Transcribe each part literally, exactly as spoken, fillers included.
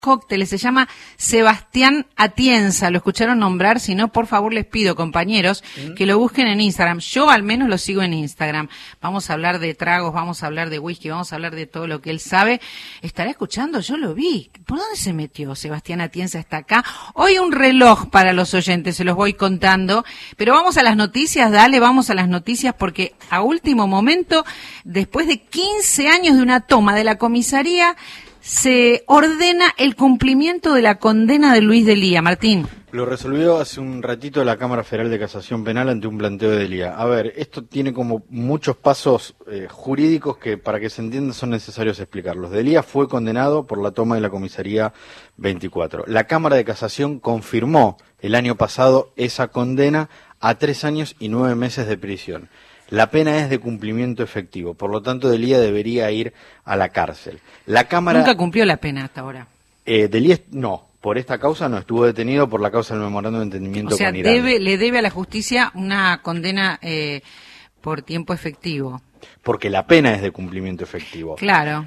cócteles, se llama Sebastián Atienza, lo escucharon nombrar, si no, por favor les pido, compañeros, ¿Mm? que lo busquen en Instagram, yo al menos lo sigo en Instagram, vamos a hablar de tragos, vamos a hablar de whisky, vamos a hablar de todo lo que él sabe, estará escuchando, yo lo vi, ¿por dónde se metió Sebastián Atienza? Está acá, hoy un reloj para los oyentes, se los voy contando, pero vamos a las noticias, dale, vamos a las noticias, porque a último momento, después de quince años de una toma de la comisaría, se ordena el cumplimiento de la condena de Luis D'Elia. Martín. Lo resolvió hace un ratito la Cámara Federal de Casación Penal ante un planteo de D'Elia. A ver, esto tiene como muchos pasos eh, jurídicos que para que se entiendan son necesarios explicarlos. D'Elia fue condenado por la toma de la comisaría veinticuatro. La Cámara de Casación confirmó el año pasado esa condena a tres años y nueve meses de prisión. La pena es de cumplimiento efectivo, por lo tanto D'Elia debería ir a la cárcel. La Cámara nunca cumplió la pena hasta ahora. Eh, D'Elia no, por esta causa no estuvo detenido por la causa del memorándum de entendimiento o sea, con Irán. Debe, le debe a la justicia una condena eh, por tiempo efectivo. Porque la pena es de cumplimiento efectivo. Claro.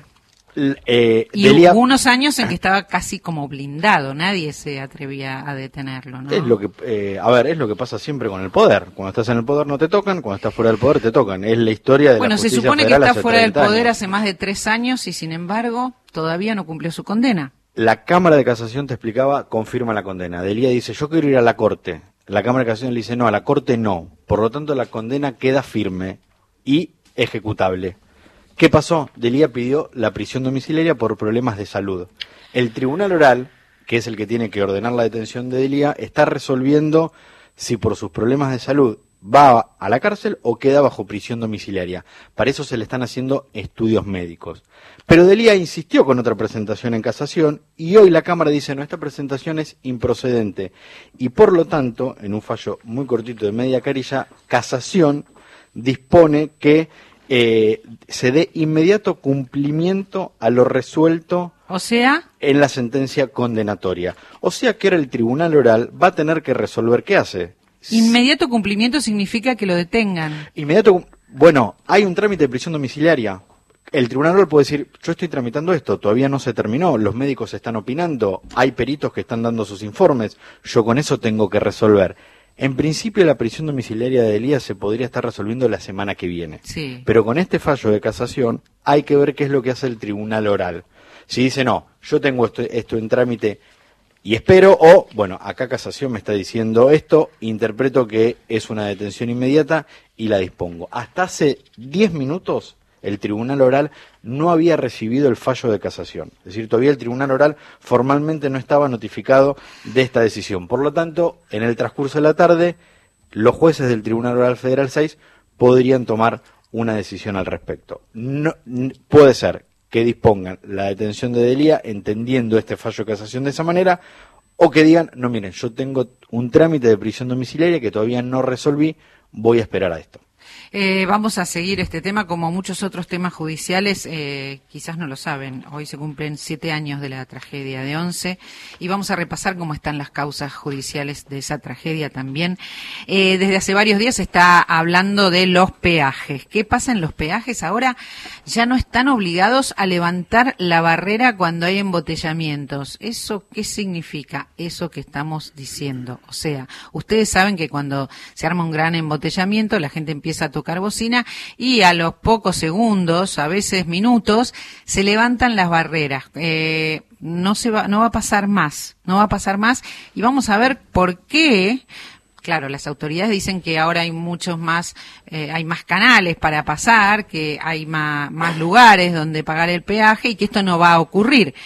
Eh, y D'Elia... hubo unos años en que estaba casi como blindado, nadie se atrevía a detenerlo, ¿no? Es lo que, eh, a ver, es lo que pasa siempre con el poder. Cuando estás en el poder no te tocan, cuando estás fuera del poder te tocan. Es la historia de bueno, la justicia Bueno, se supone federal que está fuera del poder años. hace más de tres años y sin embargo todavía no cumplió su condena. La Cámara de Casación, te explicaba, confirma la condena. D'Elia dice, yo quiero ir a la Corte. La Cámara de Casación le dice, no, a la Corte no. Por lo tanto, la condena queda firme y ejecutable. ¿Qué pasó? D'Elia pidió la prisión domiciliaria por problemas de salud. El Tribunal Oral, que es el que tiene que ordenar la detención de D'Elia, está resolviendo si por sus problemas de salud va a la cárcel o queda bajo prisión domiciliaria. Para eso se le están haciendo estudios médicos. Pero D'Elia insistió con otra presentación en casación y hoy la Cámara dice, no, esta presentación es improcedente. Y por lo tanto, en un fallo muy cortito de media carilla, Casación dispone que Eh, se dé inmediato cumplimiento a lo resuelto o sea en la sentencia condenatoria. O sea que ahora el Tribunal Oral va a tener que resolver qué hace. Inmediato cumplimiento significa que lo detengan. Inmediato, bueno, hay un trámite de prisión domiciliaria. El Tribunal Oral puede decir, yo estoy tramitando esto, todavía no se terminó, los médicos están opinando, hay peritos que están dando sus informes, yo con eso tengo que resolver. En principio la prisión domiciliaria de D'Elia se podría estar resolviendo la semana que viene. Sí. Pero con este fallo de casación hay que ver qué es lo que hace el Tribunal Oral. Si dice, no, yo tengo esto, esto en trámite y espero, o, bueno, acá Casación me está diciendo esto, interpreto que es una detención inmediata y la dispongo. Hasta hace diez minutos el Tribunal Oral no había recibido el fallo de casación. Es decir, todavía el Tribunal Oral formalmente no estaba notificado de esta decisión. Por lo tanto, en el transcurso de la tarde, los jueces del Tribunal Oral Federal seis podrían tomar una decisión al respecto. No, n- puede ser que dispongan la detención de D'Elia entendiendo este fallo de casación de esa manera, o que digan, no, miren, yo tengo un trámite de prisión domiciliaria que todavía no resolví, voy a esperar a esto. Eh, vamos a seguir este tema como muchos otros temas judiciales, eh, quizás no lo saben, hoy se cumplen siete años de la tragedia de Once y vamos a repasar cómo están las causas judiciales de esa tragedia también. Eh, desde hace varios días se está hablando de los peajes. ¿Qué pasa en los peajes? Ahora ya no están obligados a levantar la barrera cuando hay embotellamientos. ¿Eso qué significa? Eso que estamos diciendo. O sea, ustedes saben que cuando se arma un gran embotellamiento la gente empieza a tocar bocina y a los pocos segundos, a veces minutos, se levantan las barreras. Eh, no se va, no va a pasar más, no va a pasar más y vamos a ver por qué. Claro, las autoridades dicen que ahora hay muchos más, eh, hay más canales para pasar, que hay más, más lugares donde pagar el peaje y que esto no va a ocurrir.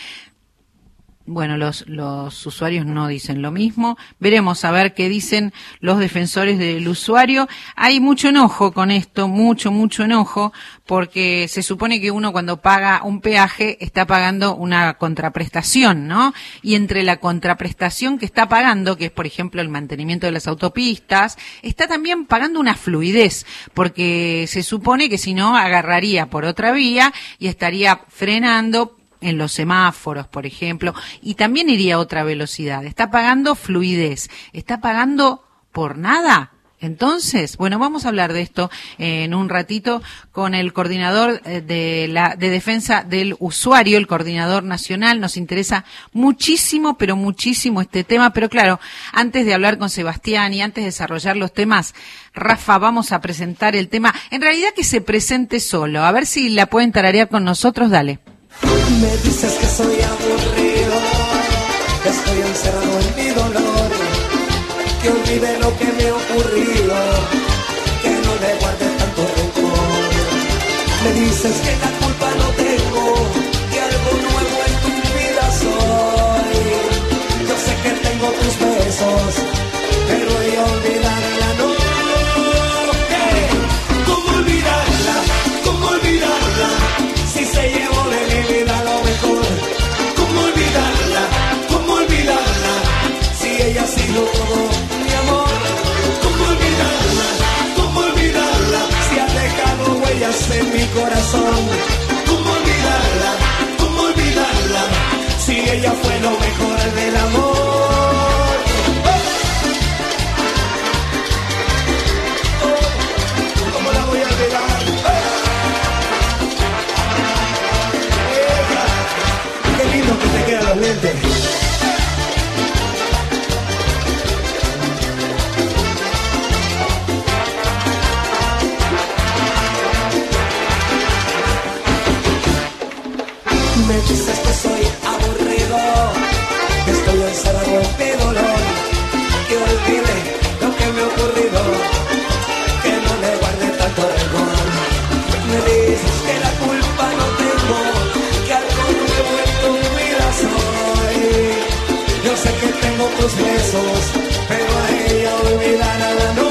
Bueno, los, los usuarios no dicen lo mismo. Veremos a ver qué dicen los defensores del usuario. Hay mucho enojo con esto, mucho, mucho enojo, porque se supone que uno cuando paga un peaje está pagando una contraprestación, ¿no? Y entre la contraprestación que está pagando, que es por ejemplo el mantenimiento de las autopistas, está también pagando una fluidez, porque se supone que si no agarraría por otra vía y estaría frenando en los semáforos, por ejemplo, y también iría a otra velocidad. Está pagando fluidez. ¿Está pagando por nada? Entonces, bueno, vamos a hablar de esto en un ratito con el coordinador de la de defensa del usuario, el coordinador nacional. Nos interesa muchísimo, pero muchísimo este tema. Pero claro, antes de hablar con Sebastián y antes de desarrollar los temas, Rafa, vamos a presentar el tema. En realidad que se presente solo. A ver si la pueden tararear con nosotros. Dale. Me dices que soy aburrido, que estoy encerrado en mi dolor, que olvide lo que me ha ocurrido, que no le guarde tanto rencor. Me dices que la culpa no tengo, que algo nuevo en tu vida soy. Yo sé que tengo tus besos, pero yo olvidarla no. Hey, ¿cómo olvidarla? ¿Cómo olvidarla? Si se llevó de mi vida lo mejor. ¿Cómo olvidarla? ¿Cómo olvidarla? Si ella ha sido todo mi amor. ¿Cómo olvidarla? ¿Cómo olvidarla? Si ha dejado huellas en mi corazón. ¿Cómo olvidarla? ¿Cómo olvidarla? Si ella fue lo mejor del amor. Oh, ¿cómo la voy a olvidar? Qué lindo que te quedan los lentes. Me dices que soy aburrido, que estoy encerrado en mi dolor, que olvide lo que me ha ocurrido, que no le guarde tanto rencor. Me dices que la culpa no tengo, que algo nuevo en tu vida soy. Yo sé que tengo tus besos, pero a ella olvidarla no.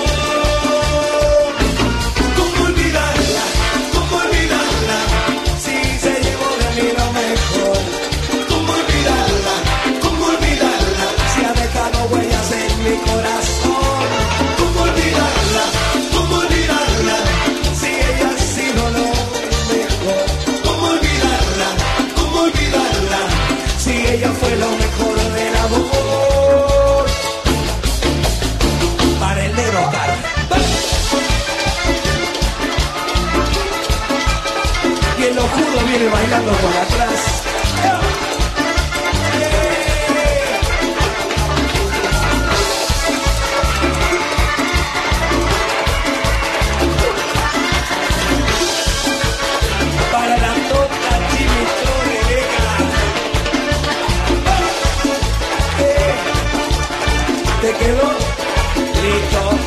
¿Cómo olvidarla? ¿Cómo olvidarla? Si se llevó de mí lo mejor. ¿Cómo olvidarla? ¿Cómo olvidarla? Si ha dejado huellas en mi corazón. ¿Cómo olvidarla? ¿Cómo olvidarla? Si ella ha sido lo mejor. ¿Cómo olvidarla? ¿Cómo olvidarla? Si ella fue lo mejor del amor. Para el negro Car. Y el ojudo viene bailando por atrás. Para la tota Chimitró Rebeca. ¿Te quedó? Listo.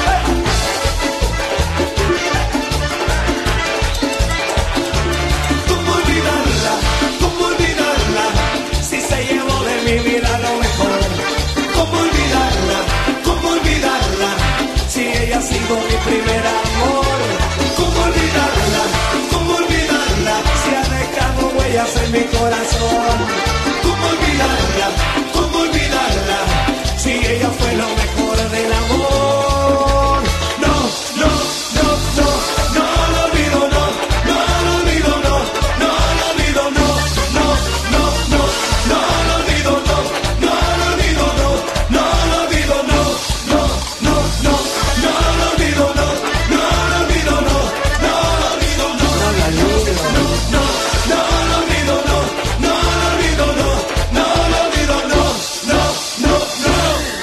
¿Cómo olvidarla? ¿Cómo olvidarla? Si se llevó de mi vida lo mejor. ¿Cómo olvidarla? ¿Cómo olvidarla? Si ella ha sido mi primer amor. ¿Cómo olvidarla? ¿Cómo olvidarla? Si ha dejado huellas en mi corazón. ¿Cómo olvidarla? ¿Cómo olvidarla? Si ella fue lo mejor del amor. No, no, no, no, no lo olvido, no, no lo olvido, no, no lo olvido, no, no, no, no, no lo olvido, no, no lo olvido, no, no lo olvido, no, no, no, no, no lo olvido, no, no lo olvido, no, no lo olvido, no, no lo olvido, no, no, no lo olvido, no, no lo olvido, no, no lo olvido, no, no, no, no.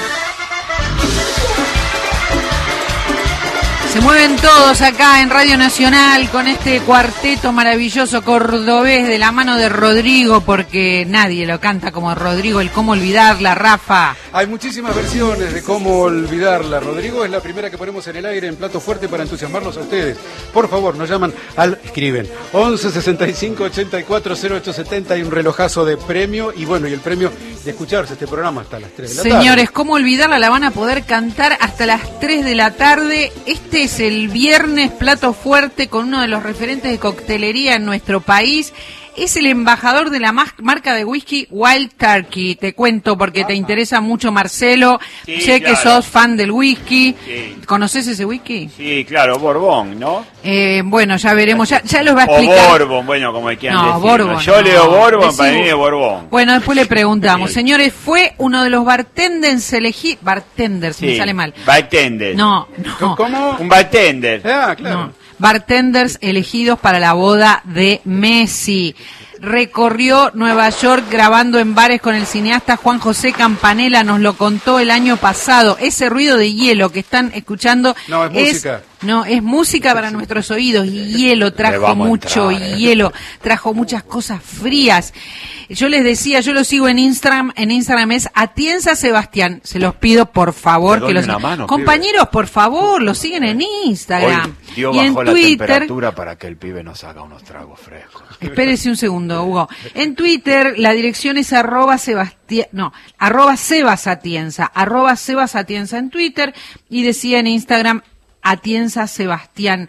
Se mueven todos acá en Radio Nacional con este cuarteto maravilloso cordobés de la mano de Rodrigo, porque nadie lo canta como Rodrigo, el Cómo olvidarla, Rafa. Hay muchísimas versiones de Cómo olvidarla. Rodrigo es la primera que ponemos en el aire en Plato Fuerte para entusiasmarlos a ustedes. Por favor, nos llaman al, escriben, once sesenta y cinco ochenta y cuatro cero ocho setenta y un relojazo de premio. Y bueno, y el premio de escucharse este programa hasta las tres de la tarde. Señores, Cómo olvidarla la van a poder cantar hasta las tres de la tarde. Este es el viernes Plato Fuerte con uno de los referentes de coctelería en nuestro país. es el embajador de la mas- marca de whisky Wild Turkey. Te cuento porque te interesa mucho, Marcelo. Sí, sé claro. que sos fan del whisky. Sí. ¿Conoces ese whisky? Sí, claro, Borbón, ¿no? Eh, bueno, ya veremos, ya, ya los va a O explicar. Borbón, bueno, como hay que No, decirlo. Borbón, Yo no. leo Borbón, Decí para mí vos. es Borbón. Bueno, después le preguntamos. Sí. Señores, fue uno de los bartenders elegidos... Bartenders, me Sí, sale mal. bartender. No, no. ¿Cómo? Un bartender. Ah, claro. No. Bartenders elegidos para la boda de Messi. Recorrió Nueva York grabando en bares con el cineasta Juan José Campanella, nos lo contó el año pasado. Ese ruido de hielo que están escuchando No, es música. No, es música para nuestros oídos. Y hielo, Le trajo vamos a mucho entrar, ¿eh? hielo, trajo muchas cosas frías. Yo les decía, yo lo sigo en Instagram, en Instagram es Atienza Sebastián. Se los pido por favor Te doy que los una mano, compañeros, por favor, lo siguen en Instagram. Hoy Dios y en bajó la Twitter, temperatura para que el pibe nos haga unos tragos frescos. espérese un segundo, Hugo. En Twitter la dirección es arroba Sebastián, no, arroba Sebas Atienza, arroba Sebas Atienza en Twitter, y decía en Instagram Atienza Sebastián.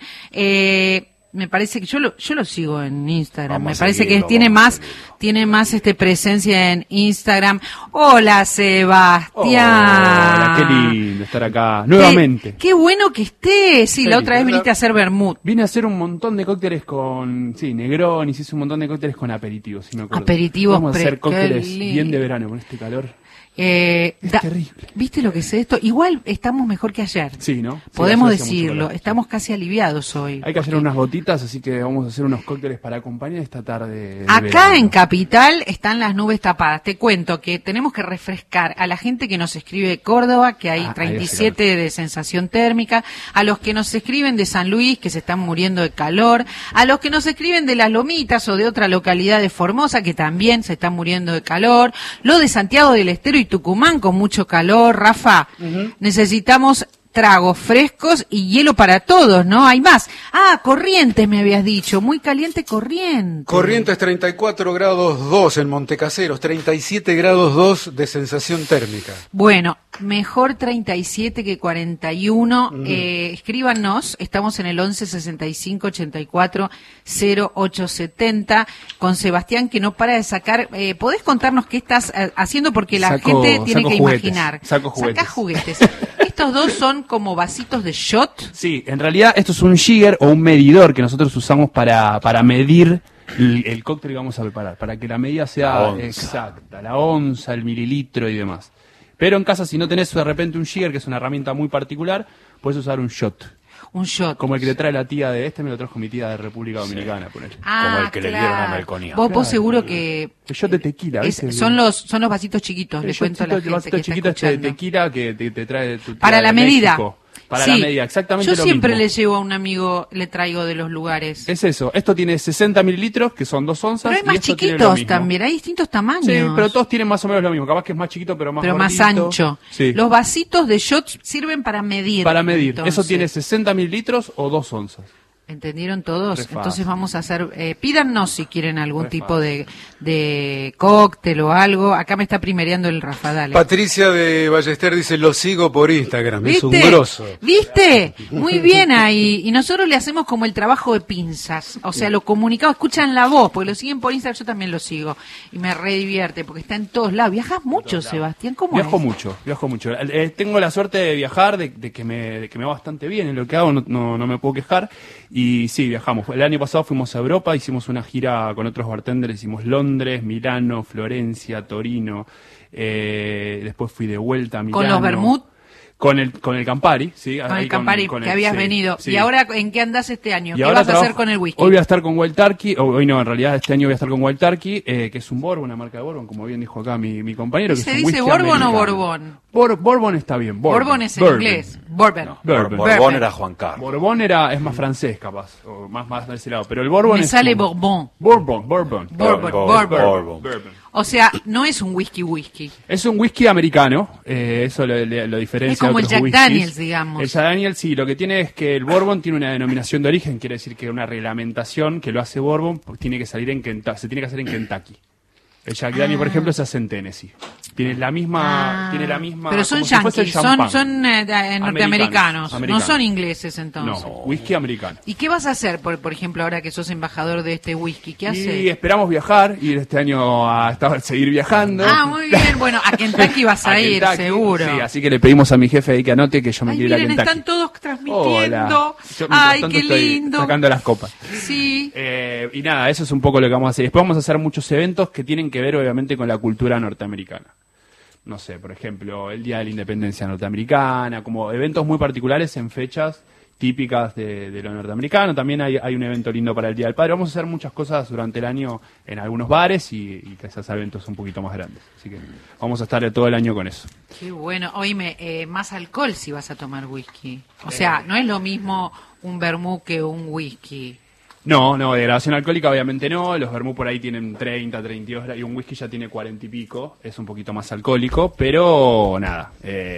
Eh, me parece que yo lo, yo lo sigo en Instagram. Vamos me a parece seguirlo, que tiene vamos a más, seguirlo. tiene más este presencia en Instagram. Hola, Sebastián. Hola, qué lindo estar acá nuevamente. Qué, qué bueno que estés. Sí, la Feliz, otra vez ¿verdad? viniste a hacer vermut. Vine a hacer un montón de cócteles con, sí, Negroni, hice un montón de cócteles con aperitivos, si me acuerdo. Aperitivos Vamos a pre- hacer cócteles qué lindo. bien de verano con este calor. Eh, Es da- terrible. ¿Viste lo que es esto? Igual estamos mejor que ayer. Sí, ¿no? Sí, Podemos ayer hacía mucho decirlo. calor. Estamos casi aliviados hoy. Hay que hacer unas gotitas, así que vamos a hacer unos cócteles para acompañar esta tarde. de Acá verano. en Capital están las nubes tapadas. Te cuento que tenemos que refrescar a la gente que nos escribe de Córdoba, que hay Ah, ahí treinta y hace siete de sensación térmica, a los que nos escriben de San Luis, que se están muriendo de calor, a los que nos escriben de Las Lomitas o de otra localidad de Formosa, que también se están muriendo de calor, lo de Santiago del Estero y Tucumán con mucho calor. Rafa, necesitamos tragos frescos y hielo para todos, ¿no? Hay más. Ah, Corrientes me habías dicho, muy caliente Corrientes. Corrientes treinta y cuatro grados dos en Montecaseros, treinta y siete grados dos de sensación térmica. Bueno, mejor treinta y siete que cuarenta y uno. Eh, escríbanos, estamos en el once sesenta y cinco ochenta y cuatro cero ocho setenta con Sebastián, que no para de sacar. Eh, ¿Podés contarnos qué estás eh, haciendo? Porque la Saco- gente tiene saco que juguetes, imaginar. saco juguetes. Sacás juguetes. Estos dos son como vasitos de shot. Sí, en realidad esto es un jigger o un medidor que nosotros usamos para, para medir el, el cóctel que vamos a preparar, para que la medida sea La onza. exacta, la onza, el mililitro y demás. Pero en casa, si no tenés de repente un jigger, que es una herramienta muy particular, puedes usar un shot. Un shot. Como el que te trae la tía de este, me lo trajo mi tía de República Dominicana, por ejemplo. Ah, como el que le dieron a Melconian. Vos, vos Claro. seguro que El shot de tequila, es- ¿viste? son los son los vasitos chiquitos. El Le cuento a la shotcito, el gente vasito que está chiquito este de escuchando. tequila que te, te trae tu tía Para de la medida. México. Para Sí. la medida, exactamente Yo lo siempre mismo. le llevo a un amigo, le traigo de los lugares. Es eso, esto tiene sesenta mililitros, que son dos onzas. Pero hay y más esto tiene lo chiquitos mismo. también, hay distintos tamaños. Sí, pero todos tienen más o menos lo mismo. Capaz que es más chiquito, pero más Pero más gordito. ancho. Sí. Los vasitos de shots sirven para medir. Para medir. entonces. Eso tiene sesenta mililitros o dos onzas. ¿Entendieron todos? Re fácil. Entonces vamos a hacer, eh, pídanos si quieren algún Re tipo de, de cóctel o algo. Acá me está primereando el Rafa, dale. Patricia de Ballester dice, lo sigo por Instagram, es un ¿Viste? grosso. ¿Viste? Muy bien ahí. Y nosotros le hacemos como el trabajo de pinzas. O sea, lo comunicado, escuchan la voz, porque lo siguen por Instagram, yo también lo sigo. Y me re divierte, porque está en todos lados. ¿Viajas mucho, Sebastián? ¿Cómo Viajo es? mucho, viajo mucho. Eh, tengo la suerte de viajar, de, de que me, de que me va bastante bien en lo que hago, no, no, no me puedo quejar. Y sí, viajamos. El año pasado fuimos a Europa, hicimos una gira con otros bartenders, hicimos Londres, Milano, Florencia, Torino. Eh, después fui de vuelta a Milano. ¿Con los Bermud? Con el, con el Campari, sí. Con ahí el Campari, con que el- habías sí, venido. sí. ¿Y ahora en qué andás este año? Y ¿Qué ahora vas a hacer trabajo- con el whisky? Hoy voy a estar con Wild Turkey, o- hoy no, en realidad este año voy a estar con Wild Turkey, eh, que es un Bourbon, una marca de Bourbon, como bien dijo acá mi, mi compañero. Que ¿Se es un dice whisky Bourbon o americano. Borbón? Bor- Bourbon está bien. Bourbon, Bourbon es en Bourbon. inglés. Bourbon. No, Bor- Bourbon. Borbón Bourbon. era Juan Carlos. Borbón era, es más francés, capaz, o más, más de ese lado. Pero el Bourbon Me es sale como- Bourbon. Bourbon, Bourbon. Bourbon, Bourbon, Bourbon. Bourbon. O sea, no es un whisky whisky. Es un whisky americano, eh, eso lo, lo- lo diferencia Es como de el otros Jack whiskies. Daniels, digamos. El Jack Daniels, sí, lo que tiene es que el Bourbon tiene una denominación de origen, quiere decir que una reglamentación que lo hace Bourbon, pues tiene que salir en Kentucky, se tiene que hacer en Kentucky. El Jack Daniels, por ejemplo, se hace en Tennessee. Tiene la misma, Ah, tiene la misma. pero son como si fuese yanquis, son, champán. son eh, eh, norteamericanos, no americanos. son ingleses No, entonces. whisky americano. ¿Y qué vas a hacer, por, por ejemplo, ahora que sos embajador de este whisky? ¿Qué Y haces? esperamos viajar, ir este año a estar- seguir viajando. Ah, muy bien. Bueno, a Kentucky vas a, A ir, Kentucky, seguro. Sí, así que le pedimos a mi jefe ahí que anote que yo me Ay, quiero ir a miren, Kentucky. están todos transmitiendo. Hola. Yo, mientras Ay, tanto, qué estoy lindo. Sacando las copas. Sí. Eh, y nada, eso es un poco lo que vamos a hacer. Después vamos a hacer muchos eventos que tienen que ver, obviamente, con la cultura norteamericana. No sé, por ejemplo, el Día de la Independencia Norteamericana, como eventos muy particulares en fechas típicas de, de lo norteamericano. También hay, hay un evento lindo para el Día del Padre. Vamos a hacer muchas cosas durante el año en algunos bares y, y quizás eventos un poquito más grandes. Así que vamos a estar todo el año con eso. Qué bueno. Oíme, eh, más alcohol si vas a tomar whisky. O sea, no es lo mismo un vermú que un whisky. No, no, de graduación alcohólica obviamente no, los vermú por ahí tienen treinta, treinta y dos y un whisky ya tiene cuarenta y pico, es un poquito más alcohólico, pero nada,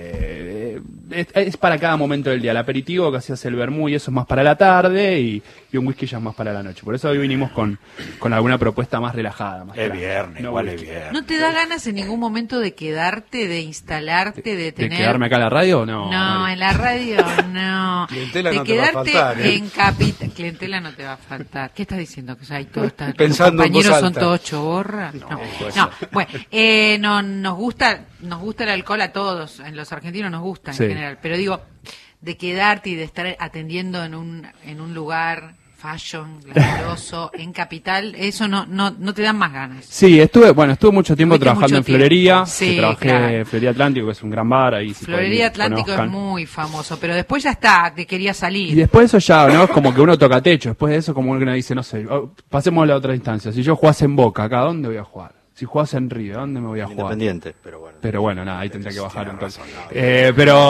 eh, es, es para cada momento del día. El aperitivo que hacías el vermú y eso es más para la tarde y, y un whisky ya es más para la noche. Por eso hoy vinimos con, con alguna propuesta más relajada. Más Es tranqui. viernes, No igual es whisky. viernes. ¿No te da ganas en ningún momento de quedarte, de instalarte, de ¿De tener... quedarme acá en la radio? No. No, Mari. en la radio no. Clientela de no te va a quedarte faltar, ¿eh? en capital. Clientela no te va a faltar. ¿Qué estás diciendo? ¿Que hay todo está, Pensando en tus compañeros voz son alta. todos choborras? No, no. puede no. Bueno, eh, no, nos gusta, nos gusta el alcohol a todos. En los argentinos nos gusta en Sí. general. Pero digo, de quedarte y de estar atendiendo en un, en un lugar fashion, glamoroso, en capital, eso no, no, no te dan más ganas. Sí, estuve, bueno, estuve mucho tiempo Tuviste trabajando mucho en Florería, tiempo. Sí, que trabajé claro. en Florería Atlántico, que es un gran bar ahí. si pueden Florería ir, Atlántico conozcan. es muy famoso, pero después ya está, te quería Y salir. después de eso ya, ¿no? Es como que uno toca techo. Después de eso, como uno dice, no sé, oh, pasemos a la otra instancia. Si yo jugase en Boca, ¿acá dónde voy a jugar? Si jugase en Río, ¿dónde me voy a jugar? Independiente, pero bueno. Pero bueno, nada, ahí tendría que bajar un toque. Eh, pero,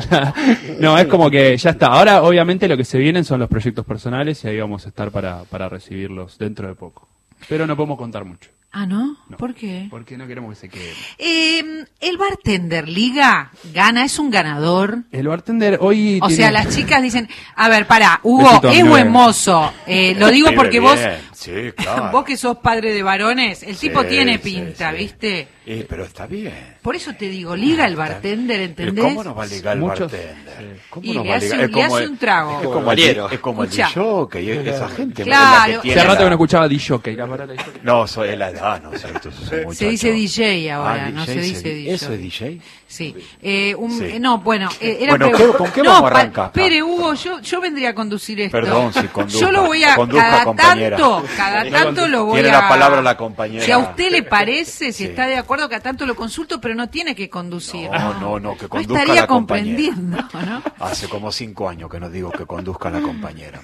no, es como que ya está. Ahora, obviamente, lo que se vienen son los proyectos personales y ahí vamos a estar para, para recibirlos dentro de poco. Pero no podemos contar mucho. Ah, ¿no? No. ¿Por qué? Porque no queremos que se quede. Eh, el bartender liga, gana, es un ganador. El bartender hoy O tiene- sea, las chicas dicen, a ver, pará, Hugo, Besito a mi es buen novia. mozo. Eh, lo digo Vive porque vos, bien, sí, claro. vos que sos padre de varones, el tipo Sí, tiene sí, pinta, sí. ¿viste? Eh, pero está bien. Por eso te digo, liga el bartender, Pero ¿entendés? ¿cómo nos va a ligar el Muchos- bartender? ¿Cómo Y nos le va a hace ligar? un- Es le como hace el- un trago. Es como el, Caballero. es como el Escucha. jockey, esa gente Claro. es la que Hace tiene Hace rato la- que no escuchaba D-Jockey. la parada de D J. No, soy es la edad, no sé, estos son muchachos. Se dice D J ahora, Ah, no D J, se dice D J. ¿Eso es D J? Sí. Eh, un, Sí. eh, no, bueno, eh, era Bueno, pregu- ¿qué- con qué no, vamos a pa- arrancar? Espere, Hugo, yo, yo vendría a conducir esto. Perdón, si conduzca. Yo lo voy a, Conduzca, cada compañera. tanto, cada tanto lo voy Tiene a... la palabra la compañera. Si a usted le parece, si Sí. está de acuerdo, cada tanto lo consulto, pero no tiene que conducir. No, no, no, que No conduzca estaría la compañera. comprendiendo, ¿no? Hace como cinco años que no digo que conduzca la compañera.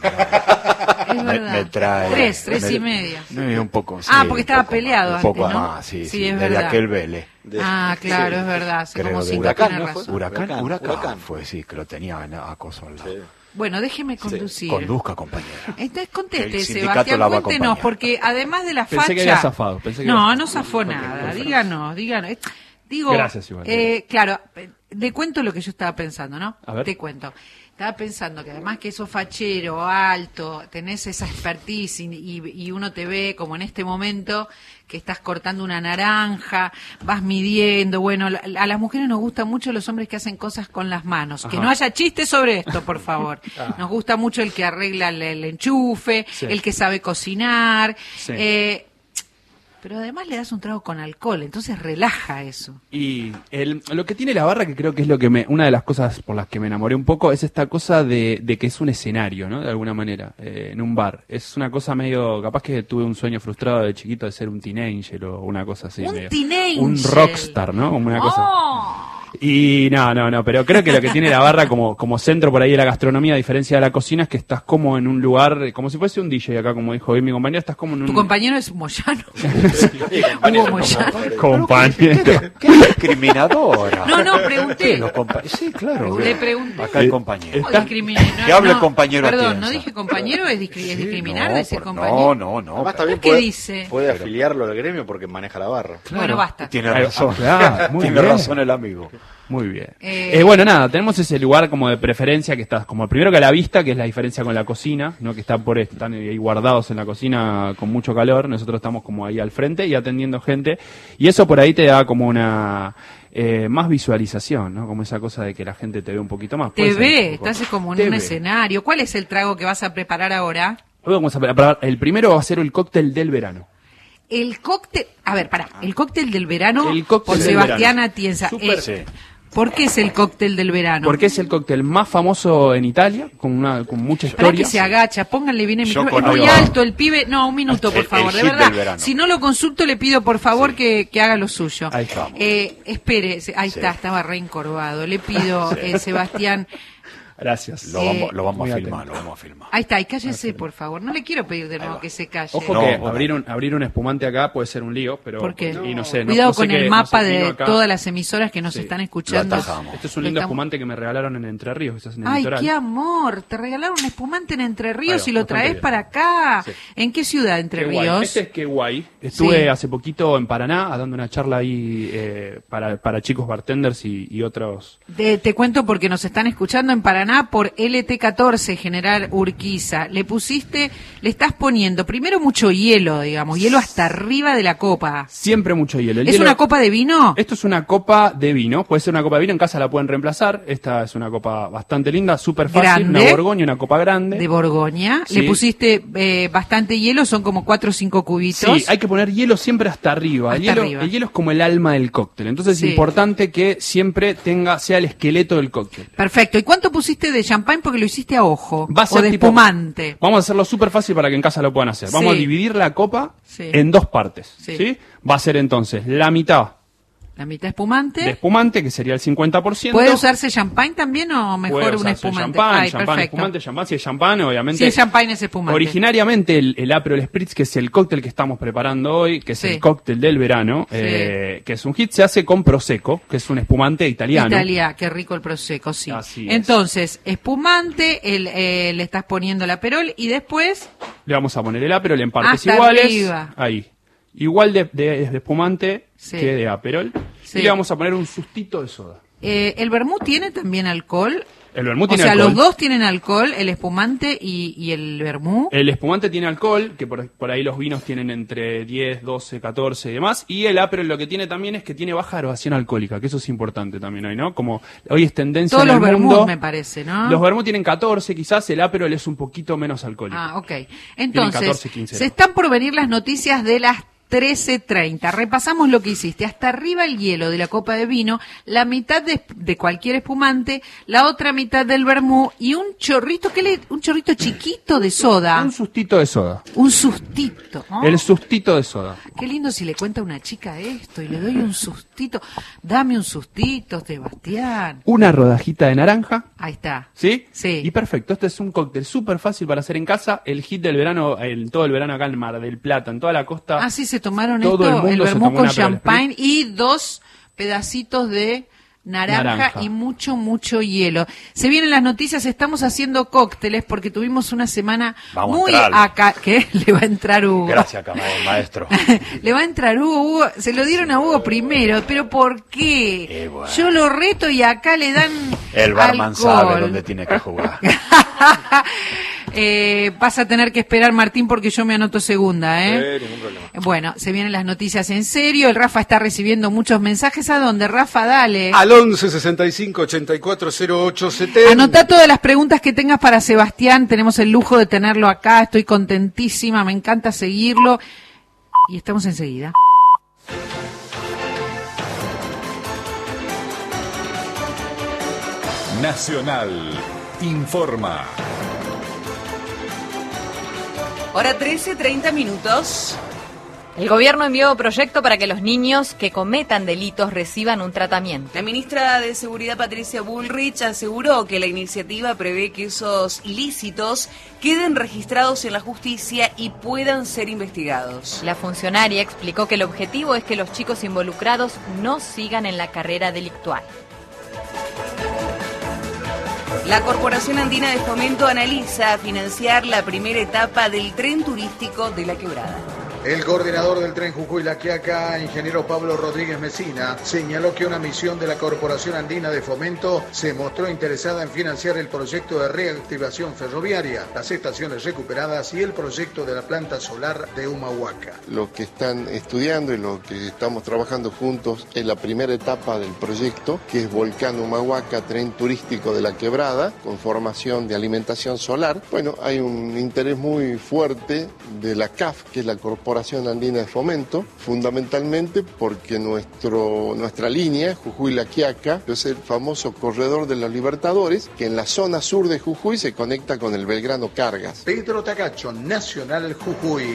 Es Me, verdad. me trae. Tres, tres me- y media. No, un poco. sí, Ah, porque un estaba poco más, peleado Un poco antes, ¿no? más, sí, Sí, sí. es Desde verdad. aquel Vélez. De- Ah, claro, sí. es verdad, hace Creo como de cinco, Huracán, tiene ¿no razón. fue? Huracán, Huracán, huracán, huracán. fue, sí, que lo tenía en acoso al lado. Sí. Bueno, déjeme conducir. Conduzca, compañera. Entonces El conteste, sindicato Sebastián, la va a cuéntenos, acompañar. porque además de la facha... Pensé que había zafado, pensé que no, había- no zafó nada, díganos, díganos. Eh, Digo, Gracias, igual. eh, claro, eh, le cuento lo que yo estaba pensando, ¿no? A ver. Te cuento. Estaba pensando que además que sos fachero, alto, tenés esa expertise y, y- y uno te ve como en este momento que estás cortando una naranja, vas midiendo, bueno, la- a las mujeres nos gustan mucho los hombres que hacen cosas con las manos. Que Ajá. no haya chistes sobre esto, por favor. Nos gusta mucho el que arregla el, el enchufe, Sí. el que sabe cocinar. Sí. eh, pero además le das un trago con alcohol, entonces relaja eso. Y el- lo que tiene la barra, que creo que es lo que me, una de las cosas por las que me enamoré un poco, es esta cosa de, de que es un escenario, ¿no? De alguna manera, eh, en un bar. Es una cosa medio, capaz que tuve un sueño frustrado de chiquito de ser un teenager o una cosa así. Un medio- teenager. Un rockstar, ¿no? Como una cosa. ¡Oh! Y no, no, no, pero creo que lo que tiene la barra como, como centro por ahí de la gastronomía, a diferencia de la cocina, es que estás como en un lugar, como si fuese un D J acá, como dijo hoy mi compañero, estás como en un... Tu compañero es Moyano. compañero, Hugo Moyano. compañero. ¡Qué discriminadora! No, no, pregunté. Sí, los compa- sí, claro. Le pregunté. Acá el compañero. ¿Cómo discriminé? No, Que hable no, compañero Perdón, Atienza. no dije compañero, es, discri- es discriminar no, decir por- compañero. No, no, no. Además pero- también ¿Qué puede, dice? puede afiliarlo al gremio porque maneja la barra. Bueno, basta. Tiene Ahí va, razón. claro, muy Tiene bien. razón el amigo. Muy bien. Eh, Eh, bueno, nada, tenemos ese lugar como de preferencia que está como primero que a la vista, que es la diferencia con la cocina, ¿no? Que están por están ahí guardados en la cocina con mucho calor, nosotros estamos como ahí al frente y atendiendo gente, y eso por ahí te da como una eh, más visualización, ¿no? Como esa cosa de que la gente te ve un poquito más. Te Puede ser ve, un poco- estás como en te un ve. escenario. ¿Cuál es el trago que vas a preparar ahora? Hoy vamos a preparar, el primero va a ser el cóctel del verano. El cóctel, a ver, pará, el cóctel del verano El cóctel por del Sebastián verano. Atienza. Súper, Eh, sí. ¿Por qué es el cóctel del verano? Porque es el cóctel más famoso en Italia, con una con mucha Pará historia. que se agacha, pónganle bien el Yo micrófono. Es muy conozco- alto el pibe. No, un minuto, por El- favor, el de hit verdad. del verano. Si no lo consulto, le pido por favor que, que haga lo suyo. Ahí estamos. Eh, espere, se- ahí Sí. está, estaba re encorvado. Le pido, eh, Sebastián. Gracias. Lo Eh, vamos, lo vamos muy a atento. filmar, lo vamos a filmar. Ahí está, y cállese, por favor. No le quiero pedir de nuevo va. que se calle. Ojo No, que bueno. abrir un abrir un espumante acá puede ser un lío, pero ¿Por qué? y no sé, no- Cuidado no sé con qué- el no mapa sé, vino de acá. todas las emisoras que nos Sí. están escuchando. Lo atajamos. Este es un lindo Estamos- espumante que me regalaron en Entre Ríos, que se hace en el Ay, litoral. qué amor. Te regalaron un espumante en Entre Ríos Ahí va, y lo bastante traes bien. para acá. Sí. ¿En qué ciudad de Entre Qué guay. Ríos? Este es que guay. Estuve Sí. hace poquito en Paraná dando una charla ahí eh, para, para chicos bartenders y, y otros. Te, te cuento porque nos están escuchando en Paraná por L T catorce, General Urquiza. Le pusiste, le estás poniendo primero mucho hielo, digamos, hielo hasta arriba de la copa. Siempre mucho hielo. El ¿Es hielo- una copa de vino? Esto es una copa de vino. Puede ser una copa de vino, en casa la pueden reemplazar. Esta es una copa bastante linda, súper fácil. Grande. Una Borgoña, una copa grande. De Borgoña. Sí. Le pusiste eh, bastante hielo, son como cuatro o cinco cubitos. Sí, hay que poner hielo siempre hasta arriba. el, Hasta hielo, arriba. el hielo es como el alma del cóctel. Entonces Sí. es importante que siempre tenga, sea el esqueleto del cóctel. Perfecto. ¿Y cuánto pusiste de champán? Porque lo hiciste a ojo. Va a ser o de tipo- espumante. Vamos a hacerlo súper fácil para que en casa lo puedan hacer. Vamos Sí. a dividir la copa Sí. en dos partes. Sí. Sí. Va a ser entonces la mitad La mitad espumante. de espumante, que sería el cincuenta por ciento. ¿Puede usarse champán también o mejor Puede un usarse espumante? champán, Ay, champán, perfecto. espumante, champán. Si es champán, obviamente. Si es champán es espumante. Originariamente el, el Aperol Spritz, que es el cóctel que estamos preparando hoy, que es Sí. el cóctel del verano, Sí. eh, que es un hit, se hace con Prosecco, que es un espumante italiano. Italia, qué rico el prosecco, sí. Así es. Entonces, espumante, el, eh, le estás poniendo la perol y después Le vamos a poner el Aperol en partes Hasta iguales. arriba. Ahí. Igual de, de, de espumante Sí. que de Aperol. Sí. Y le vamos a poner un sustito de soda. eh, el vermú tiene también alcohol. El vermú O tiene sea, alcohol. los dos tienen alcohol, el espumante y, y el vermú. El espumante tiene alcohol, que por, por ahí los vinos tienen entre diez, doce, catorce y demás. Y el Aperol lo que tiene también es que tiene baja graduación alcohólica, que eso es importante también hoy, ¿no? Como hoy es tendencia Todos en los el vermús, mundo. me parece, ¿no? Los vermú tienen catorce, quizás el Aperol es un poquito menos alcohólico. Ah, ok. Entonces, catorce, quince, se ¿no? están por venir las noticias de las trece treinta. Repasamos lo que hiciste. Hasta arriba el hielo de la copa de vino, la mitad de, de cualquier espumante, la otra mitad del vermú y un chorrito, ¿qué le, un chorrito chiquito de soda. Un sustito de soda. Un sustito. ¿no? El sustito de soda. Qué lindo si le cuenta a una chica esto y le doy un sustito. Dame un sustito, Sebastián. Una rodajita de naranja. Ahí está. ¿Sí? Sí. Y perfecto, este es un cóctel súper fácil para hacer en casa, el hit del verano, en todo el verano acá en Mar del Plata, en toda la costa. Ah, sí, se tomaron Todo el esto, el, mundo se vermú tomó con una Aperol champagne y dos pedacitos de naranja, Naranja. y mucho, mucho hielo. Se vienen las noticias, estamos haciendo cócteles porque tuvimos una semana Vamos a muy entrarle. acá. ¿Qué? Le va a entrar Hugo. Gracias, cama- maestro. Le va a entrar Hugo, Hugo, se lo dieron a Hugo primero, pero ¿por qué? Eh, bueno. Yo lo reto y acá le dan El barman alcohol. sabe dónde tiene que jugar. eh, vas a tener que esperar, Martín, porque yo me anoto segunda, ¿eh? Eh, ningún problema. Bueno, se vienen las noticias en serio. El Rafa está recibiendo muchos mensajes. ¿A dónde, Rafa? Dale. Al once sesenta y cinco ochenta y cuatro cero ocho setenta. Anotá todas las preguntas que tengas para Sebastián. Tenemos el lujo de tenerlo acá. Estoy contentísima. Me encanta seguirlo. Y estamos enseguida. Nacional informa. Hora trece, treinta minutos. El gobierno envió proyecto para que los niños que cometan delitos reciban un tratamiento. La ministra de Seguridad, Patricia Bullrich, aseguró que la iniciativa prevé que esos ilícitos queden registrados en la justicia y puedan ser investigados. La funcionaria explicó que el objetivo es que los chicos involucrados no sigan en la carrera delictual. La Corporación Andina de Fomento analiza financiar la primera etapa del tren turístico de La Quebrada. El coordinador del tren Jujuy-La Quiaca, ingeniero Pablo Rodríguez Mesina, señaló que una misión de la Corporación Andina de Fomento se mostró interesada en financiar el proyecto de reactivación ferroviaria, las estaciones recuperadas y el proyecto de la planta solar de Humahuaca. Lo que están estudiando y lo que estamos trabajando juntos es la primera etapa del proyecto, que es Volcán Humahuaca, tren turístico de la Quebrada, con formación de alimentación solar. Bueno, hay un interés muy fuerte de la C A F, que es la Corporación Andina de Fomento, fundamentalmente porque nuestro, nuestra línea, Jujuy-La Quiaca, es el famoso corredor de los Libertadores, que en la zona sur de Jujuy se conecta con el Belgrano Cargas. Pedro Tacacho, Nacional Jujuy.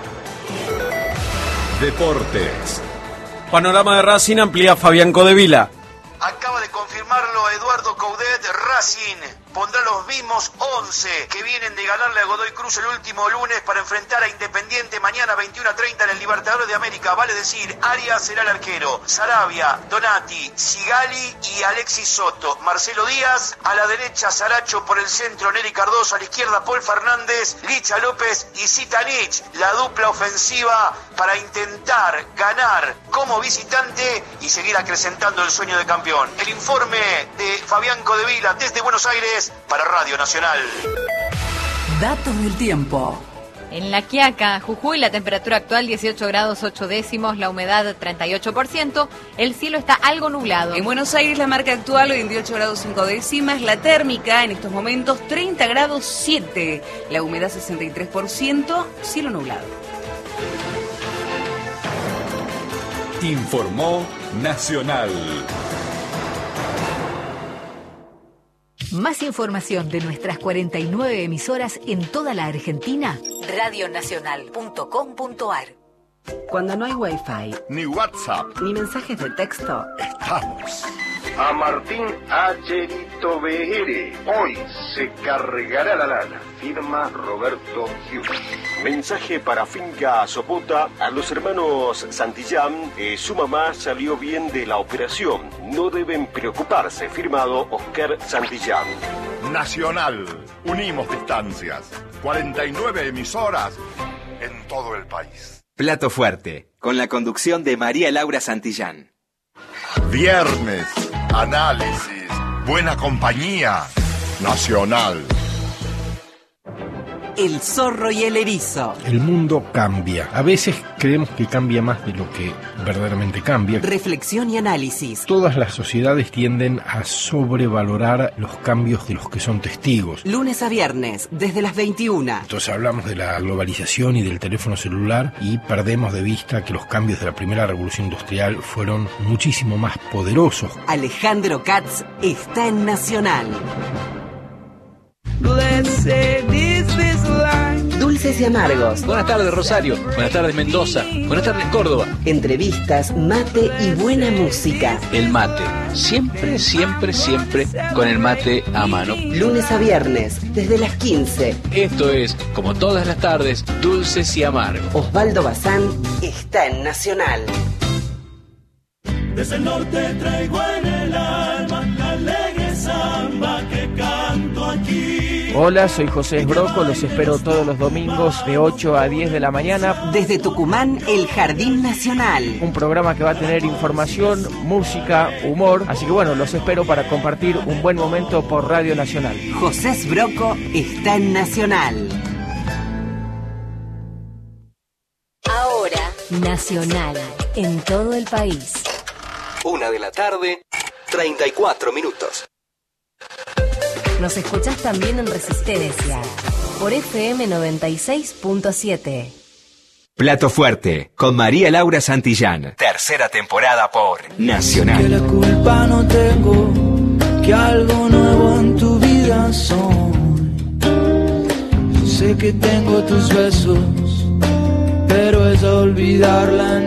Deportes. Panorama de Racing amplía Fabián Codevila. Acaba de confirmarlo Eduardo Coudet, Racing pondrá los mismos once que vienen de ganarle a Godoy Cruz el último lunes para enfrentar a Independiente mañana veintiuno a treinta en el Libertadores de América. Vale decir, Arias será el arquero, Sarabia, Donati, Sigali y Alexis Soto. Marcelo Díaz, a la derecha Saracho, por el centro Nery Cardoso, a la izquierda Paul Fernández, Licha López y Zitanich, la dupla ofensiva para intentar ganar como visitante y seguir acrecentando el sueño de campeón. El informe de Fabián Codevila desde Buenos Aires para Radio Nacional. Datos del tiempo. En La Quiaca, Jujuy, la temperatura actual dieciocho grados ocho décimos, la humedad treinta y ocho por ciento, el cielo está algo nublado. En Buenos Aires la marca actual veintiocho grados cinco décimas, la térmica en estos momentos treinta grados siete, la humedad sesenta y tres por ciento, cielo nublado. Informó Nacional. Más información de nuestras cuarenta y nueve emisoras en toda la Argentina, radio nacional punto com punto ar. Cuando no hay wifi, ni WhatsApp, ni mensajes de texto, estamos. A Martín Acherito B R, hoy se cargará la lana. Firma Roberto Hughes. Mensaje para Finca Soputa a los hermanos Santillán. Eh, su mamá salió bien de la operación. No deben preocuparse. Firmado Oscar Santillán. Nacional. Unimos distancias. cuarenta y nueve emisoras en todo el país. Plato Fuerte, con la conducción de María Laura Santillán. Viernes. Análisis. Buena compañía. Nacional. El zorro y el erizo. El mundo cambia. A veces creemos que cambia más de lo que verdaderamente cambia. Reflexión y análisis. Todas las sociedades tienden a sobrevalorar los cambios de los que son testigos. Lunes a viernes, desde las veintiuna. Entonces hablamos de la globalización y del teléfono celular y perdemos de vista que los cambios de la primera revolución industrial fueron muchísimo más poderosos. Alejandro Katz está en Nacional. Dulces y amargos. Buenas tardes, Rosario. Buenas tardes, Mendoza. Buenas tardes, Córdoba. Entrevistas, mate y buena música. El mate. Siempre, siempre, siempre con el mate a mano. Lunes a viernes, desde las quince. Esto es, como todas las tardes, Dulces y amargos. Osvaldo Bazán está en Nacional. Desde el norte traigo en el alma la alegre samba que canto aquí. Hola, soy José Esbroco, los espero todos los domingos de ocho a diez de la mañana. Desde Tucumán, El Jardín Nacional. Un programa que va a tener información, música, humor, así que bueno, los espero para compartir un buen momento por Radio Nacional. José Esbroco está en Nacional. Ahora, Nacional, en todo el país. Una de la tarde, treinta y cuatro minutos. Nos escuchás también en Resistencia, por F M noventa y seis punto siete. Plato Fuerte, con María Laura Santillán. Tercera temporada por Nacional. Que la culpa no tengo, que algo nuevo en tu vida son. Sé que tengo tus besos, pero es olvidarla,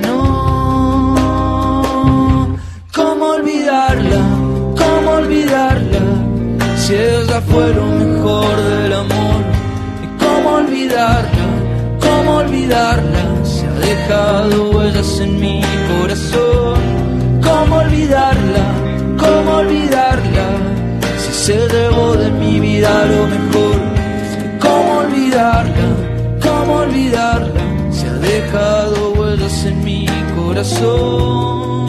no. ¿Cómo olvidarla? ¿Cómo olvidarla? Si ella fue lo mejor del amor. ¿Y cómo olvidarla? ¿Cómo olvidarla? Se ha dejado huellas en mi corazón. ¿Cómo olvidarla? ¿Cómo olvidarla? Si se llevó de mi vida lo mejor. ¿Cómo olvidarla? ¿Cómo olvidarla? Se ha dejado dejado huellas en mi corazón.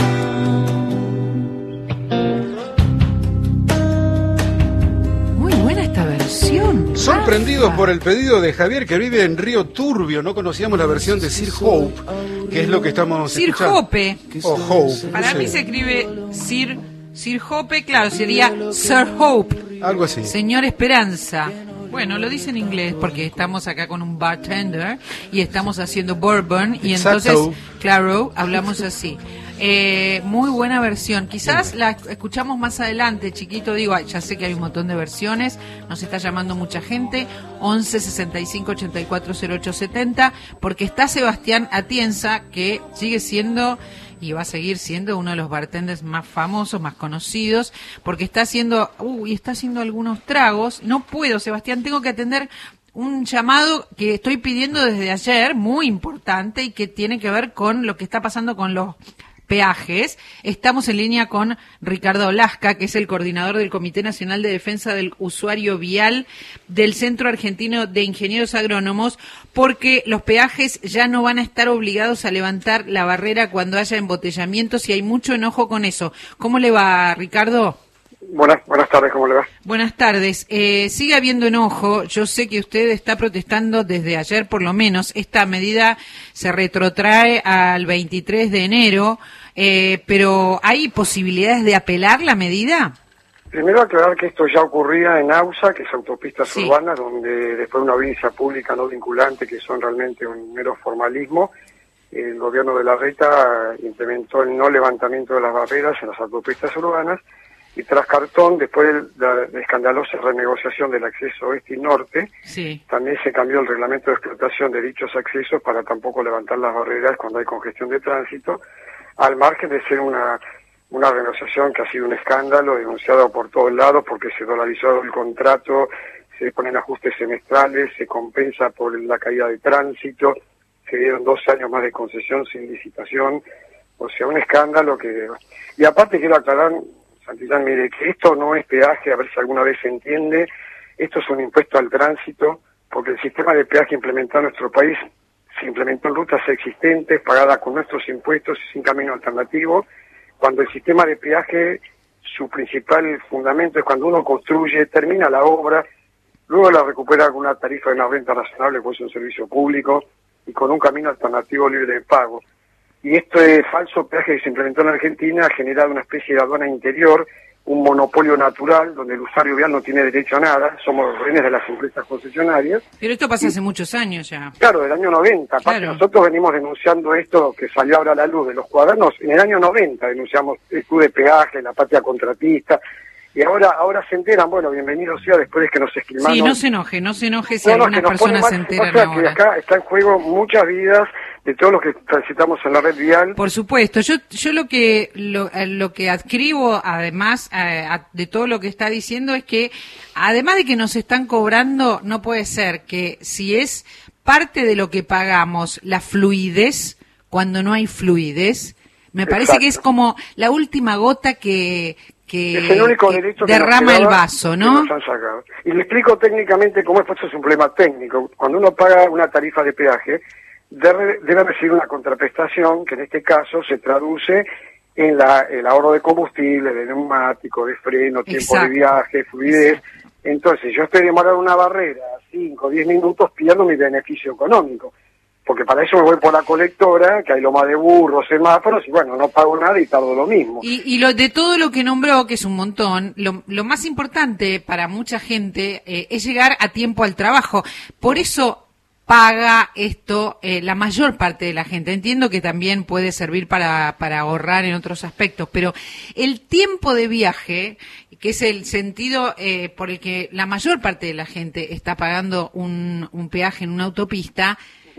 Muy buena esta versión. Sorprendidos por el pedido de Javier, que vive en Río Turbio. No conocíamos la versión de Sir Hope, que es lo que estamos Sir escuchando. Hope. O Hope. Para no mí sé. se escribe Sir, Sir Hope, claro, sería Sir Hope. Algo así. Señor Esperanza. Bueno, lo dice en inglés porque estamos acá con un bartender y estamos haciendo bourbon y Exacto. entonces, claro, hablamos así. Eh, muy buena versión. Quizás la escuchamos más adelante, chiquito. Digo, ya sé que hay un montón de versiones. Nos está llamando mucha gente. once sesenta y cinco ochenta y cuatro cero ocho setenta. Porque está Sebastián Atienza, que sigue siendo y va a seguir siendo uno de los bartenders más famosos, más conocidos, porque está haciendo, uy, está haciendo algunos tragos. No puedo, Sebastián, tengo que atender un llamado que estoy pidiendo desde ayer, muy importante, y que tiene que ver con lo que está pasando con los peajes. Estamos en línea con Ricardo Lasca, que es el coordinador del Comité Nacional de Defensa del Usuario Vial del Centro Argentino de Ingenieros Agrónomos, porque los peajes ya no van a estar obligados a levantar la barrera cuando haya embotellamientos y hay mucho enojo con eso. ¿Cómo le va, Ricardo? Buenas, buenas tardes, ¿cómo le va? Buenas tardes. Eh, sigue habiendo enojo. Yo sé que usted está protestando desde ayer, por lo menos. Esta medida se retrotrae al veintitrés de enero, eh, pero ¿hay posibilidades de apelar la medida? Primero aclarar que esto ya ocurría en AUSA, que es Autopistas Sí. Urbanas, donde después de una audiencia pública no vinculante, que son realmente un mero formalismo, el gobierno de la Reta implementó el no levantamiento de las barreras en las autopistas urbanas, y tras cartón, después de la de escandalosa renegociación del acceso oeste y norte, Sí. también se cambió el reglamento de explotación de dichos accesos para tampoco levantar las barreras cuando hay congestión de tránsito, al margen de ser una, una renegociación que ha sido un escándalo, denunciado por todos lados porque se dolarizó el contrato, se ponen ajustes semestrales, se compensa por la caída de tránsito, se dieron dos años más de concesión sin licitación, o sea, un escándalo que... Y aparte quiero aclarar, Santillán, mire, que esto no es peaje, a ver si alguna vez se entiende, esto es un impuesto al tránsito, porque el sistema de peaje implementado en nuestro país se implementó en rutas existentes, pagadas con nuestros impuestos y sin camino alternativo, cuando el sistema de peaje, su principal fundamento es cuando uno construye, termina la obra, luego la recupera con una tarifa de una renta razonable, pues es un servicio público, y con un camino alternativo libre de pago. Y este falso peaje que se implementó en Argentina ha generado una especie de aduana interior, un monopolio natural, donde el usuario vial no tiene derecho a nada, somos rehenes de las empresas concesionarias. Pero esto pasa hace muchos años ya. Claro, del año noventa. Aparte, Claro. nosotros venimos denunciando esto que salió ahora a la luz de los cuadernos. En el año noventa denunciamos el club de peaje, la patria contratista. Y ahora ahora se enteran, bueno, bienvenido sea después de que nos esquilmaron. Sí, no se enoje, no se enoje si No, no, algunas que nos pone personas se mal, enteran o sea, que ahora. acá está en juego muchas vidas de todos los que transitamos en la red vial. Por supuesto, yo yo lo que lo, eh, lo que adscribo además eh, a- de todo lo que está diciendo es que además de que nos están cobrando, no puede ser que si es parte de lo que pagamos la fluidez, cuando no hay fluidez, me parece Exacto. que es como la última gota que que, Es el único que derecho que nos derrama el quedaba vaso, que ¿no? nos han sacado. Y le explico técnicamente cómo es, pues esto es un problema técnico. Cuando uno paga una tarifa de peaje, debe, debe recibir una contraprestación que en este caso se traduce en la, el ahorro de combustible, de neumático, de freno, tiempo Exacto. de viaje, fluidez. Entonces, yo estoy demorando una barrera cinco o diez minutos, pierdo mi beneficio económico. Porque para eso me voy por la colectora, que hay loma de burros, semáforos, y bueno, no pago nada y tardo lo mismo. Y, y lo de todo lo que nombró, que es un montón, lo, lo más importante para mucha gente eh, es llegar a tiempo al trabajo. Por eso paga esto eh, la mayor parte de la gente. Entiendo que también puede servir para, para ahorrar en otros aspectos, pero el tiempo de viaje, que es el sentido eh, por el que la mayor parte de la gente está pagando un, un peaje en una autopista,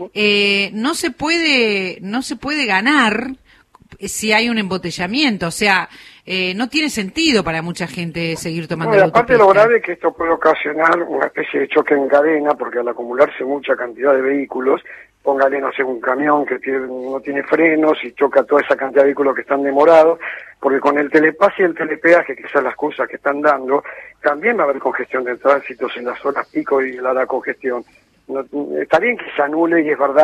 eh, no se puede no se puede ganar si hay un embotellamiento, o sea, eh, no tiene sentido para mucha gente seguir tomando No, y la aparte autopista. lo grave es que esto puede ocasionar una especie de choque en cadena, porque al acumularse mucha cantidad de vehículos, póngale, no sé, un camión que tiene, no tiene frenos y choca toda esa cantidad de vehículos que están demorados, porque con el telepase y el telepeaje, que son las cosas que están dando, también va a haber congestión de tránsitos en las horas pico y la, la congestión. No, está bien que se anule, y es verdad,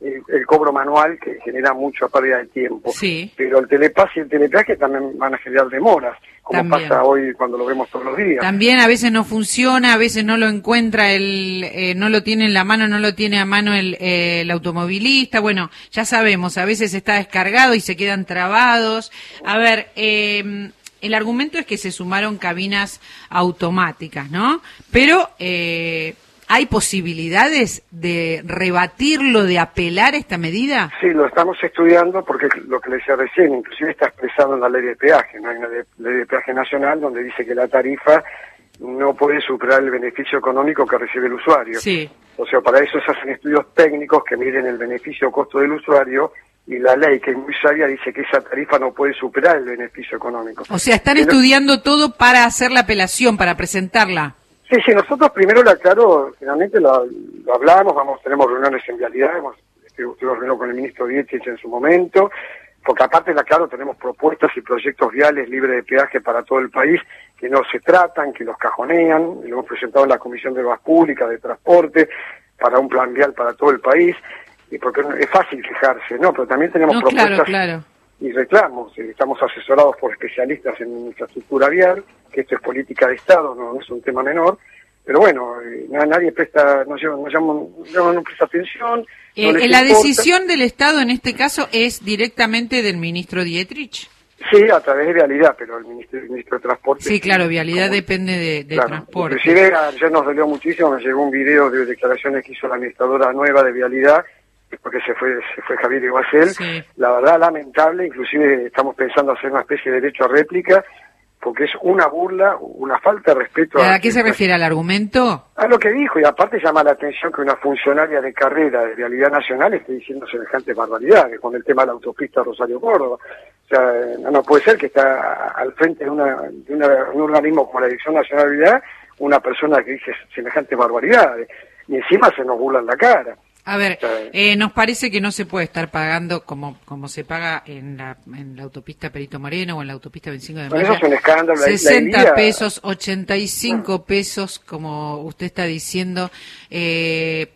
el, el cobro manual, que genera mucha pérdida de tiempo. Sí. Pero el telepase y el telepeaje también van a generar demoras, como También. pasa hoy cuando lo vemos todos los días. También a veces no funciona, a veces no lo encuentra, el, eh, no lo tiene en la mano, no lo tiene a mano el, eh, el automovilista. Bueno, ya sabemos, a veces está descargado y se quedan trabados. A ver, eh, el argumento es que se sumaron cabinas automáticas, ¿no? Pero eh, ¿hay posibilidades de rebatirlo, de apelar esta medida? Sí, lo estamos estudiando porque lo que le decía recién, inclusive está expresado en la ley de peaje, no hay una de- ley de peaje nacional donde dice que la tarifa no puede superar el beneficio económico que recibe el usuario. Sí. O sea, para eso se hacen estudios técnicos que miden el beneficio o costo del usuario, y la ley, que es muy sabia, dice que esa tarifa no puede superar el beneficio económico. O sea, están Pero- estudiando todo para hacer la apelación, para presentarla. Sí, sí, nosotros primero, la claro, finalmente lo, lo hablamos, vamos, tenemos reuniones en vialidad, hemos, estuvimos reunidos con el ministro Dietrich en su momento, porque aparte, la claro, tenemos propuestas y proyectos viales libres de peaje para todo el país que no se tratan, que los cajonean, y lo hemos presentado en la Comisión de Obras Públicas, de Transporte, para un plan vial para todo el país, y porque no- es fácil quejarse, ¿no? Pero también tenemos No, propuestas claro, claro. y reclamos. Eh, Estamos asesorados por especialistas en infraestructura vial, que esto es política de Estado, no, no es un tema menor. Pero bueno, eh, na- nadie presta, no, llama- no, llama- no, no presta atención. no Eh, les la importa. decisión del Estado en este caso es directamente del ministro Dietrich. Sí, a través de Vialidad, pero el ministro, el ministro de Transporte... Sí, claro, vialidad depende de, de Claro. transporte. Inclusive ayer nos dolió muchísimo, me llegó un video de declaraciones que hizo la administradora nueva de Vialidad, porque se fue se fue Javier Iguacel. Sí. La verdad, lamentable, inclusive estamos pensando hacer una especie de derecho a réplica, porque es una burla, una falta de respeto ¿A qué se refiere? ¿Al argumento? a lo que dijo, y aparte llama la atención que una funcionaria de carrera de Vialidad Nacional esté diciendo semejantes barbaridades con el tema de la autopista Rosario-Córdoba. O sea, no, no puede ser que está al frente de, una, de una- un organismo como la Dirección Nacional de Vialidad una persona que dice semejantes barbaridades, y encima se nos burla en la cara. A ver, eh, nos parece que no se puede estar pagando como como se paga en la, en la autopista Perito Moreno o en la autopista veinticinco de Bueno, Mayo. eso es un escándalo. La- la sesenta idea- pesos, ochenta y cinco pesos, como usted está diciendo, eh,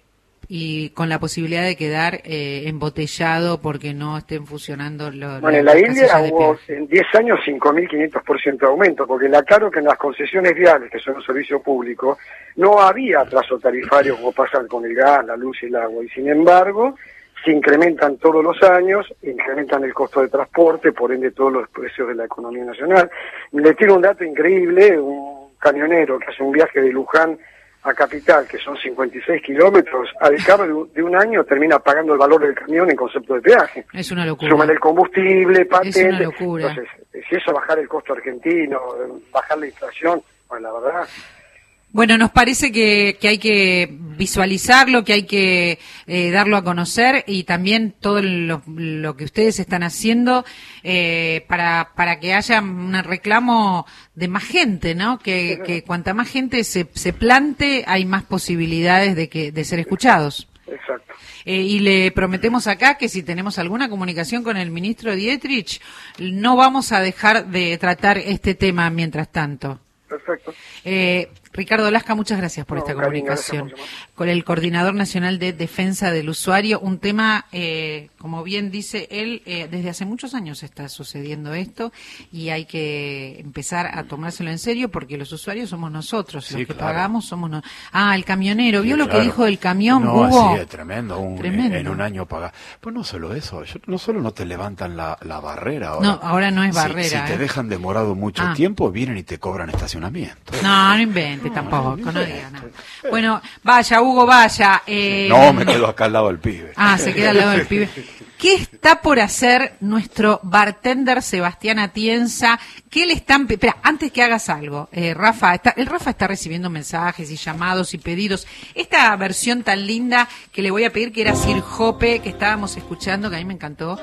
y con la posibilidad de quedar eh, embotellado porque no estén funcionando los Bueno, en la India hubo en diez años cinco mil quinientos por ciento de aumento, porque la claro que en las concesiones viales, que son un servicio público, no había atraso tarifario como pasa con el gas, la luz y el agua, y sin embargo se incrementan todos los años, incrementan el costo de transporte, por ende todos los precios de la economía nacional. Le tiro un dato increíble, un camionero que hace un viaje de Luján a Capital, que son cincuenta y seis kilómetros, al cabo de un, de un año termina pagando el valor del camión en concepto de peaje. Es una locura. Suman el combustible, Es patente. una locura. Entonces, si eso bajar el costo argentino, bajar la inflación, bueno, la verdad... Bueno, nos parece que, que hay que visualizarlo, que hay que eh, darlo a conocer, y también todo lo, lo que ustedes están haciendo eh, para, para que haya un reclamo de más gente, ¿no? Que, que cuanta más gente se, se plante, hay más posibilidades de que de ser escuchados. Exacto. Eh, y le prometemos acá que si tenemos alguna comunicación con el ministro Dietrich, no vamos a dejar de tratar este tema mientras tanto. Perfecto. Eh, Ricardo Lasca, muchas gracias por No, esta cariño, comunicación. gracias por Con el Coordinador Nacional de Defensa del Usuario, un tema, eh, como bien dice él, eh, desde hace muchos años está sucediendo esto y hay que empezar a tomárselo en serio porque los usuarios somos nosotros, Sí, los que claro. pagamos somos nosotros. Ah, el camionero, ¿vio Sí, lo que claro. dijo del camión, No, Hugo? sí, es tremendo, un- Tremendo. En un año paga. Pues no solo eso, yo- no solo no te levantan la, la barrera ahora. No, ahora no es Si- barrera, Si, te ¿eh? dejan demorado mucho Ah. tiempo, vienen y te cobran estacionamiento. No, no invente tampoco, no diga nada. Bueno, vaya, Hugo, vaya. Eh, No, me quedo acá al lado del pibe. Ah, se queda al lado del pibe. ¿Qué está por hacer nuestro bartender Sebastián Atienza? ¿Qué le están... pe- Espera, antes que hagas algo, eh, Rafa, está, el Rafa está recibiendo mensajes y llamados y pedidos. Esta versión tan linda que le voy a pedir, que era Sir Jope, que estábamos escuchando, que a mí me encantó,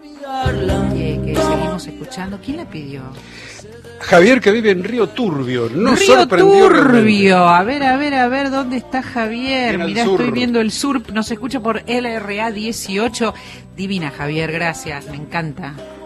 que, que seguimos escuchando. ¿Quién la pidió? Javier, que vive en Río Turbio, nos Río sorprendió realmente. Turbio. A ver, a ver, a ver, ¿dónde está Javier? Bien al Mirá, sur. estoy viendo el sur. Nos escucha por L R A dieciocho. Divina, Javier, gracias. Me encanta.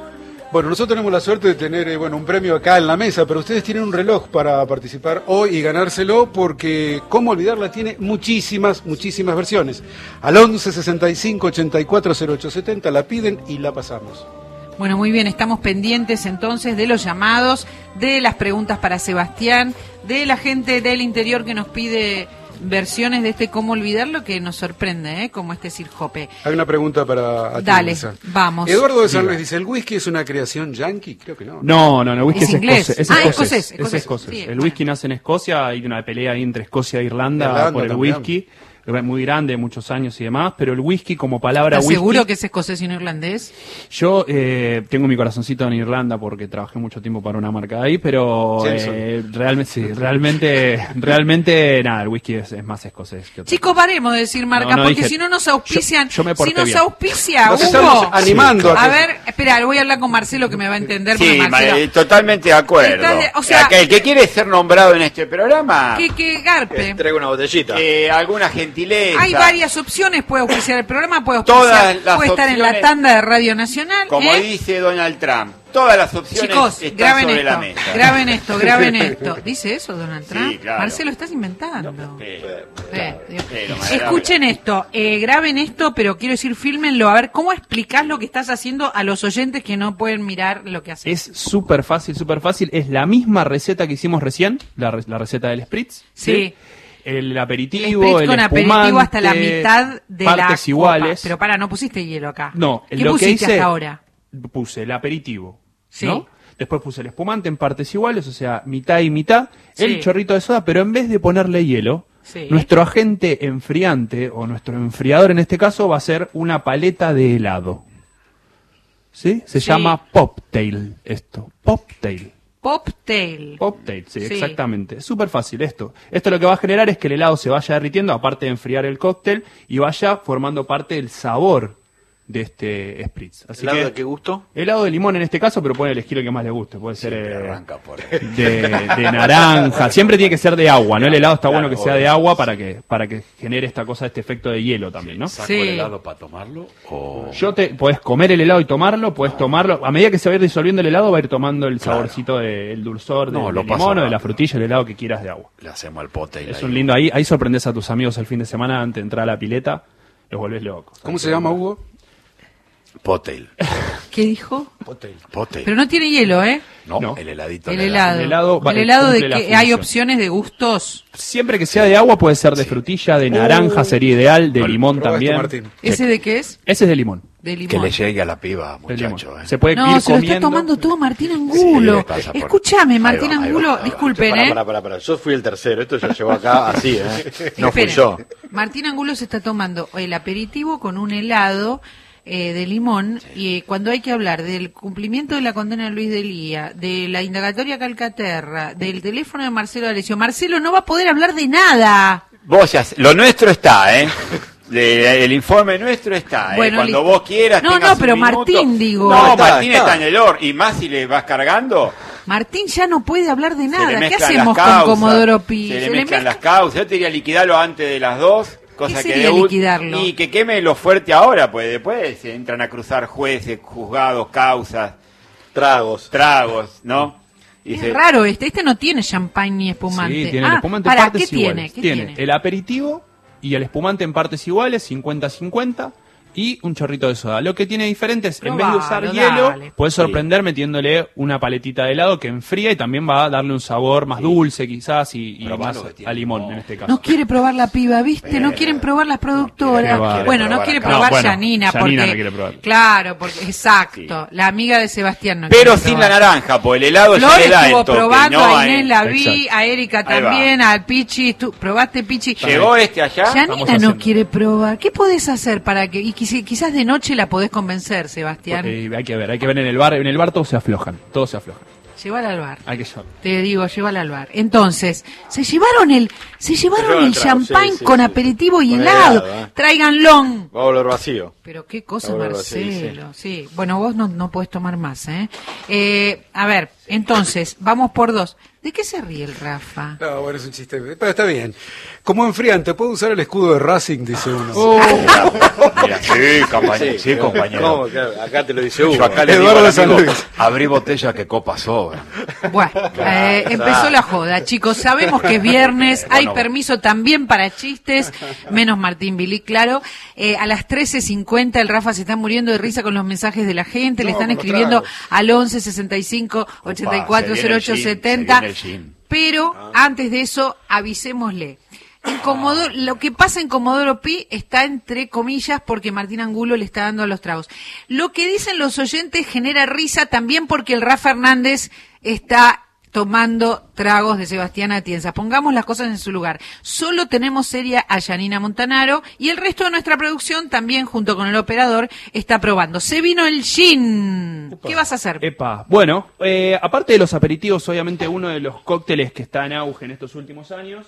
Bueno, nosotros tenemos la suerte de tener eh, bueno, un premio acá en la mesa, pero ustedes tienen un reloj para participar hoy y ganárselo, porque Cómo olvidarla tiene muchísimas, muchísimas versiones. Al once sesenta y cinco ochenta y cuatro cero ocho setenta la piden y la pasamos. Bueno, muy bien, estamos pendientes entonces de los llamados, de las preguntas para Sebastián, de la gente del interior que nos pide versiones de este Cómo olvidarlo, que nos sorprende, ¿eh? Como este Sir Jope. Hay una pregunta para a ti, Dale, Luisa. vamos. Eduardo de San Diga. Luis dice, ¿el whisky es una creación yanqui? Creo que no. No, no, no, el whisky ¿Es es, inglés? escocés. Es Ah, escocés. escocés, Es escocés. escocés. Sí, el bueno. whisky nace en Escocia, hay una pelea ahí entre Escocia e Irlanda, Irlanda por el también. whisky, muy grande, muchos años y demás, pero el whisky como palabra ¿Estás whisky... seguro que es escocés y no irlandés? Yo eh, tengo mi corazoncito en Irlanda porque trabajé mucho tiempo para una marca ahí, pero Jameson. eh, realmente, sí, realmente, realmente, nada, el whisky es, es más escocés que otra Chicos, paremos de decir marca, No, no, porque dije- si no nos auspician, yo- yo me porté si nos bien. auspicia, Nos Hugo, estamos animando a a que- ver, espera, voy a hablar con Marcelo que me va a entender, porque Sí, Marcelo, ma- eh, totalmente de acuerdo. Estás de- o sea- Aquel que quiere ser nombrado en este programa, que, que garpe. Traigo una botellita. eh, alguna gentileza. Hay varias opciones, puede auspiciar el programa, puede auspiciar, Todas las puede estar en la opciones- tanda de Radio Nacional, Como ¿eh? dice Donald Trump, todas las opciones Chicos, están graben sobre esto, la mesa. graben esto, graben esto. ¿Dice eso Donald Sí, Trump? claro. Marcelo, estás inventando. Pero, Eh, Dios. pero, madre, Escuchen esto, eh, graben esto, pero quiero decir, fílmenlo. A ver, ¿cómo explicás lo que estás haciendo a los oyentes que no pueden mirar lo que haces? Es súper fácil, súper fácil. Es la misma receta que hicimos recién, la, re- la receta del Spritz. Sí. El aperitivo, Spritz el con espumante, aperitivo hasta la mitad de la partes copa. iguales. Pero para, no pusiste hielo acá. No, ¿Qué lo que pusiste hice, hasta ahora? puse el aperitivo, Sí. ¿no? Después puse el espumante en partes iguales, o sea, mitad y mitad, Sí. el chorrito de soda, pero en vez de ponerle hielo, Sí. nuestro agente enfriante, o nuestro enfriador en este caso, va a ser una paleta de helado. ¿Sí? Se Sí. llama Poptail esto, Poptail. Poptail. Poptail, sí, Sí. exactamente. Es súper fácil esto. Esto lo que va a generar es que el helado se vaya derritiendo, aparte de enfriar el cóctel, y vaya formando parte del sabor de este spritz. Así ¿Helado que, de qué gusto? helado de limón en este caso, pero pueden elegir el que más les guste. Puede ser eh, Arranca por de, de naranja. Siempre tiene que ser de agua, ¿no? El helado está Claro, bueno que sea obvio. de agua para que para que genere esta cosa, este efecto de hielo también, ¿no? ¿Saco Sí. el helado para tomarlo? O... Yo te podés comer el helado y tomarlo, podés tomarlo. A medida que se va a ir disolviendo el helado, va a ir tomando el saborcito del dulzor No, del lo del paso limón o de rápido. la frutilla, el helado que quieras de agua. Le hacemos al pote y Es la- un lindo, ahí, ahí sorprendes a tus amigos el fin de semana antes de entrar a la pileta, los volvés locos. ¿Cómo se llama, Hugo? Potail. ¿Qué dijo? Potail. Pero no tiene hielo, ¿eh? No, No. el heladito. El le da- helado. El helado va- El helado de cumple la que hay función. opciones de gustos. Siempre que sea de agua puede ser de frutilla, de naranja sería ideal, de Vale, limón probá esto, también. Martín. ¿Ese de qué es? Ese es de limón. De limón. Que le llegue a la piba, de limón. muchacho. ¿eh? Se puede No, ir se lo está comiendo. tomando todo Martín Angulo. Sí, pasa por- Escúchame, Ahí Martín va, ahí va, Angulo, ahí va. disculpen, Pará, ¿eh? pará, pará, pará. Yo fui el tercero. Esto ya llegó acá así, ¿eh? No fui Esperen. yo. Martín Angulo se está tomando el aperitivo con un helado eh, de limón y eh, cuando hay que hablar del cumplimiento de la condena de Luis Delía, de la indagatoria Calcaterra, del teléfono de Marcelo D'Alessio, Marcelo no va a poder hablar de nada. Vos ya, lo nuestro está, ¿eh? De- el informe nuestro está, ¿eh? Bueno, Cuando listo. vos quieras. No, tengas no, un pero minuto. Martín, digo. No, Está, Martín está. está en el or. Y más si le vas cargando. Martín ya no puede hablar de se le nada. ¿Qué mezclan hacemos las con causas, Comodoro Pi? Se le Se le mezclan mezcla- las causas. Yo te diría liquidarlo antes de las dos. Cosa que sería debut- liquidarlo? Y que queme lo fuerte ahora, pues después se entran a cruzar jueces, juzgados, causas. Tragos. Tragos, ¿no? Y Es se- raro este, este no tiene champán ni espumante. Sí, tiene ah, el espumante para, en partes ¿qué tiene? iguales. ¿Qué tiene, tiene? el aperitivo y el espumante en partes iguales, cincuenta cincuenta, y un chorrito de soda. Lo que tiene diferente es, en vez de usar Probalo, hielo, dale. puedes sorprender metiéndole una paletita de helado que enfría y también va a darle un sabor más dulce quizás y, y Probalo más que tiene a limón limón. en este caso. No quiere probar la piba, ¿viste? No quieren probar las productoras. Qué va. bueno, no probar quiere acá. probar No, bueno, Janina, Janina porque... no quiere probar. Claro, porque exacto. La amiga de Sebastián no Pero quiere sin probar. la naranja, pues el helado Flor ya le da estuvo el toque. probando, ¿no? a Ahí- Inés la vi, Exacto. a Erika Ahí va. también, al Pichi. tú- ¿Probaste, Pichi? ¿Llegó este allá? Vamos Janina no haciendo. quiere probar. ¿Qué podés hacer para que... Y quizás, quizás de noche la podés convencer, Sebastián. Eh, hay que ver, hay que ver en el bar, en el bar todos se aflojan, todos se aflojan. Llévala al bar. Hay que llevar. Te digo, llévala al bar. Entonces, se llevaron el se llevaron llevaron el el trago, champán sí, sí, con sí. aperitivo y Con helado. helado, ¿eh? Tráiganlo. Va a volver vacío. Pero qué cosa, Va a volver vacío, Marcelo. Sí. Bueno, vos no, no podés tomar más, ¿eh? Eh, A ver, entonces, vamos por dos. ¿De qué se ríe el Rafa? No, bueno, es un chiste, pero está bien. Como enfriante, ¿puedo usar el escudo de Racing? Dice uno. Oh. Mira, sí, compañero. Sí, compañero. ¿Cómo? Claro, acá te lo dice uno. Yo acá le Eduardo digo al San amigo, Luis. abrí botella que copa sobra. Bueno, eh, empezó la joda, chicos. Sabemos que es viernes, hay Bueno. permiso también para chistes, menos Martín Bilí, claro. Eh, a las trece cincuenta el Rafa se está muriendo de risa con los mensajes de la gente, le No, están con los escribiendo tragos. al once sesenta y cinco ochenta y cuatro cero ocho setenta. Pero antes de eso, avisémosle. En Comodoro, lo que pasa en Comodoro Pi está entre comillas porque Martín Angulo le está dando a los tragos. Lo que dicen los oyentes genera risa también porque el Rafa Hernández está tomando tragos de Sebastián Atienza. Pongamos las cosas en su lugar. Solo tenemos seria a Yanina Montanaro y el resto de nuestra producción también, junto con el operador, está probando. Se vino el gin. ¿Qué vas a hacer? Epa. Bueno, eh, aparte de los aperitivos, obviamente uno de los cócteles que está en auge en estos últimos años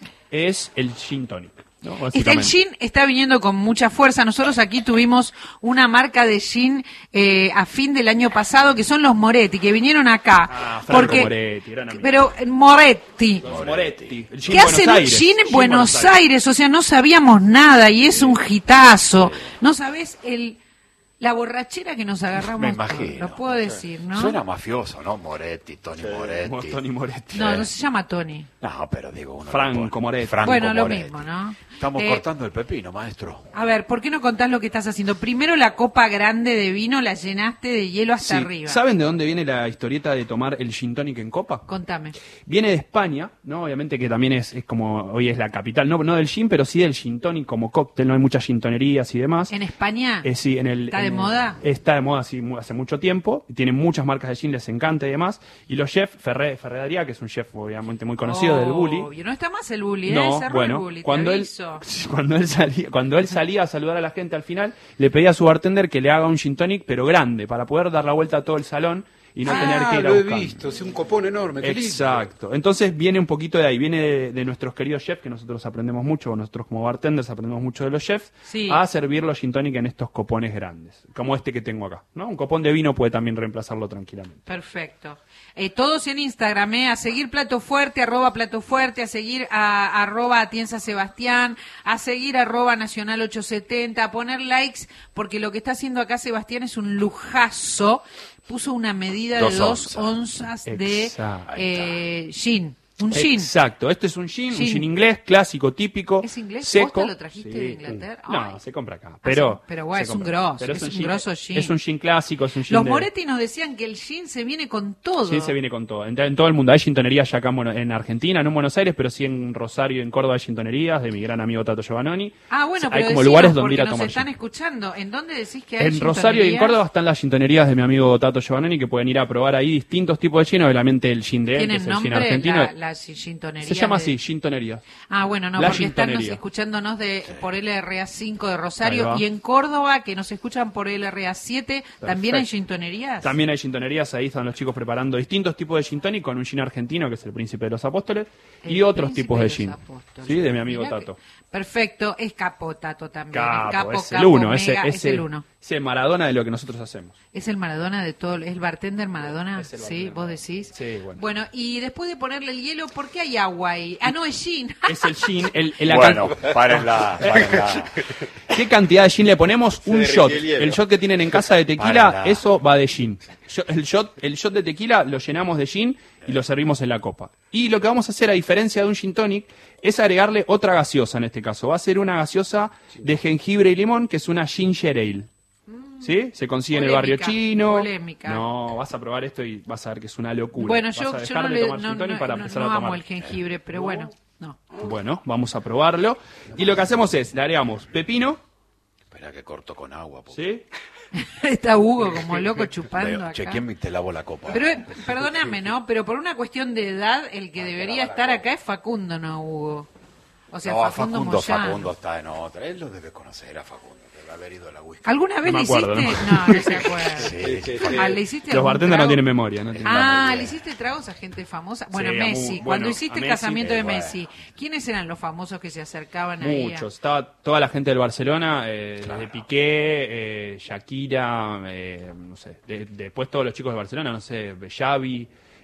es el gin tonic, ¿no? Este, el Básicamente. gin está viniendo con mucha fuerza. Nosotros aquí tuvimos una marca de gin eh, a fin del año pasado, que son los Moretti, que vinieron acá. Ah, Franco porque, Moretti, gran amigo. pero eh, Moretti. Los Moretti. El gin ¿Qué hacen un Buenos gin en Gin Buenos Aires? O sea, no sabíamos nada y es un hitazo. No sabés el la borrachera que nos agarramos. Me todos, imagino. Lo puedo decir, ¿no? Suena mafioso, ¿no? Moretti, Tony Moretti. Tony Moretti. No, no se llama Tony. No, pero digo uno. Franco Moretti. Franco Bueno, lo Moretti. mismo, ¿no? Estamos Eh, cortando el pepino, maestro. A ver, ¿por qué no contás lo que estás haciendo? Primero la copa grande de vino la llenaste de hielo hasta Sí. arriba. ¿Saben de dónde viene la historieta de tomar el gin tonic en copa? Contame. Viene de España, ¿no? Obviamente que también es, es como hoy es la capital, no, no del gin, pero sí del gin tonic como cóctel, no hay muchas gintonerías y demás. ¿En España? Eh, sí, en el, ¿Está en de el- moda? Está de moda sí, mu- hace mucho tiempo. Tienen muchas marcas de gin, les encanta y demás. Y los chefs, Ferré, Ferré Daría, que es un chef obviamente muy conocido del Bully. Obvio, no está más el bully, ¿eh? No, Cerró bueno, el bully, te cuando él, aviso. cuando él salía, cuando él salía a saludar a la gente al final, le pedía a su bartender que le haga un gin tonic, pero grande, para poder dar la vuelta a todo el salón y no ah, tener que ir a lo he buscar. visto, es un copón enorme, qué lindo. Exacto. Entonces viene un poquito de ahí, viene de, de nuestros queridos chefs, que nosotros aprendemos mucho, o nosotros como bartenders aprendemos mucho de los chefs, Sí. a servir los gin tonic en estos copones grandes, como este que tengo acá, ¿no? Un copón de vino puede también reemplazarlo tranquilamente. Perfecto. Eh, todos en Instagram, ¿eh? A seguir Plato Fuerte, arroba Plato Fuerte, a seguir a arroba Atienza Sebastián, a seguir arroba Nacional ochocientos setenta, a poner likes, porque lo que está haciendo acá Sebastián es un lujazo. Puso una medida Dos de dos onzas. onzas de Exacto. eh, gin. Un gin. Exacto, este es un gin, Gin. un gin inglés, clásico, típico, ¿Es inglés? seco. ¿Posta lo trajiste de Sí. Inglaterra? No, Ay. se compra acá. Pero, sí, pero bueno, se es un compra. grosso, Pero es un grosso gin. Es un gin clásico, es un gin Los de- Moretti nos decían que el gin se viene con todo. Sí, se viene con todo. En, en todo el mundo hay gintonerías ya acá en, Bueno- en Argentina, no en Buenos Aires, pero sí en Rosario y en Córdoba hay gintonerías de mi gran amigo Tato Giovannoni. Ah, bueno, hay pero como decinos, lugares donde ir porque a nos tomar están gin. escuchando. ¿En dónde decís que hay En Rosario y en gintonerías? Córdoba están las gintonerías de mi amigo Tato Giovannoni que pueden ir a probar ahí distintos tipos de gin, obviamente el gin de él, que ¿Tienen es el gin nombre argentino. la, la gintonería? Se llama de- así, gintonería. Ah, bueno, no, La porque están nos- gintonería. escuchándonos de por L R A cinco de Ahí Rosario va. y en Córdoba, que nos escuchan por L R A siete, ¿también hay gintonerías? También hay gintonerías, ahí están los chicos preparando distintos tipos de gin tonic con un gin argentino, que es el Príncipe de los Apóstoles, y El otros Príncipe tipos de de los gin. Apóstoles. Sí, de mi amigo Mirá Tato. Perfecto, es Capo Tato también. Capo, el capo, es el capo, uno, ese, mega, es ese, el uno. ese Maradona de lo que nosotros hacemos. Es el Maradona de todo, es el bartender Maradona, Es el sí, bartender. vos decís. Sí, bueno. Bueno, y después de ponerle el hielo, ¿por qué hay agua ahí? Ah, no, es gin. Es el gin, el, el la Bueno, can- párenla, párenla. ¿Qué cantidad de gin le ponemos? Un derritió shot. el hielo. El shot que tienen en casa de tequila, Párenla. eso va de gin. Yo- El shot, el shot de tequila lo llenamos de gin y lo servimos en la copa. Y lo que vamos a hacer, a diferencia de un gin tonic, es agregarle otra gaseosa en este caso. Va a ser una gaseosa de jengibre y limón, que es una ginger ale. ¿Sí? Se consigue en el barrio Polémica, chino. polémica. No, vas a probar esto y vas a ver que es una locura. Bueno, Vas yo, a yo dejar no, de le, tomar no, gin tonic no- para no- empezar no a tomar. amo el jengibre, pero bueno, no. Bueno, vamos a probarlo. Y lo que hacemos es, le agregamos pepino. Espera que corto con agua. po. ¿Sí? Está Hugo como loco chupando Veo, acá. Che, ¿quién me te lavo la copa? Pero eh, perdóname, ¿no? Pero por una cuestión de edad, el que debería estar acá es Facundo, no Hugo. O sea, no, Facundo, Facundo, Moyano. Facundo está en otra. Él lo debe conocer a Facundo. Debe haber ido a la whisky. ¿Alguna vez No le me acuerdo, hiciste? no. No, no se acuerda. Sí, sí, sí. Ah, ¿le hiciste Los algún bartenders no trago? tienen memoria. No tienen Ah, ¿le hiciste tragos a gente famosa? Bueno, Sí, a mu- Messi. bueno, Cuando a hiciste el Messi, casamiento de eh, bueno. Messi, ¿quiénes eran los famosos que se acercaban ahí? a- Muchos. Estaba toda la gente del Barcelona, eh, desde Piqué, eh, Shakira, eh, no sé. de- después todos los chicos de Barcelona, no sé, Xavi.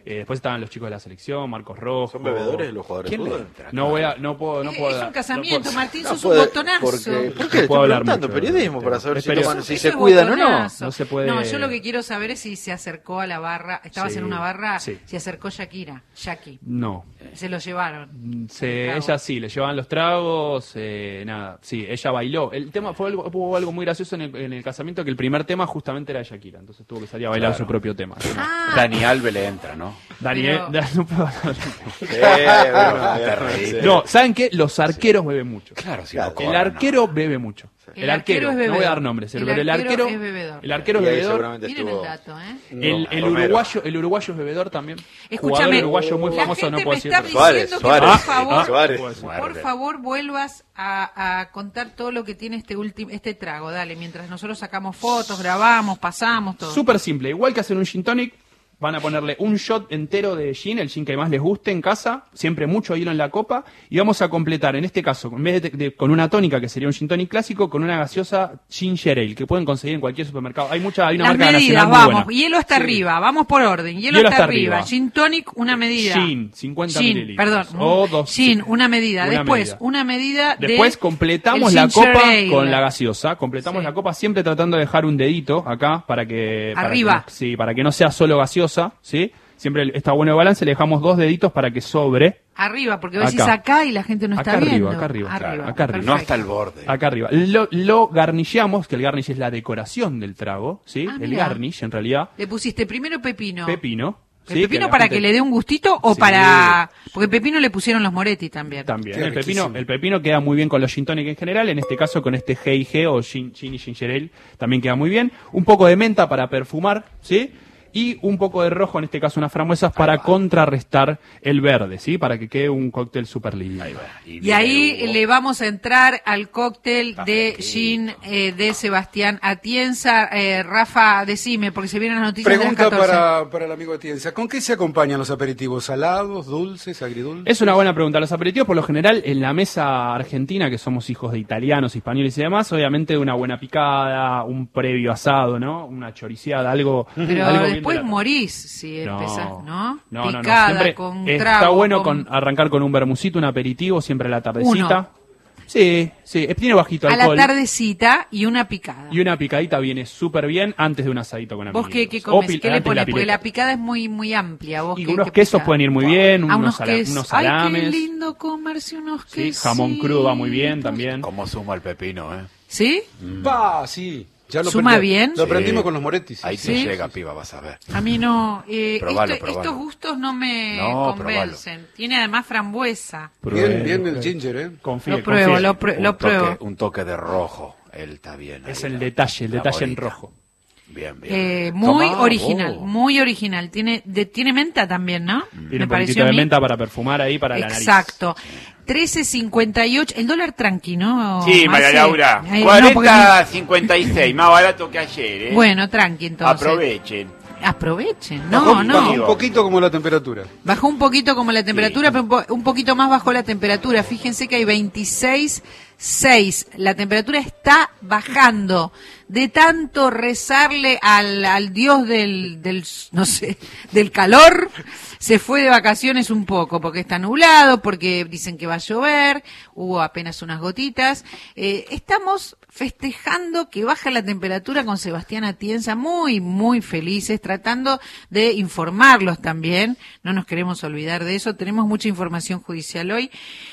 Eh, después estaban los chicos de la selección, Marcos Rojo. ¿Son bebedores los jugadores de ¿Quién fútbol? le- No voy a, no puedo, no Eh, puedo es dar- un casamiento, no puedo- Martín, No sos puede, un botonazo. porque- ¿Por qué? No Estoy puedo hablar preguntando mucho. periodismo para saber Es si, periodismo. toman- si Ese se cuidan o no. botonazo. No se puede- No, yo lo que quiero saber es si se acercó a la barra. Estabas Sí, en una barra, sí. se acercó Shakira. Shaki. No. Se lo llevaron. Se, Trago. ella sí, le llevaban los tragos, eh, nada, sí, ella bailó. El tema fue algo, hubo algo muy gracioso en el, en el casamiento, que el primer tema justamente era de Shakira, entonces tuvo que salir a bailar Claro. su propio tema. Ah. Dani Alves le entra, ¿no? Daniel, Pero- no puedo hablar. Sí, bueno, te reís. No, ¿saben qué? Los arqueros beben mucho. Claro, si Claro, no El corren, arquero bebe mucho. El El, arquero arquero, es no voy a bebedor. dar nombres, El pero el arquero arquero es bebedor. El arquero Y es ahí bebedor. seguramente Miren estuvo- el dato, ¿eh? El, No, el Romero. uruguayo, el uruguayo es bebedor también. Escúchame, Jugador uruguayo muy la famoso, gente no puedo me decir. está pero- Suárez, diciendo que Suárez. por favor, Ah, Suárez. por Suárez. favor vuelvas a, a contar todo lo que tiene este último este trago. Dale, mientras nosotros sacamos fotos, grabamos, pasamos todo. Súper simple, igual que hacer un gin tonic, van a ponerle un shot entero de gin, el gin que más les guste en casa, siempre mucho hielo en la copa, y vamos a completar, en este caso, en vez de, de- con una tónica, que sería un gin tonic clásico, con una gaseosa ginger ale, que pueden conseguir en cualquier supermercado. Hay mucha, hay una Las marca medidas, nacional muy vamos, buena. hielo hasta Sí. arriba, vamos por orden, hielo, Hielo hasta hasta arriba, arriba. gin tonic, una medida. Gin, cincuenta Gin, mililitros. perdón, O dos- gin, una medida, una después medida. una medida de Después completamos el la ginger copa ale. con la gaseosa, completamos Sí. la copa siempre tratando de dejar un dedito acá para que para Arriba. que no- sí, para que no sea solo gaseosa, ¿sí? Siempre está bueno el balance, le dejamos dos deditos para que sobre. Arriba, porque vos Acá. decís acá y la gente no está Acá viendo. arriba, acá arriba, claro, acá arriba. No hasta el borde. Acá arriba. Lo, lo garnillamos, que el garnish es la decoración del trago, ¿sí? Ah, el mira. garnish, en realidad, Le pusiste primero pepino. pepino. ¿El ¿sí? pepino la para gente- que le dé un gustito o Sí. para...? Porque pepino le pusieron los Moretti también. También. Qué El pepino, riquísimo. el pepino queda muy bien con los gin tonic en general, en este caso con este G y G o gin, gin y ginger ale también queda muy bien. Un poco de menta para perfumar, ¿sí? Y un poco de rojo, en este caso unas frambuesas, para contrarrestar el verde, ¿sí? Para que quede un cóctel súper lindo. Y ahí le vamos a entrar al cóctel de gin eh, de Sebastián Atienza. Eh, Rafa, decime, porque se vienen las noticias Pregunta de las catorce. para, para el amigo Atienza. ¿Con qué se acompañan los aperitivos? ¿Salados, dulces, agridulces? Es una buena pregunta. Los aperitivos, por lo general, en la mesa argentina, que somos hijos de italianos, españoles y demás, obviamente una buena picada, un previo asado, ¿no? Una choriciada, algo, Pero algo bien después de la- morís si No. empezás, ¿no? No, no, no. Picada, Siempre con está trago, bueno con- con arrancar con un vermucito, un aperitivo, siempre a la tardecita. Uno. Sí, sí, eh, tiene bajito a la alcohol. tardecita y una picada. Y una picadita viene súper bien antes de un asadito con amigos. ¿Vos qué, qué O comes? pil- ¿Qué le antes de la pones? Porque pileta. la picada es muy muy amplia. ¿Vos Y qué- unos qué quesos picada? pueden ir muy bien, Ah, unos, unos, sala- quesos. unos Ay, qué salames. lindo comerse unos Sí, quesos. jamón crudo va muy bien también. Como suma el pepino, ¿eh? ¿Sí? Pa, sí. Ya lo ¿Suma aprendí- bien? Lo aprendimos Sí. con los Morettis. Ahí Sí. te llega, piba, vas a ver. A mí no. Eh, Probalo, esto- probalo. estos gustos no me No, convencen. Tiene además frambuesa. Bien, bien el ginger, ¿eh? Confíe, Lo pruebo, confíe. lo, pr- Un lo pruebo. toque, un toque de rojo. Él está bien. Es ahí, el la- detalle, el la detalle en bolita. rojo. Bien, bien. Eh, muy Tomá, original, oh. muy original. Tiene de, tiene menta también, ¿no? Tiene un poquitito de menta para perfumar ahí para la nariz. Exacto. trece cincuenta y ocho. El dólar tranqui, ¿no? Sí, María Marce? Laura. Eh, no, porque- cuarenta cincuenta y seis, más barato que ayer, ¿eh? Bueno, tranqui entonces. Aprovechen. Aprovechen. Bajó, No, no. bajó un poquito como la temperatura. Bajó un poquito como la temperatura, pero un, po- un poquito más bajó la temperatura. Fíjense que hay veintiséis punto seis. La temperatura está bajando. De tanto rezarle al, al dios del, del, no sé, del calor, se fue de vacaciones un poco, porque está nublado, porque dicen que va a llover, hubo apenas unas gotitas. Eh, estamos festejando que baja la temperatura con Sebastián Atienza, muy, muy felices, tratando de informarlos también. No nos queremos olvidar de eso, tenemos mucha información judicial hoy.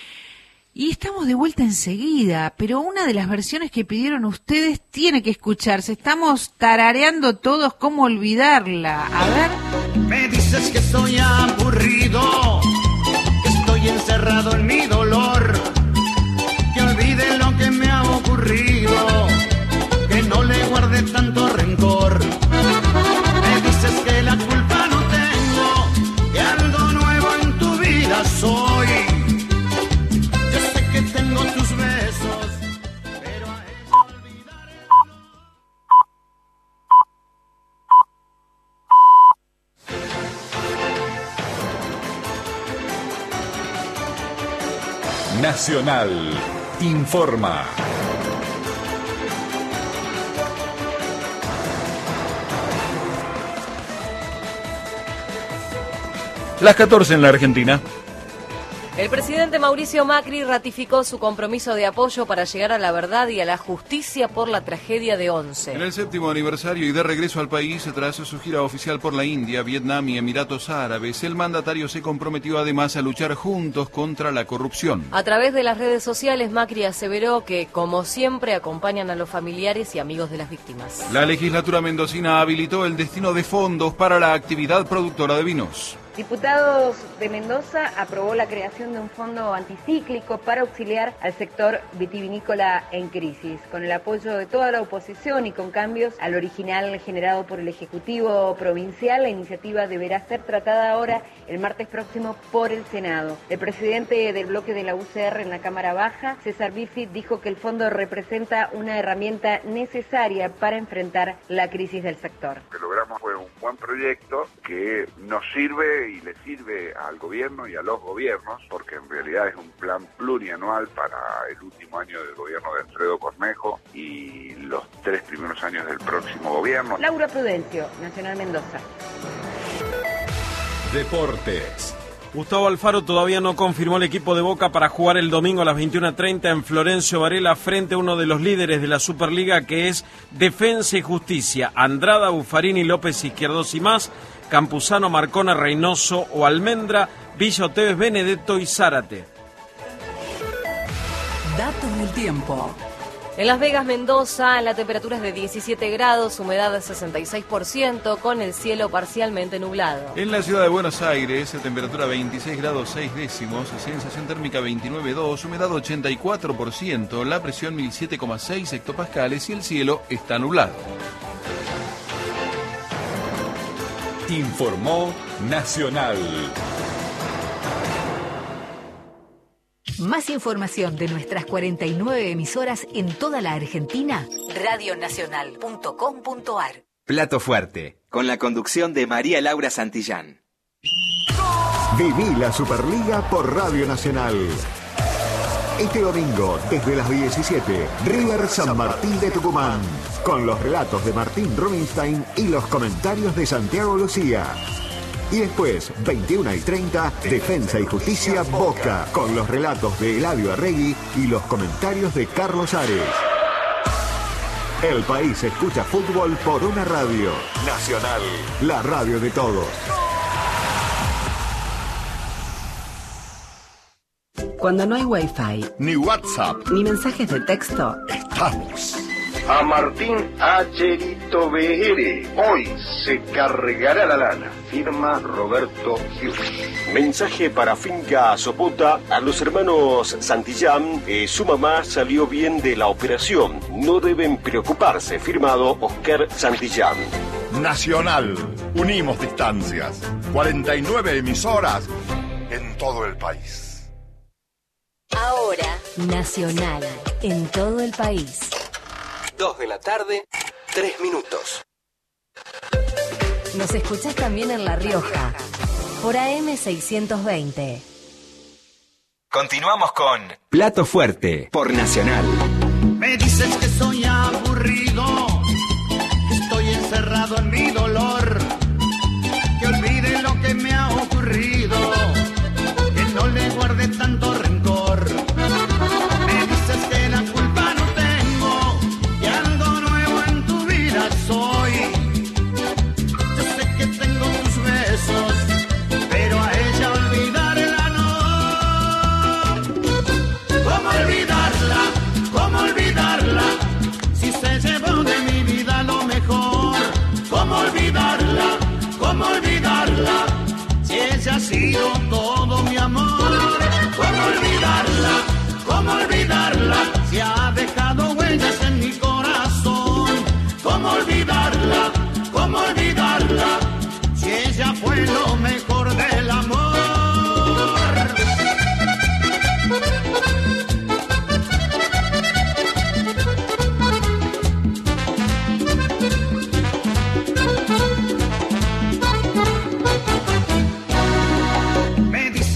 Y estamos de vuelta enseguida, pero una de las versiones que pidieron ustedes tiene que escucharse. Estamos tarareando todos cómo olvidarla. A ver. Me dices que estoy aburrido, que estoy encerrado en mi dolor, que olvide lo que me ha ocurrido, que no le guarde tanto rencor. Me dices que la culpa no tengo, que algo nuevo en tu vida soy. Yo sé que tengo tus besos, pero a ella olvidaré. Nacional informa. Las catorce en la Argentina. El presidente Mauricio Macri ratificó su compromiso de apoyo para llegar a la verdad y a la justicia por la tragedia de Once. En el séptimo aniversario y de regreso al país, tras su gira oficial por la India, Vietnam y Emiratos Árabes, el mandatario se comprometió además a luchar juntos contra la corrupción. A través de las redes sociales, Macri aseveró que, como siempre, acompañan a los familiares y amigos de las víctimas. La legislatura mendocina habilitó el destino de fondos para la actividad productora de vinos. Diputados de Mendoza aprobó la creación de un fondo anticíclico para auxiliar al sector vitivinícola en crisis. Con el apoyo de toda la oposición y con cambios al original generado por el Ejecutivo Provincial, la iniciativa deberá ser tratada ahora el martes próximo por el Senado. El presidente del bloque de la U C R en la Cámara Baja, César Bifi, dijo que el fondo representa una herramienta necesaria para enfrentar la crisis del sector. Lo que logramos fue un buen proyecto que nos sirve y le sirve al gobierno y a los gobiernos, porque en realidad es un plan plurianual para el último año del gobierno de Alfredo Cornejo y los tres primeros años del próximo gobierno. Laura Prudencio, Nacional Mendoza. Deportes. Gustavo Alfaro todavía no confirmó el equipo de Boca para jugar el domingo a las veintiuna treinta en Florencio Varela frente a uno de los líderes de la Superliga, que es Defensa y Justicia. Andrada, Buffarini, López, Izquierdos y más, Campuzano, Marcona, Reynoso o Almendra, Villa Oteves, Benedetto y Zárate. Datos del tiempo. En Las Vegas, Mendoza, la temperatura es de diecisiete grados, humedad de sesenta y seis por ciento, con el cielo parcialmente nublado. En la ciudad de Buenos Aires, temperatura veintiséis grados seis décimos, sensación térmica veintinueve coma dos, humedad ochenta y cuatro por ciento, la presión mil siete coma seis hectopascales y el cielo está nublado. Informó Nacional. Más información de nuestras cuarenta y nueve emisoras en toda la Argentina, radionacional punto com punto ar. Plato Fuerte, con la conducción de María Laura Santillán. Viví la Superliga por Radio Nacional. Este domingo, desde las diecisiete, River San Martín de Tucumán, con los relatos de Martín Rubinstein y los comentarios de Santiago Lucía. Y después, veintiuna y treinta, Defensa y Justicia Boca, con los relatos de Eladio Arregui y los comentarios de Carlos Ares. El país escucha fútbol por una radio. Nacional, la radio de todos. Cuando no hay Wi-Fi, ni WhatsApp, ni mensajes de texto, estamos. A Martín Acherito B R. Hoy se cargará la lana. Firma Roberto Hughes. Mensaje para Finca Sopota a los hermanos Santillán. Eh, su mamá salió bien de la operación. No deben preocuparse. Firmado Oscar Santillán. Nacional. Unimos distancias. cuarenta y nueve emisoras en todo el país. Ahora, Nacional, en todo el país. Dos de la tarde, tres minutos. nos escuchás también en La Rioja, por A M seiscientos veinte. Continuamos con Plato Fuerte, por Nacional. Me dices que soy aburrido, que estoy encerrado en mi dolor, que olvide lo que me ha ocurrido, que no le guarde tanto rencor. Me dices que la culpa no tengo, que algo nuevo en tu vida soy. Yo sé que tengo tus besos, pero a ella olvidarla no. ¿Cómo olvidarla? ¿Cómo olvidarla? Si se llevó de mi vida lo mejor. ¿Cómo olvidarla? ¿Cómo olvidarla? Si ella ha sido todo mi amor. ¿Cómo olvidarla? ¿Cómo olvidarla? Si ha dejado huellas en mi corazón. ¿Cómo olvidarla? ¿Cómo olvidarla? Si ella fue lo mejor del amor. Me dice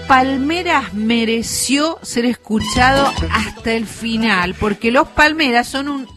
Palmeras mereció ser escuchado hasta el final, porque Los Palmeras son un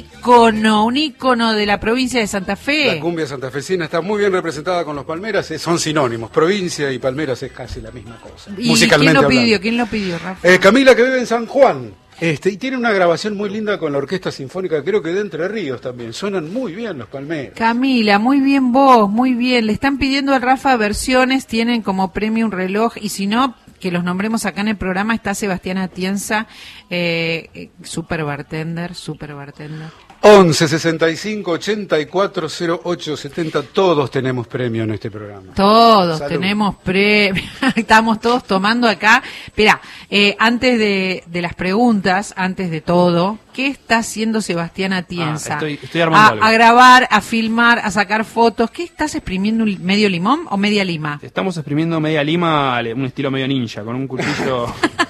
ícono, un ícono de la provincia de Santa Fe. La cumbia santafesina está muy bien representada con Los Palmeras, eh, son sinónimos. Provincia y Palmeras es casi la misma cosa. ¿Y musicalmente quién lo pidió? hablando. ¿Quién lo pidió, Rafa? Eh, Camila, que vive en San Juan. Este, y tiene una grabación muy linda con la Orquesta Sinfónica, creo que de Entre Ríos también. Suenan muy bien Los Palmeras. Camila, muy bien vos, muy bien. Le están pidiendo al Rafa versiones, tienen como premio un reloj, y si no, que los nombremos acá en el programa, está Sebastián Atienza, eh, eh, super bartender, super bartender. once sesenta y cinco ochenta y cuatro cero ocho setenta, todos tenemos premio en este programa. Todos Salud. tenemos premio, estamos todos tomando acá. Espera, eh, antes de, de las preguntas, antes de todo, ¿qué está haciendo Sebastián Atienza? Ah, estoy, estoy armando a, algo. a grabar, a filmar, a sacar fotos. ¿Qué estás exprimiendo? ¿Un medio limón o media lima? Estamos exprimiendo media lima, un estilo medio ninja, con un cuchillo,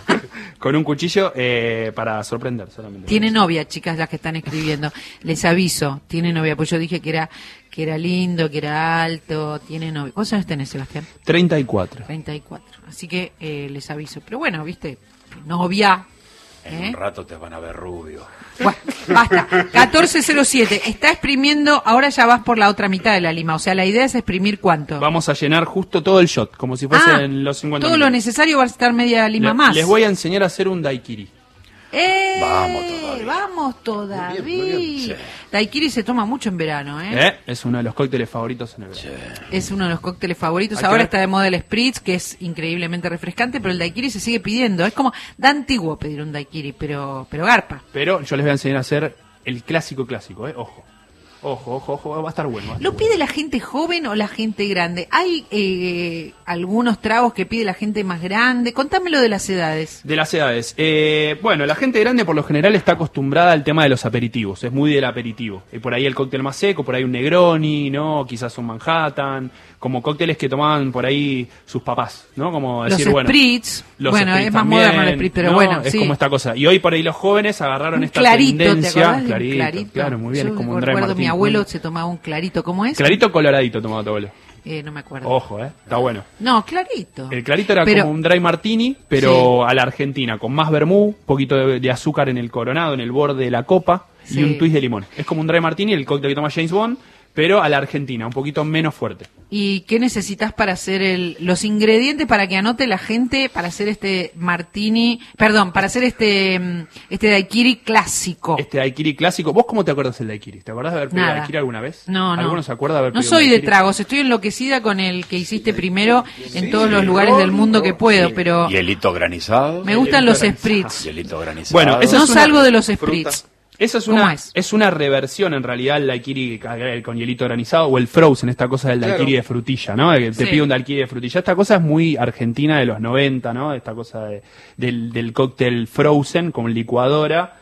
con un cuchillo eh, para sorprender solamente. Tiene novia, chicas, las que están escribiendo. Les aviso, tiene novia, pues yo dije que era que era lindo, que era alto, tiene novia. ¿Cuántos años tenés, Sebastián? treinta y cuatro. treinta y cuatro. Así que eh, les aviso. Pero bueno, viste, novia. En ¿eh? un rato te van a ver rubio. Bueno, basta. catorce cero siete. Está exprimiendo, ahora ya vas por la otra mitad de la lima. O sea, la idea es exprimir cuánto. Vamos a llenar justo todo el shot, como si fuesen Ah, los cincuenta todo lo minutos. necesario va a estar media lima Le- más. Les voy a enseñar a hacer un daiquiri. ¡Eh! Vamos todavía. Vamos todavía. Muy bien, muy bien. Sí. Daiquiri se toma mucho en verano, ¿eh? ¿Eh? Es uno de los cócteles favoritos en el verano. Es uno de los cócteles favoritos. Acá- Ahora está de moda el Spritz, que es increíblemente refrescante, pero el daiquiri se sigue pidiendo. Es como, da antiguo pedir un daiquiri, pero pero garpa. Pero yo les voy a enseñar a hacer el clásico clásico, ¿eh? Ojo. Ojo, ojo, ojo, va a estar bueno. va a estar ¿Lo bueno. pide la gente joven o la gente grande? ¿Hay eh, algunos tragos que pide la gente más grande? Contámelo de las edades. De las edades. Eh, bueno, la gente grande por lo general está acostumbrada al tema de los aperitivos. Es muy del aperitivo. Y por ahí el cóctel más seco, por ahí un Negroni, ¿no? Quizás un Manhattan. Como cócteles que tomaban por ahí sus papás, ¿no? Como decir, Los bueno. Spritz. los Bueno, Spritz es más también, moderno el Spritz, pero ¿no? bueno, Es sí. como esta cosa. Y hoy por ahí los jóvenes agarraron Un esta clarito, ¿te tendencia. acordás de un clarito, clarito? claro, muy bien. Yo es como un dry recuerdo, martini. mi abuelo se tomaba un clarito. ¿Cómo es? Clarito coloradito tomaba tu abuelo. Eh, no me acuerdo. Ojo, ¿eh? Está bueno. No, clarito. El clarito era Pero- como un dry martini, pero a la argentina, con más vermú, un poquito de, de azúcar en el coronado, en el borde de la copa, Sí. y un twist de limón. Es como un dry martini, el cóctel que toma James Bond, pero a la argentina, un poquito menos fuerte. ¿Y qué necesitas para hacer el, los ingredientes para que anote la gente para hacer este martini, perdón, para hacer este mm, este daiquiri clásico? Este daiquiri clásico, ¿vos cómo te acuerdas del daiquiri? ¿Te acordás de haber pedido Nada. daiquiri alguna vez? No, no. ¿Alguno se acuerda de haber No pedido soy un de daiquiri? tragos, estoy enloquecida con el que hiciste primero en todos los lugares del mundo que puedo, pero Hielito granizado. me gustan los spritz. Hielito granizado. Bueno, esa No es una- salgo de los spritz. Esa es ¿Cómo una, es? es? una reversión en realidad el daiquiri con hielito granizado o el frozen, esta cosa del Claro. daiquiri de frutilla, ¿no? Que te Sí. pide un daiquiri de frutilla. Esta cosa es muy argentina de los noventa, ¿no? Esta cosa de- del, del cóctel frozen con licuadora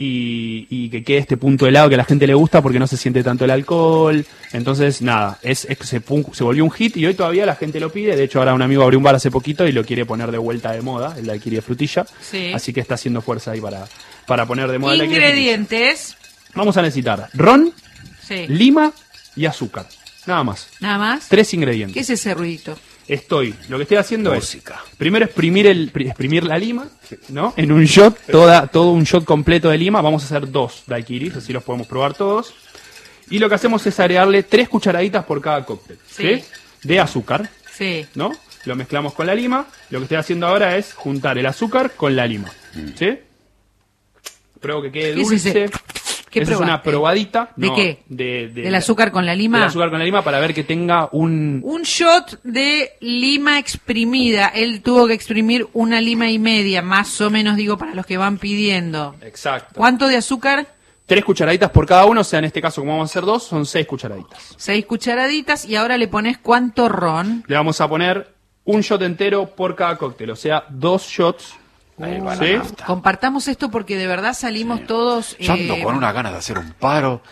y, y que quede este punto helado que a la gente le gusta porque no se siente tanto el alcohol. Entonces, nada, es, es- se, pu- se volvió un hit y hoy todavía la gente lo pide. De hecho, ahora un amigo abrió un bar hace poquito y lo quiere poner de vuelta de moda, el daiquiri de frutilla. Sí. Así que está haciendo fuerza ahí para, para poner de moda el daiquiri de frutilla. Ingredientes. Vamos a necesitar ron, Sí. lima y azúcar. Nada más. Nada más. Tres ingredientes. ¿Qué es ese ruidito? Estoy, lo que estoy haciendo Música. es primero exprimir el pri- exprimir la lima, ¿no? En un shot, toda todo un shot completo de lima. Vamos a hacer dos daiquiris, así los podemos probar todos. Y lo que hacemos es agregarle tres cucharaditas por cada cóctel, ¿sí? Sí. De azúcar, Sí. ¿no? Lo mezclamos con la lima. Lo que estoy haciendo ahora es juntar el azúcar con la lima, ¿sí? Pruebo que quede ¿Qué es dulce. ese? ¿Qué Esa es probaste? una probadita. ¿De no, qué? De, de- ¿Del azúcar con la lima? Del azúcar con la lima para ver que tenga un... Un shot de lima exprimida. Él tuvo que exprimir una lima y media, más o menos, digo, para los que van pidiendo. Exacto. ¿Cuánto de azúcar? Tres cucharaditas por cada uno, o sea, en este caso, como vamos a hacer dos, son seis cucharaditas. Seis cucharaditas. Y ahora le pones cuánto ron. Le vamos a poner un shot entero por cada cóctel, o sea, dos shots. ¿Sí? Compartamos esto porque de verdad salimos todos... Yo ando eh, con una ganas de hacer un paro.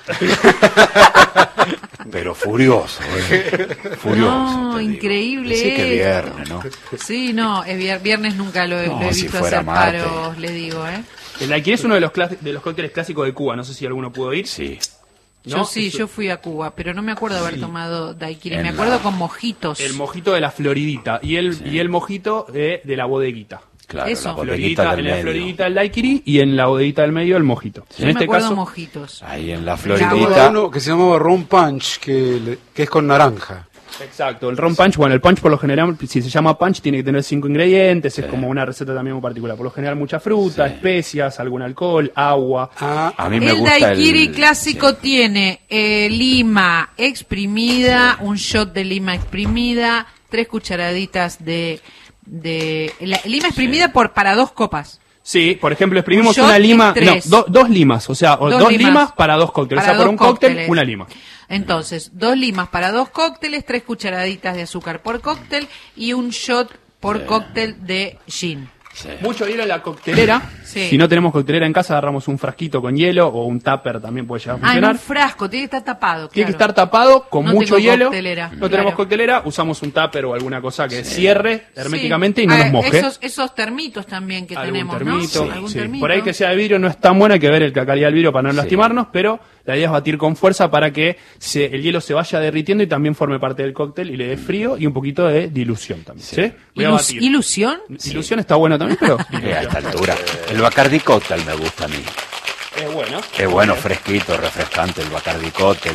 Pero furioso, ¿eh? Furioso. No, te digo. increíble. Sí que esto. viernes, ¿no? Sí, no, es vier- viernes nunca lo, he- No, lo he si visto fuera hacer martes. paros, le digo, ¿eh? El daiquiri es uno de los, clas- de los cócteles clásicos de Cuba, no sé si alguno pudo ir. Sí. Yo ¿no? sí, Eso- yo fui a Cuba, pero no me acuerdo de haber Sí. tomado daiquiri. En Me la- acuerdo con mojitos. El mojito de la Floridita y el, y el mojito de, de la bodeguita. Claro, Eso. la bodeguita Floridita, del en la medio. Floridita el daiquiri y en la bodeguita del medio el mojito. Yo en me este acuerdo caso, mojitos. Ahí en la Había Floridita. uno que se llamaba Rum Punch, que, le- que es con naranja. exacto, el ron punch, bueno, el punch por lo general, si se llama punch, tiene que tener cinco ingredientes, es como una receta también muy particular. Por lo general, mucha fruta, especias, algún alcohol, agua. A mí me El gusta daiquiri el... clásico tiene eh, lima exprimida, un shot de lima exprimida, tres cucharaditas de, de la, lima exprimida por para dos copas. Sí, por ejemplo, exprimimos Un shot una lima, es no, tres. do- dos limas, o sea, o Dos dos, limas. limas. para dos cócteles, Para o sea, por dos un cóctel, cócteles. una lima. Entonces, dos limas para dos cócteles, tres cucharaditas de azúcar por cóctel y un shot por cóctel de gin. Mucho hielo en la coctelera. Sí. Si no tenemos coctelera en casa, agarramos un frasquito con hielo o un tupper también puede llegar a Ah, en funcionar. un frasco, tiene que estar tapado. Tiene que claro. estar tapado con No mucho tengo hielo. coctelera, No claro. tenemos coctelera, usamos un tupper o alguna cosa que cierre herméticamente Sí. y no Ah, nos moje. Esos, esos termitos también que Algún tenemos, termito, ¿no? Algún sí. termito. Por ahí que sea de vidrio no es tan buena, hay que ver el- la calidad del vidrio para no lastimarnos, pero la idea es batir con fuerza para que se- el hielo se vaya derritiendo y también forme parte del cóctel y le dé frío y un poquito de dilución también. ¿sí? Voy a Ilus- batir. ¿Ilusión? Ilusión está bueno también, pero Eh, a esta altura. El Bacardi Cóctel me gusta a mí. es bueno. Es bueno, fresquito, refrescante el Bacardi Cóctel.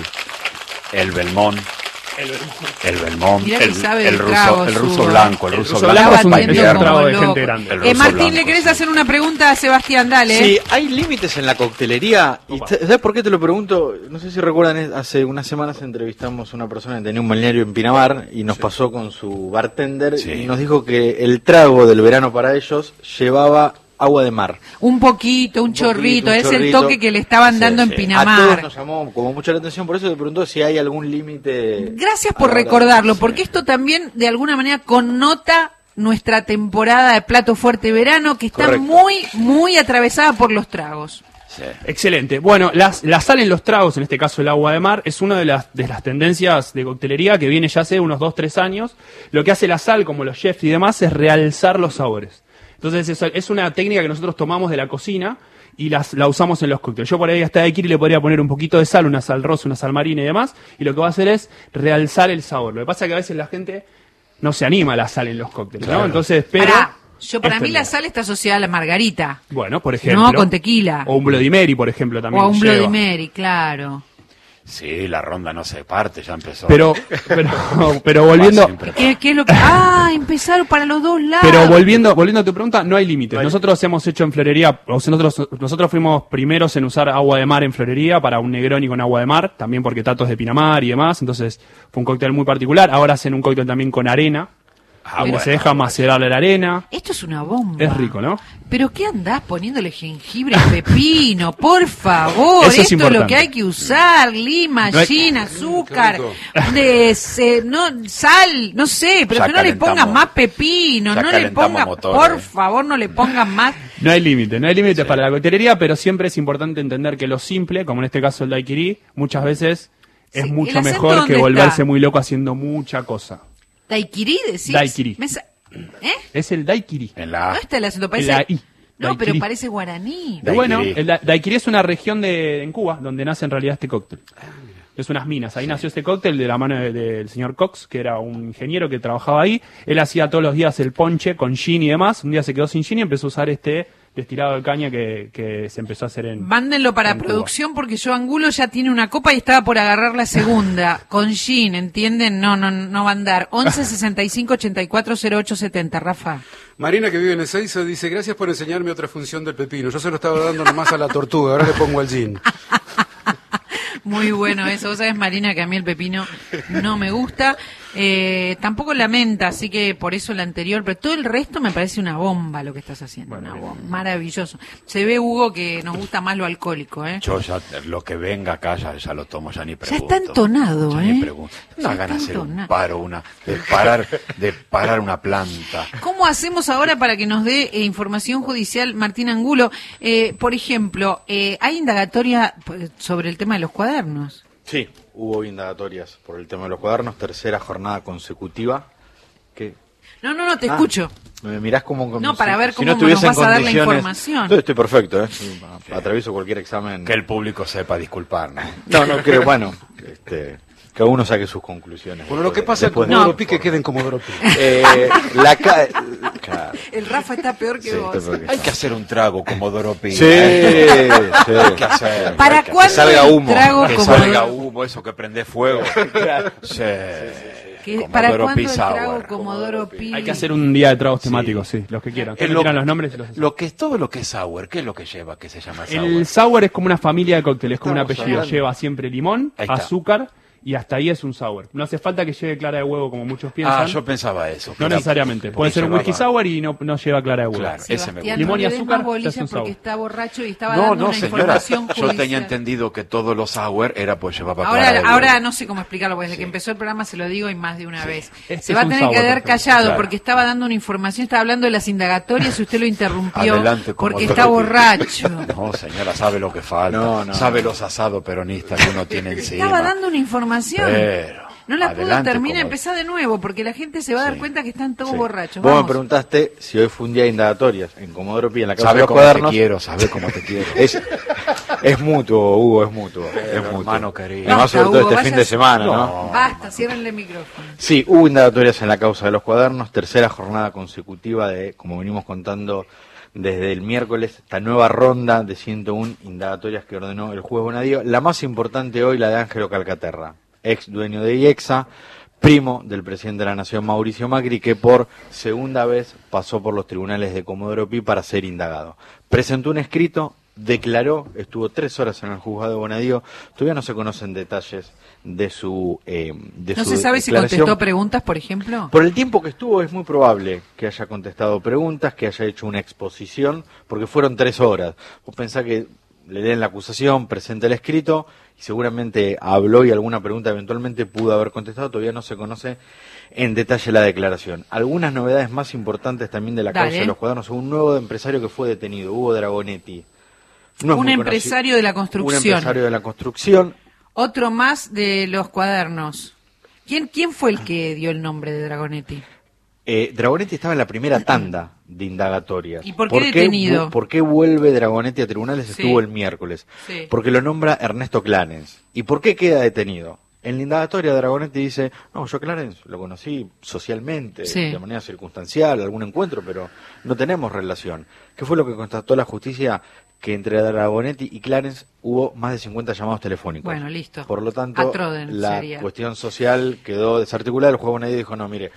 El Belmont. El- El Belmont. Mirá que El, sabe el del ruso, trago, el ruso Suba. blanco. El El ruso ruso blanco blanco es un para batiendo invierno. como trago de loco. gente grande. El Eh, ruso Martín, blanco, ¿le querés sí. hacer una pregunta a Sebastián? Dale. Sí, hay límites en la coctelería. ¿Y t- ¿Sabes por qué te lo pregunto? No sé si recuerdan, es- hace unas semanas entrevistamos a una persona que tenía un balneario en Pinamar y nos pasó con su bartender Sí. y nos dijo que el trago del verano para ellos llevaba agua de mar. Un poquito, un, poquito, chorrito, un es el chorrito. toque que le estaban Sí, dando sí. en A todos Pinamar. nos llamó como mucho la atención, por eso te preguntó si hay algún límite. Gracias a por la hora de- recordarlo, sí. porque esto también de alguna manera connota nuestra temporada de plato fuerte verano, que está Correcto. muy, muy atravesada por los tragos. Excelente. Bueno, las, la sal en los tragos, en este caso el agua de mar, es una de las, de las tendencias de coctelería que viene ya hace unos dos tres años. Lo que hace la sal, como los chefs y demás, es realzar los sabores. Entonces es, es una técnica que nosotros tomamos de la cocina y las, la usamos en los cócteles. Yo por ahí hasta de Kiri le podría poner un poquito de sal, una sal rosa, una sal marina y demás, y lo que va a hacer es realzar el sabor. Lo que pasa es que a veces la gente no se anima a la sal en los cócteles, ¿no? Claro. Entonces, pero... Pará, yo para es mí la tendencia. sal está asociada a la margarita, Bueno, por ejemplo. no con tequila, O un Bloody Mary, por ejemplo, o también a un lleva. Bloody Mary, claro. Sí, la ronda no se parte, ya empezó. Pero, pero, pero volviendo... Va siempre ¿Qué, qué es lo que...? Ah, empezaron para los dos lados. Pero volviendo, volviendo a tu pregunta, no hay límites. Nosotros hemos hecho en florería, o sea, nosotros, nosotros fuimos primeros en usar agua de mar en florería para un Negroni con agua de mar, también porque Tato es de Pinamar y demás, entonces fue un cóctel muy particular. Ahora hacen un cóctel también con arena, Ah, donde bueno, se deja macerar la arena. Esto es una bomba. Es rico, ¿no? ¿Pero qué andás poniéndole jengibre y pepino? Por favor, Eso es esto es lo importante. que hay que usar. Lima, No hay- gin, azúcar, Qué de, se- no, sal, no sé, pero Ya que no le calentamos. pongan más pepino, Ya no le calentamos pongan, motores, por eh. favor, no le pongan más. No hay límite, no hay límites para la coctelería, pero siempre es importante entender que lo simple, como en este caso el daiquiri, muchas veces es Sí, mucho ¿el acento mejor dónde que volverse está? muy loco haciendo mucha cosa. ¿Daiquiri decís? Daiquiri. Me sa- ¿Eh? Es el daiquiri. En ¿No la está el acento? En Parece... la I. No, Daiquiri. pero parece guaraní. Daiquiri. Bueno, el da- daiquiri es una región de, en Cuba donde nace en realidad este cóctel. Ah, Es unas minas. Ahí nació este cóctel de la mano de- del señor Cox, que era un ingeniero que trabajaba ahí. Él hacía todos los días el ponche con gin y demás. Un día se quedó sin gin y empezó a usar este destilado de caña que, que se empezó a hacer en... Mándenlo para en Cuba. producción porque yo Angulo ya tiene una copa y estaba por agarrar la segunda. Con gin, ¿entienden? No, no, no va a andar. once sesenta y cinco ochenta y cuatro cero ocho setenta, Rafa. Marina, que vive en Ezeiza, dice, gracias por enseñarme otra función del pepino. Yo se lo estaba dando nomás a la tortuga, ahora le pongo al gin. Muy bueno eso. Vos sabés, Marina, que a mí el pepino no me gusta. Eh, tampoco la menta, así que por eso el anterior. Pero todo el resto me parece una bomba lo que estás haciendo. Una bomba. Maravilloso. Se ve, Hugo, que nos gusta más lo alcohólico, ¿eh? Yo ya, lo que venga acá ya, ya lo tomo, ya ni Ya pregunto. está entonado, Ya ¿eh? ni pregunto. Una Ya gana de está hacer un entonado. paro, una, de parar, de parar una planta. ¿Cómo hacemos ahora para que nos dé eh, información judicial Martín Angulo? Eh, por ejemplo, eh, ¿hay indagatoria pues, sobre el tema de los cuadernos? Sí, hubo indagatorias por el tema de los cuadernos, tercera jornada consecutiva. Que No, no, no, te Ah. escucho. Me mirás como... como No, si- para ver si cómo no nos estuviese vas en a dar la condiciones- información. Yo estoy perfecto, ¿eh? Sí, atravieso cualquier examen. Que el público sepa disculparnos. No, no creo, bueno, este, cada uno saque sus conclusiones. Bueno, lo que pasa es que Después de- Comodoro Pi, que quede en Comodoro Pi. Eh, la ca- claro. El Rafa está peor que Sí, vos. está peor que- Hay que hacer un trago como Doropí. Sí, sí. Hay que hacer. ¿Para Hay que- cuándo que salga el humo. trago que como salga Doro- humo, eso que prende fuego. Sí. ¿Qué- Como ¿Para Doro cuándo Pi el Sour. trago Comodoro Pi? Hay que hacer un día de tragos temáticos, sí, los que quieran. Que Es me lo- tiran los nombres y los Lo que es todo lo que es sour, ¿qué es lo que lleva que se llama sour? El sour es como una familia de cócteles, como un Estamos apellido. hablando. Lleva siempre limón, Ahí está. azúcar y hasta ahí es un sour. No hace falta que lleve clara de huevo como muchos piensan. Ah, yo pensaba eso. No que era- necesariamente. porque Puede ser un llevaba- whisky sour y no, no lleva clara de huevo. Claro, ese me Sebastián, gusta. Limón y no le des azúcar, más bolilla te hace un porque sour. está borracho y estaba No, dando no, una señora. información Yo judicial. tenía entendido que todos los sour era pues llevaba clara Ahora, de huevo. ahora no sé cómo explicarlo, porque desde que empezó el programa se lo digo y más de una vez. Este Se es va a un tener que sour, quedar por ejemplo. callado Claro. porque estaba dando una información, estaba hablando de las indagatorias y usted lo interrumpió Adelante, como porque todo está lo que- borracho. No, señora, sabe lo que falta. No, no, sabe no. los asados peronistas que uno tiene encima. Estaba dando una información. Pero, No la pudo adelante, terminar, como- empezá de nuevo, porque la gente se va a dar cuenta que están todos Sí. borrachos. Vos me Vamos. preguntaste si hoy fue un día de indagatorias en Comodoro Pi, en la causa Sabe de los cómo te cuadernos. quiero, sabe cómo te quiero. Es, es mutuo, Hugo, es mutuo. Es mutuo. hermano querido. Además, sobre Basta, todo Hugo, este fin de vayas- semana, ¿no? No. Basta, ciérrenle el micrófono. Sí, hubo indagatorias en la causa de los cuadernos, tercera jornada consecutiva de, como venimos contando desde el miércoles, esta nueva ronda de ciento uno indagatorias que ordenó el juez Bonadío. La más importante hoy, la de Ángelo Calcaterra, ex dueño de IEXA, primo del presidente de la Nación, Mauricio Macri, que por segunda vez pasó por los tribunales de Comodoro Pi para ser indagado. Presentó un escrito, declaró, estuvo tres horas en el juzgado de Bonadío, todavía no se conocen detalles de su eh, de ¿No su se sabe si declaración. contestó preguntas, por ejemplo? Por el tiempo que estuvo es muy probable que haya contestado preguntas, que haya hecho una exposición, porque fueron tres horas. Vos pensás que le leen la acusación, presenta el escrito y seguramente habló y alguna pregunta eventualmente pudo haber contestado, todavía no se conoce en detalle la declaración. Algunas novedades más importantes también de la Dale. causa de los cuadernos, un nuevo empresario que fue detenido, Hugo Dragonetti. No es Un muy empresario de la conocido. construcción. Un empresario de la construcción. Otro más de los cuadernos. ¿Quién, quién fue el que dio el nombre de Dragonetti? Eh, Dragonetti estaba en la primera tanda de indagatorias. ¿Y por qué detenido? vu- ¿Por qué vuelve Dragonetti a tribunales? Sí. Estuvo el miércoles. Sí. Porque lo nombra Ernesto Clarence. ¿Y por qué queda detenido? En la indagatoria Dragonetti dice, no, yo Clarence lo conocí socialmente, Sí. de manera circunstancial, algún encuentro, pero no tenemos relación. ¿Qué fue lo que constató la justicia? Que entre Dragonetti y Clarence hubo más de cincuenta llamados telefónicos. Bueno, listo. Por lo A tanto, Troden la sería. cuestión social quedó desarticulada. El juez Bonadío dijo, no, mire,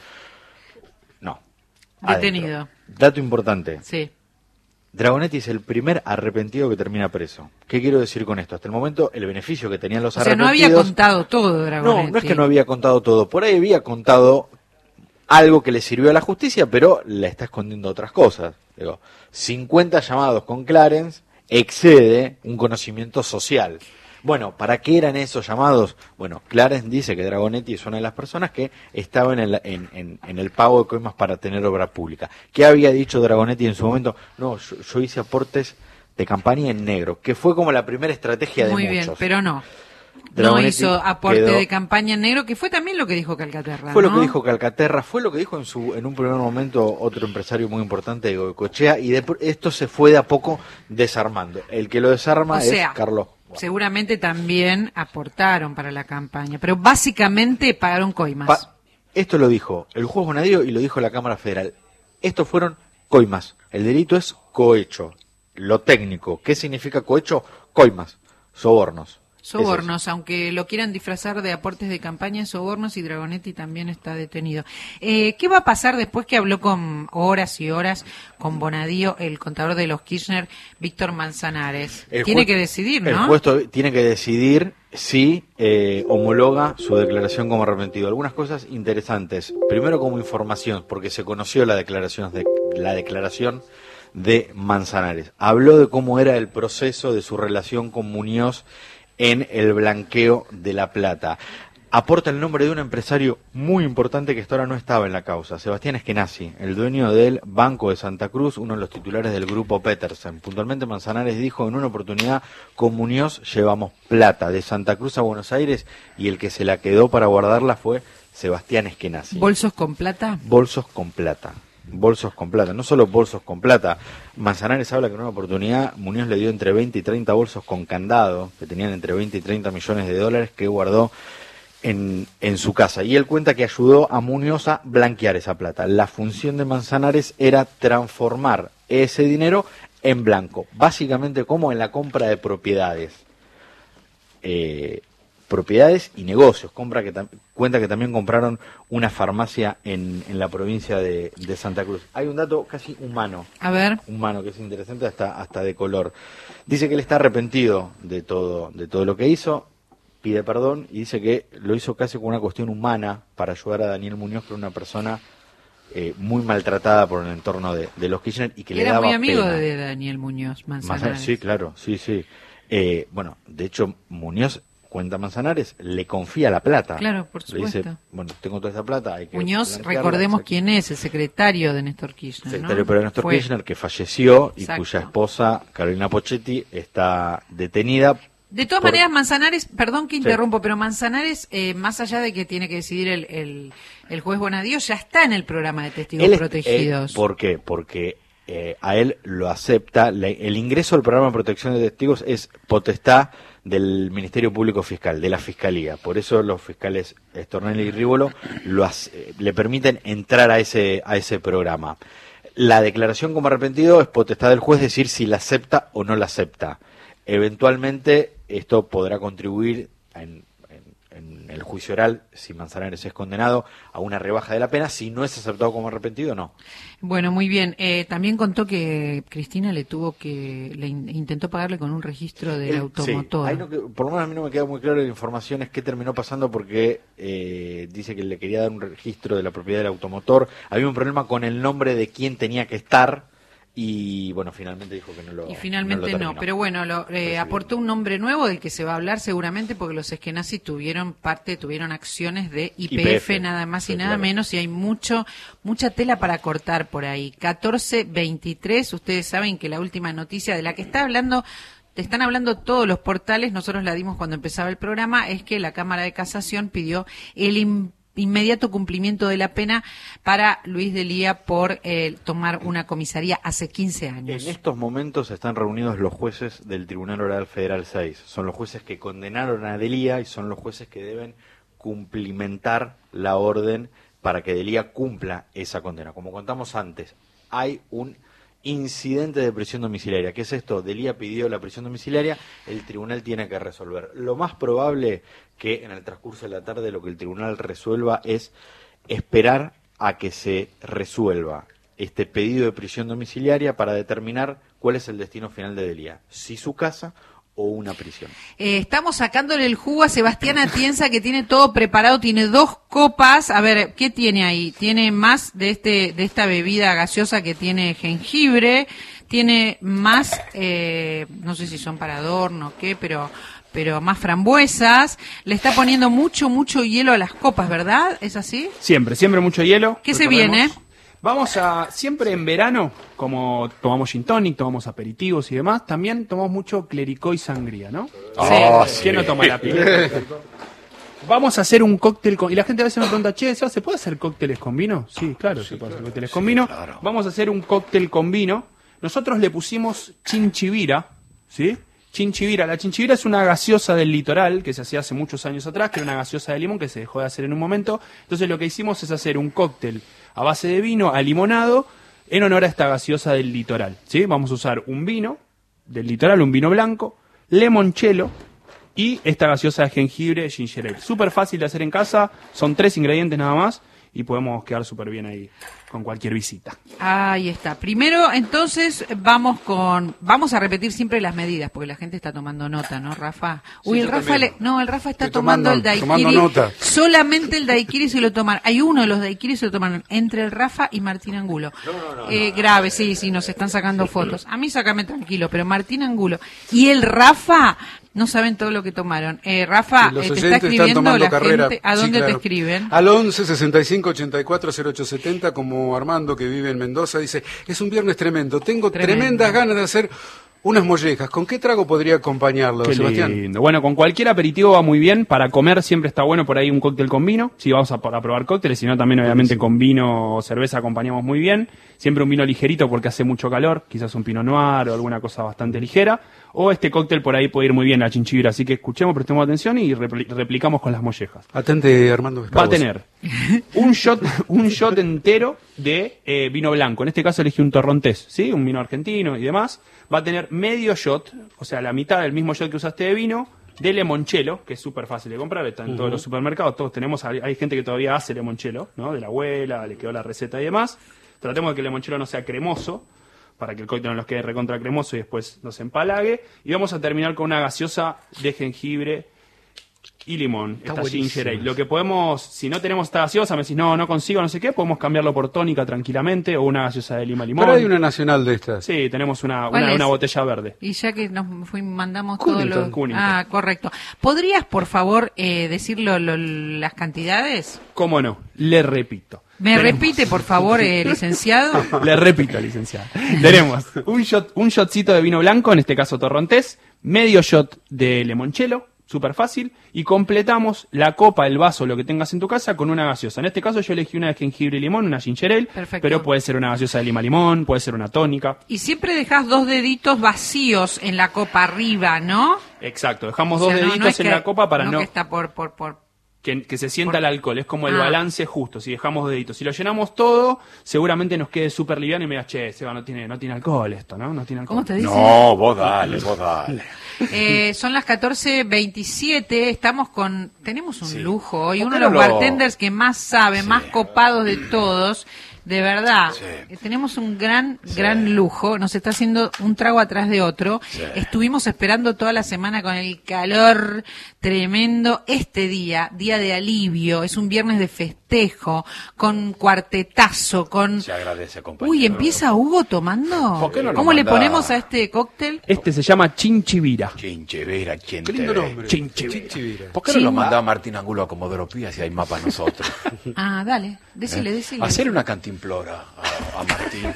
no. Detenido. Adentro. Dato importante. Sí. Dragonetti es el primer arrepentido que termina preso. ¿Qué quiero decir con esto? Hasta el momento, el beneficio que tenían los O sea, no arrepentidos... había contado todo Dragonetti. No, no es que no había contado todo. Por ahí había contado algo que le sirvió a la justicia, pero le está escondiendo otras cosas. Digo, cincuenta llamados con Clarence excede un conocimiento social. Bueno, ¿para qué eran esos llamados? Bueno, Clarence dice que Dragonetti es una de las personas que estaba en el, en, en, en el pago de coimas para tener obra pública. ¿Qué había dicho Dragonetti en su momento? No, yo, yo hice aportes de campaña en negro, que fue como la primera estrategia de Muy muchos. bien, pero no. No Dragonetti hizo aporte quedó- de campaña en negro, que fue también lo que dijo Calcaterra. Fue lo ¿no? que dijo Calcaterra, fue lo que dijo en su en un primer momento otro empresario muy importante de Goicoechea, y de, esto se fue de a poco desarmando. El que lo desarma O sea, es Carlos. Seguramente también aportaron para la campaña, pero básicamente pagaron coimas. Pa- esto lo dijo el juez Bonadío y lo dijo la Cámara Federal. Estos fueron coimas. El delito es cohecho. Lo técnico. ¿Qué significa cohecho? Coimas. Sobornos. Sobornos, aunque lo quieran disfrazar de aportes de campaña, sobornos, y Dragonetti también está detenido. Eh, ¿Qué va a pasar después que habló con horas y horas con Bonadío, el contador de los Kirchner, Víctor Manzanares? El Tiene juez- que decidir, El ¿no? juez to- tiene que decidir si eh, homologa su declaración como arrepentido. Algunas cosas interesantes. Primero, como información, porque se conoció la declaración de la declaración de Manzanares. Habló de cómo era el proceso de su relación con Muñoz en el blanqueo de la plata. Aporta el nombre de un empresario muy importante que hasta ahora no estaba en la causa, Sebastián Eskenazi, el dueño del Banco de Santa Cruz, uno de los titulares del grupo Petersen. Puntualmente Manzanares dijo, en una oportunidad con Muñoz llevamos plata de Santa Cruz a Buenos Aires y el que se la quedó para guardarla fue Sebastián Eskenazi. ¿Bolsos con plata? Bolsos con plata. Bolsos con plata. No solo bolsos con plata. Manzanares habla que en una oportunidad Muñoz le dio entre veinte y treinta bolsos con candado, que tenían entre veinte y treinta millones de dólares, que guardó en, en su casa. Y él cuenta que ayudó a Muñoz a blanquear esa plata. La función de Manzanares era transformar ese dinero en blanco. Básicamente como en la compra de propiedades. Eh... propiedades y negocios. Compra que tam- cuenta que también compraron una farmacia en, en la provincia de, de Santa Cruz. Hay un dato casi humano. A ver. Humano, que es interesante hasta, hasta de color. Dice que él está arrepentido de todo, de todo lo que hizo, pide perdón y dice que lo hizo casi con una cuestión humana para ayudar a Daniel Muñoz, que era una persona eh, muy maltratada por el entorno de, de los Kirchner y que le Era daba muy amigo pena. de Daniel Muñoz, Manzanares. Sí, claro, sí, sí. Eh, bueno, de hecho, Muñoz, cuenta Manzanares, le confía la plata. Claro, por Le dice, supuesto. bueno, tengo toda esta plata, hay que Muñoz, blanquearla, recordemos exacto. quién es, el secretario de Néstor Kirchner, Secretario ¿no? pero de Néstor Fue. Kirchner, que falleció y Exacto. cuya esposa, Carolina Pochetti, está detenida. De todas por- maneras, Manzanares, perdón que Sí. interrumpo, pero Manzanares, eh, más allá de que tiene que decidir el, el, el juez Bonadío, ya está en el programa de testigos Él es- protegidos. él- ¿Por qué? Porque eh, a él lo acepta. Le- el ingreso al programa de protección de testigos es potestad del Ministerio Público Fiscal, de la Fiscalía. Por eso los fiscales Stornelli y Rívolo lo hace- le permiten entrar a ese, a ese programa. La declaración como arrepentido es potestad del juez decir si la acepta o no la acepta. Eventualmente esto podrá contribuir en, en- en el juicio oral, si Manzanares es condenado, a una rebaja de la pena. Si no es aceptado como arrepentido, no. Bueno, muy bien. Eh, también contó que Cristina le tuvo que, le in- intentó pagarle con un registro del El- automotor. sí, ahí no que- por lo menos a mí no me queda muy claro la información, es qué terminó pasando porque eh, dice que le quería dar un registro de la propiedad del automotor. Había un problema con el nombre de quién tenía que estar y bueno, finalmente dijo que no lo Y finalmente lo no, terminó. pero bueno, lo, eh, aportó un nombre nuevo del que se va a hablar seguramente porque los Eskenazi tuvieron parte, tuvieron acciones de Y P F, Y P F, nada más y sí, nada claro. menos y hay mucho mucha tela para cortar por ahí. catorce veintitrés, ustedes saben que la última noticia de la que está hablando te están hablando todos los portales, nosotros la dimos cuando empezaba el programa, es que la Cámara de Casación pidió el im- inmediato cumplimiento de la pena para Luis Delía por eh, tomar una comisaría hace quince años. En estos momentos están reunidos los jueces del Tribunal Oral Federal seis. Son los jueces que condenaron a Delía y son los jueces que deben cumplimentar la orden para que Delía cumpla esa condena. Como contamos antes, hay un incidente de prisión domiciliaria. ¿Qué es esto? Delía pidió la prisión domiciliaria, el tribunal tiene que resolver. Lo más probable que en el transcurso de la tarde lo que el tribunal resuelva es esperar a que se resuelva este pedido de prisión domiciliaria para determinar cuál es el destino final de Delía, si su casa o una prisión. Eh, estamos sacándole el jugo a Sebastián Atienza, que tiene todo preparado, tiene dos copas. A ver, ¿qué tiene ahí? Tiene más de este de esta bebida gaseosa que tiene jengibre, tiene más, eh, no sé si son para adorno o qué, pero pero más frambuesas. Le está poniendo mucho, mucho hielo a las copas, ¿verdad? ¿Es así? Siempre, siempre mucho hielo. ¿Qué se Recordemos. viene? Vamos a, siempre en verano, como tomamos gin tonic, tomamos aperitivos y demás, también tomamos mucho clericó y sangría, ¿no? Ah, Sí. sí. ¿Quién no toma la pila? Vamos a hacer un cóctel con... Y la gente a veces me pregunta, che, ¿se puede hacer cócteles con vino? Sí, claro, se puede hacer cócteles con vino. Vamos a hacer un cóctel con vino. Nosotros le pusimos chinchivira, ¿sí? Chinchivira. La chinchivira es una gaseosa del litoral que se hacía hace muchos años atrás, que era una gaseosa de limón que se dejó de hacer en un momento. Entonces lo que hicimos es hacer un cóctel a base de vino, a limonado, en honor a esta gaseosa del litoral, ¿sí? Vamos a usar un vino del litoral, un vino blanco, limoncello y esta gaseosa de jengibre ginger ale. Súper fácil de hacer en casa, son tres ingredientes nada más y podemos quedar súper bien ahí con cualquier visita. Ahí está. Primero, entonces, vamos con... Vamos a repetir siempre las medidas, porque la gente está tomando nota, ¿no, Rafa? Uy, Sí, el yo Rafa... también. Le... No, el Rafa está Estoy tomando, tomando- el tomando daiquiri. nota. Solamente el daiquiri se lo toman. Hay uno de los daiquiris se lo toman entre el Rafa y Martín Angulo. Eh, grave, sí, sí, nos están sacando fotos. A mí sácame tranquilo, pero Martín Angulo y el Rafa... No saben todo lo que tomaron. Eh, Rafa, Y los eh, te está oyentes están escribiendo tomando la carrera. gente. ¿A Sí, dónde claro. te escriben? Al once sesenta y cinco ochenta y cuatro cero ocho setenta, como Armando, que vive en Mendoza, dice, es un viernes tremendo, tengo Tremendo. tremendas ganas de hacer Unas mollejas, ¿con qué trago podría acompañarlo, Qué Sebastián? lindo. Bueno, con cualquier aperitivo va muy bien. Para comer siempre está bueno por ahí un cóctel con vino. Sí, vamos a, a probar cócteles, sino también obviamente con vino o cerveza acompañamos muy bien. Siempre un vino ligerito porque hace mucho calor, quizás un pinot noir o alguna cosa bastante ligera. O este cóctel por ahí puede ir muy bien, la chinchibra. Así que escuchemos, prestemos atención y repli- replicamos con las mollejas. Atente, Armando. Va a tener un shot, un shot entero de eh, vino blanco. En este caso elegí un torrontés, ¿sí? Un vino argentino y demás. Va a tener medio shot, o sea, la mitad del mismo shot que usaste de vino, de limoncello, que es súper fácil de comprar, está en Uh-huh. todos los supermercados, todos tenemos, hay hay gente que todavía hace limoncello, ¿no? De la abuela, le quedó la receta y demás. Tratemos de que el limoncello no sea cremoso, para que el cóctel no nos quede recontra cremoso y después nos empalague. Y vamos a terminar con una gaseosa de jengibre y limón, Está esta buenísimo ginger ale. eso. Lo que podemos, si no tenemos esta gaseosa, me decís, no, no consigo, no sé qué, podemos cambiarlo por tónica tranquilamente o una gaseosa de lima limón. Pero hay una nacional de estas. Sí, tenemos una, ¿Cuál una, es? una botella verde. Y ya que nos fui, mandamos Cunnington, todo lo... Cunnington. Ah, correcto. ¿Podrías, por favor, eh, decir lo- lo- las cantidades? ¿Cómo no? Le repito. ¿Me Tenemos- repite, por favor, eh, licenciado? Le repito, licenciado. Tenemos un shot, un shotcito de vino blanco, en este caso torrontés, medio shot de limoncello, súper fácil, y completamos la copa, el vaso, lo que tengas en tu casa, con una gaseosa. En este caso yo elegí una de jengibre y limón, una ginger ale, Perfecto. pero puede ser una gaseosa de lima limón, puede ser una tónica. Y siempre dejas dos deditos vacíos en la copa arriba, ¿no? Exacto, dejamos O dos sea, no- no deditos es en que- la copa para no no... que está por, por, por... Que, que se sienta Por- el alcohol, es como el Ah. balance justo. Si dejamos deditos, si lo llenamos todo, seguramente nos quede súper liviano y me digas, che, Seba, no tiene, no tiene alcohol esto, ¿no? No tiene alcohol. ¿Cómo te dice? No, vos dale, vos dale. Eh, son las catorce veintisiete, estamos con... Tenemos un lujo hoy, ¿Por uno qué de los no lo- bartenders que más sabe, más copados de todos. De verdad, eh, tenemos un gran, gran lujo. Nos está haciendo un trago atrás de otro. Estuvimos esperando toda la semana con el calor tremendo. Este día, día de alivio, es un viernes de festejo, con cuartetazo, con... Se agradece, compañero. Uy, ¿empieza Hugo tomando? ¿Por qué no lo ¿Cómo le mandás? ponemos a este cóctel? Este se llama chinchivira. Chinchivira, ¿quién Qué te lindo ve? nombre. Chinchivira. ¿Por qué no lo Chimba. mandaba Martín Angulo a Comodoro Pía si hay mapa nosotros? Ah, dale, decile, decile. Hacer una cantimplora a, a Martín.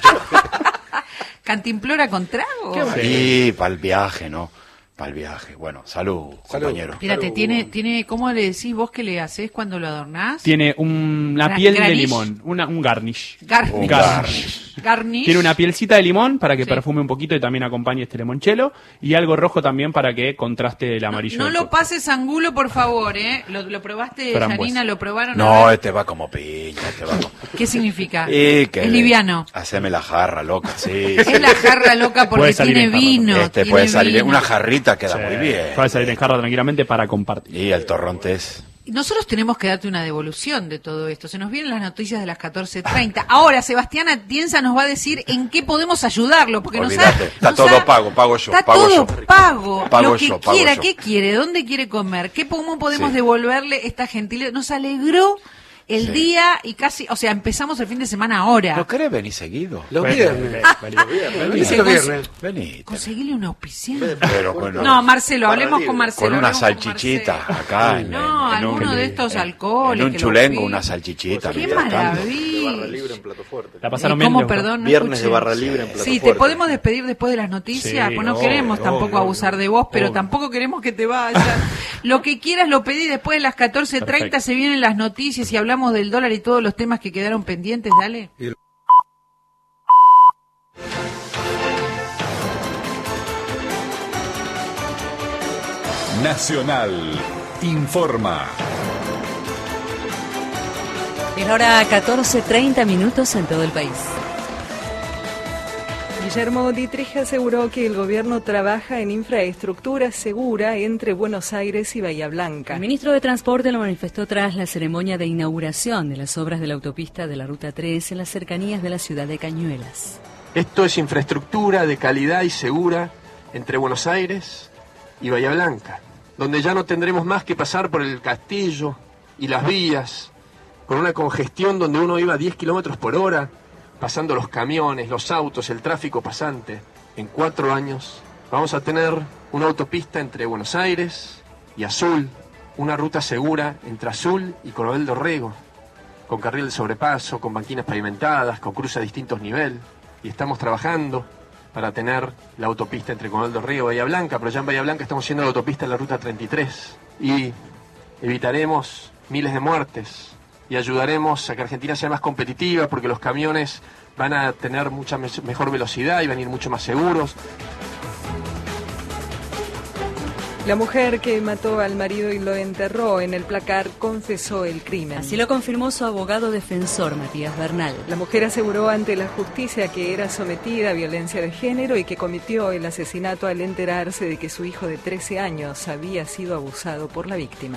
¿Cantimplora con trago? Sí, para el viaje, ¿no? Para el viaje. Bueno, salud, compañero. Espérate, tiene, tiene, ¿cómo le decís vos que le haces cuando lo adornás? Tiene un- una Gra- piel de granish. limón, una, un garnish. Garnish. Un garnish. Garnish. Tiene una pielcita de limón para que Sí. perfume un poquito y también acompañe este limoncello. Y algo rojo también para que contraste el amarillo. No del lo cóctel. pases angulo, por favor, ¿eh? ¿Lo, lo probaste, Frambuesa. Janina? ¿Lo probaron? A No, ver. este va como piña, este va como... ¿Qué significa? Y que- Es liviano. Haceme la jarra, loca, sí. Es la jarra loca porque Puede salir tiene en jarra vino. Este tiene puede salir en vino. una jarrita, queda Sí. muy bien. Puede salir en jarra tranquilamente para compartir. Y el torrontés. Nosotros tenemos que darte una devolución de todo esto. Se nos vienen las noticias de las catorce treinta. Ahora, Sebastián Atienza nos va a decir en qué podemos ayudarlo. Porque nos Olvídate, ha, está nos todo ha- pago, pago yo, Está pago todo yo. pago. Pago Lo que yo, pago quiera, yo. ¿qué quiere? ¿Dónde quiere comer? ¿Qué, ¿Cómo podemos Sí. devolverle esta gentileza? Nos alegró el Sí. día y casi, o sea, empezamos el fin de semana ahora. ¿No querés venir seguido? Los Ven, viernes. ven, Vení. ven, ven, ven, Vení ven. los viernes. Vení. Conseguirle un auspiciante. Pero bueno, No, Marcelo, hablemos con Marcelo. con una hablemos con salchichita Marcelo. acá. En, No, en alguno un, de estos en- alcoholes. En un que lo chulengo, piden. una salchichita. Qué mientras tanto. maravilla. Barra libre en Plato Fuerte. La pasaron ¿Y bien. cómo, Leo? perdón? No Viernes escuché. de barra libre en Plato Sí, te Fuerte. podemos despedir después de las noticias, Sí, pues no obvio, queremos tampoco obvio, abusar de vos, pero obvio. tampoco queremos que te vayas. Lo que quieras lo pedí después de las catorce treinta, Perfecto. se vienen las noticias y hablamos del dólar y todos los temas que quedaron pendientes, dale. Nacional informa. Es la hora catorce treinta minutos en todo el país. Guillermo Dietrich aseguró que el gobierno trabaja en infraestructura segura entre Buenos Aires y Bahía Blanca. El ministro de Transporte lo manifestó tras la ceremonia de inauguración de las obras de la autopista de la Ruta tres en las cercanías de la ciudad de Cañuelas. Esto es infraestructura de calidad y segura entre Buenos Aires y Bahía Blanca, donde ya no tendremos más que pasar por el castillo y las vías, con una congestión donde uno iba a diez kilómetros por hora, pasando los camiones, los autos, el tráfico pasante. En cuatro años vamos a tener una autopista entre Buenos Aires y Azul, una ruta segura entre Azul y Coronel Dorrego, con carril de sobrepaso, con banquinas pavimentadas, con cruces a distintos niveles. Y estamos trabajando para tener la autopista entre Coronel del Río y Bahía Blanca, pero ya en Bahía Blanca estamos haciendo la autopista en la ruta treinta y tres y evitaremos miles de muertes y ayudaremos a que Argentina sea más competitiva porque los camiones van a tener mucha me- mejor velocidad y van a ir mucho más seguros. La mujer que mató al marido y lo enterró en el placar confesó el crimen. Así lo confirmó su abogado defensor, Matías Bernal. La mujer aseguró ante la justicia que era sometida a violencia de género y que cometió el asesinato al enterarse de que su hijo de trece años había sido abusado por la víctima.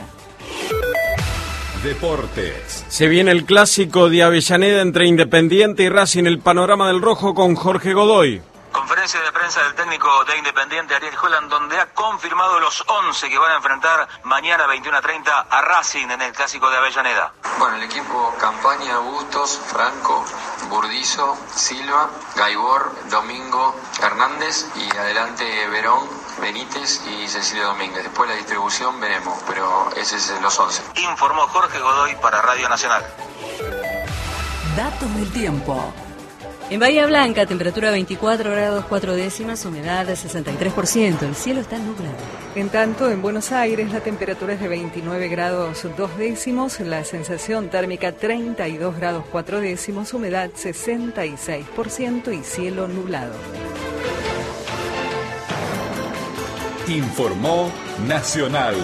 Deportes. Se viene el clásico de Avellaneda entre Independiente y Racing, el panorama del rojo con Jorge Godoy. Conferencia de prensa del técnico de Independiente, Ariel Holland, donde ha confirmado los once que van a enfrentar mañana veintiuno treinta a Racing en el Clásico de Avellaneda. Bueno, el equipo Campaña, Bustos, Franco, Burdizo, Silva, Gaibor, Domingo, Hernández y adelante Verón, Benítez y Cecilio Domínguez. Después la distribución veremos, pero ese es los once. Informó Jorge Godoy para Radio Nacional. Datos del tiempo. En Bahía Blanca, temperatura veinticuatro grados cuatro décimas, humedad de sesenta y tres por ciento. El cielo está nublado. En tanto, en Buenos Aires la temperatura es de veintinueve grados dos décimos, la sensación térmica treinta y dos grados cuatro décimos, humedad sesenta y seis por ciento y cielo nublado. Informó Nacional.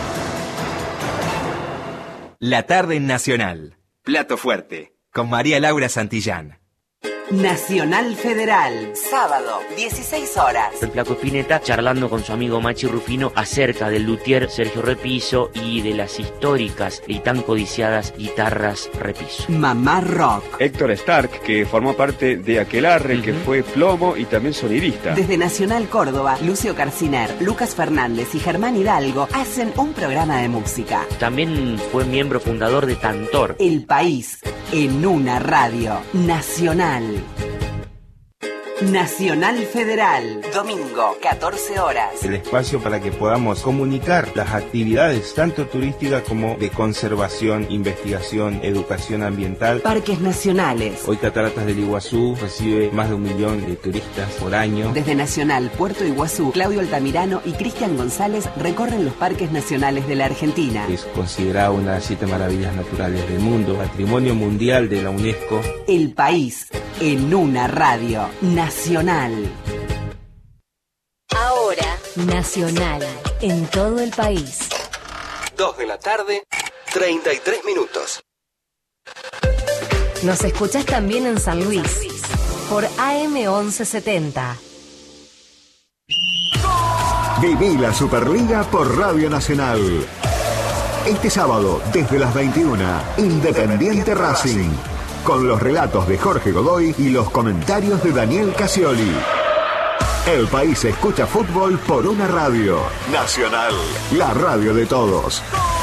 La tarde en Nacional. Plato fuerte. Con María Laura Santillán. Nacional Federal, sábado, dieciséis horas. El Flaco Spinetta charlando con su amigo Machi Rufino acerca del luthier Sergio Repiso y de las históricas y tan codiciadas guitarras Repiso. Mamá Rock. Héctor Stark, que formó parte de Aquelarre, uh-huh. que fue plomo y también sonidista. Desde Nacional Córdoba, Lucio Carciner, Lucas Fernández y Germán Hidalgo hacen un programa de música. También fue miembro fundador de Tantor. El País, en una radio nacional. Nacional Federal, domingo, catorce horas. El espacio para que podamos comunicar las actividades tanto turísticas como de conservación, investigación, educación ambiental. Parques nacionales. Hoy Cataratas del Iguazú recibe más de un millón de turistas por año. Desde Nacional Puerto Iguazú, Claudio Altamirano y Cristian González recorren los parques nacionales de la Argentina. Es considerado una de las siete maravillas naturales del mundo, Patrimonio Mundial de la UNESCO. El País, en una radio nacional. Nacional. Ahora, Nacional, en todo el país. dos de la tarde, treinta y tres minutos. Nos escuchás también en San Luis, por A M once setenta. Viví la Superliga por Radio Nacional. Este sábado, desde las veintiuna, Independiente Racing. Con los relatos de Jorge Godoy y los comentarios de Daniel Casioli. El País escucha fútbol por una radio. Nacional, la radio de todos.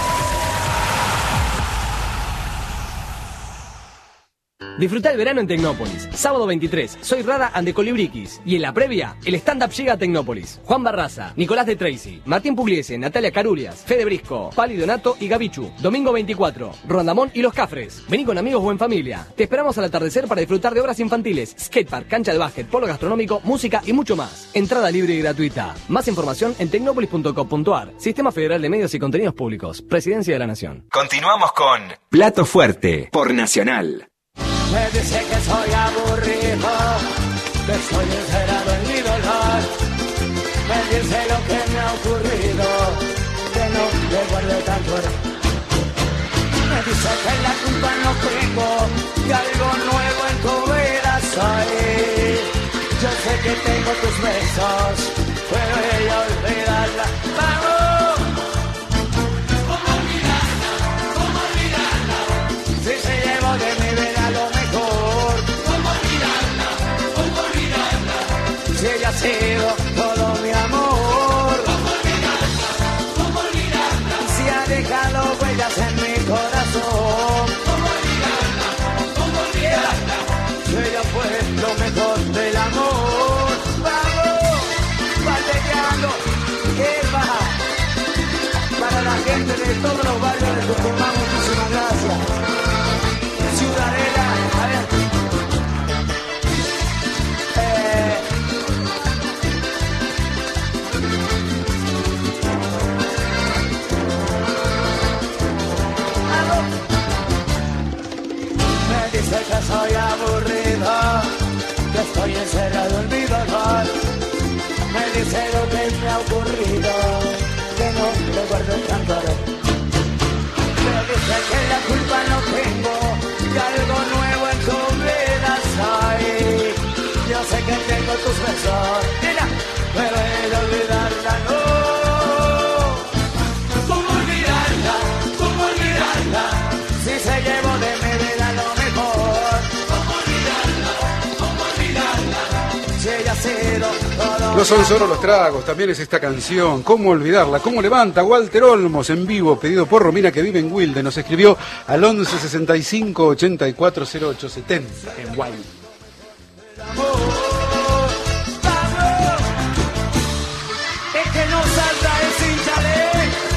Disfruta el verano en Tecnópolis. Sábado veintitrés, Soy Rada and the Colibriquis. Y en la previa, el stand-up llega a Tecnópolis. Juan Barraza, Nicolás de Tracy, Martín Pugliese, Natalia Carurias, Fede Brisco, Pali Donato y Gavichu. Domingo veinticuatro, Rondamón y Los Cafres. Vení con amigos o en familia. Te esperamos al atardecer para disfrutar de obras infantiles, skatepark, cancha de básquet, polo gastronómico, música y mucho más. Entrada libre y gratuita. Más información en tecnópolis punto com punto ar. Sistema Federal de Medios y Contenidos Públicos. Presidencia de la Nación. Continuamos con Plato Fuerte por Nacional. Me dice que soy aburrido, que soy encerrado en mi dolor. Me dice lo que me ha ocurrido, que no le guarde tanto error. Me dice que la culpa no tengo, que algo nuevo en tu vida soy. Yo sé que tengo tus besos, pero ella olvidarla. ¡Vamos! ¿Cómo olvidarla? ¿Cómo olvidarla? Si se llevó de mi vida lo mejor. ¿Cómo olvidarla? ¿Cómo olvidarla? Si ella ha sido todo mi amor. ¿Cómo olvidarla? ¿Cómo olvidarla? Si ha dejado huellas en mi corazón. ¿Cómo olvidarla? ¿Cómo olvidarla? Si ella fue lo mejor del amor. Vamos, bateando, que va para la gente de todos los barrios de Tucumán. Muchísimas gracias. Ciudadela, a ver. Eh, me dice lo que me ha ocurrido, que no recuerdo el cantar. Pero dice que la culpa no tengo, y algo nuevo en tu vida hay. Yo sé que tengo tus besos, mira, pero he de olvidarla, no. ¿Cómo olvidarla? ¿Cómo olvidarla? Si se llevó de mi vida lo mejor. ¿Cómo olvidarla? ¿Cómo olvidarla? Si ella ha sido todo. No son solo los tragos, también es esta canción. ¿Cómo olvidarla? ¿Cómo levanta? Walter Olmos en vivo, pedido por Romina, que vive en Wilde. Nos escribió al once sesenta y cinco ochenta y cuatro cero ocho setenta en Wilde. Es que no salta el cinchale.